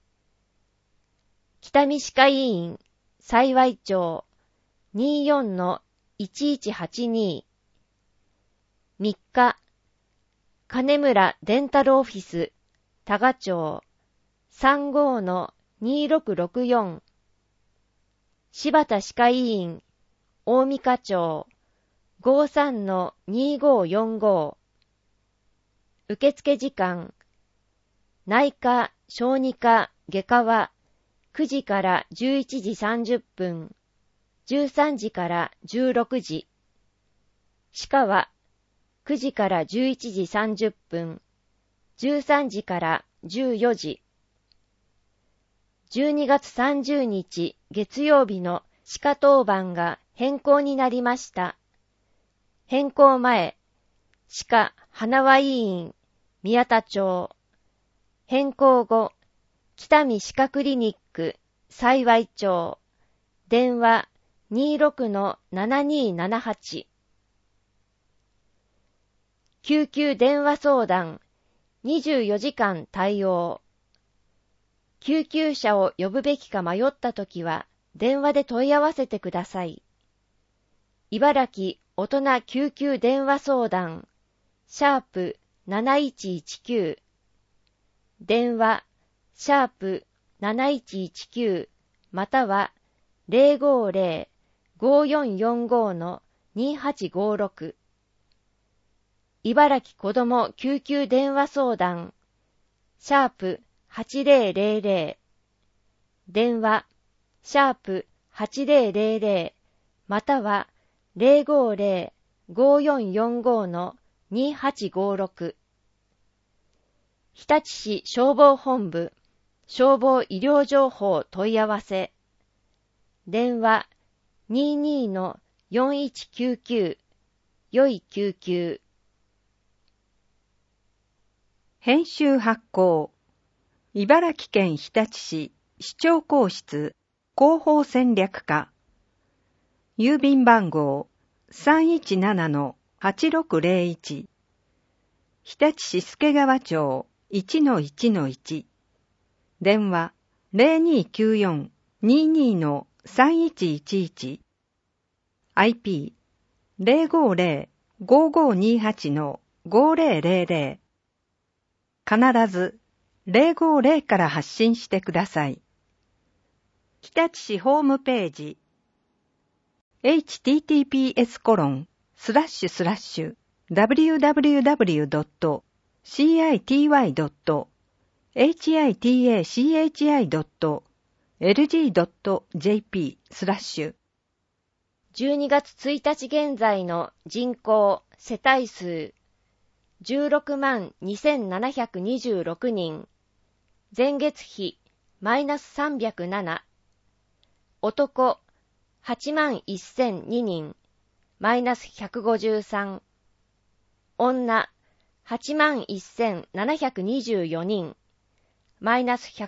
北見歯科医院、幸町。24-1182。3日、金村デンタルオフィス、多賀町。35-2664。柴田歯科医院、大三課町。53-2545。受付時間。内科・小児科・外科は9時から11時30分、13時から16時。歯科は9時から11時30分、13時から14時。12月30日月曜日の歯科当番が変更になりました。変更前、歯科花輪医院、宮田町。変更後、北見歯科クリニック、幸町。電話 26-7278。救急電話相談、24時間対応。救急車を呼ぶべきか迷ったときは、電話で問い合わせてください。茨城大人救急電話相談、#7119。電話、#7119、または、050-5445-2856。茨城子ども救急電話相談、#8000。電話、#8000、または、050-5445-2856。日立市消防本部、消防医療情報問い合わせ。電話 22-4199、よい救急。 編集発行、茨城県日立市市長公室広報戦略課、郵便番号 317-8601、日立市助川町 1-1-1、電話 0294-22-3111、IP 050-5528-5000、必ず050から発信してください。日立市ホームページ https://www.city.hitchi.lg.jp/ 12月1日現在の人口、世帯数、162,726 人、前月比、マイナス307、男、81,002 人、マイナス153、女、81,724 人、マイナス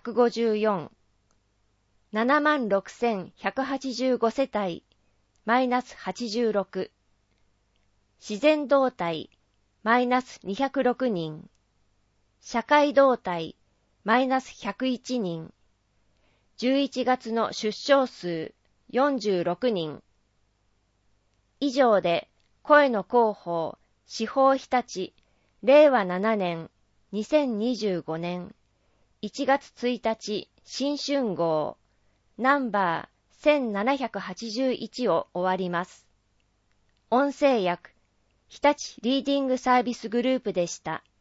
154、76,185 世帯、マイナス86、自然動態、マイナス206人、社会動態、マイナス101人、11月の出生数46人。以上で、声の広報、司法日立、令和7年、2025年、1月1日、新春号、ナンバー1781を終わります。音声訳、日立リーディングサービスグループでした。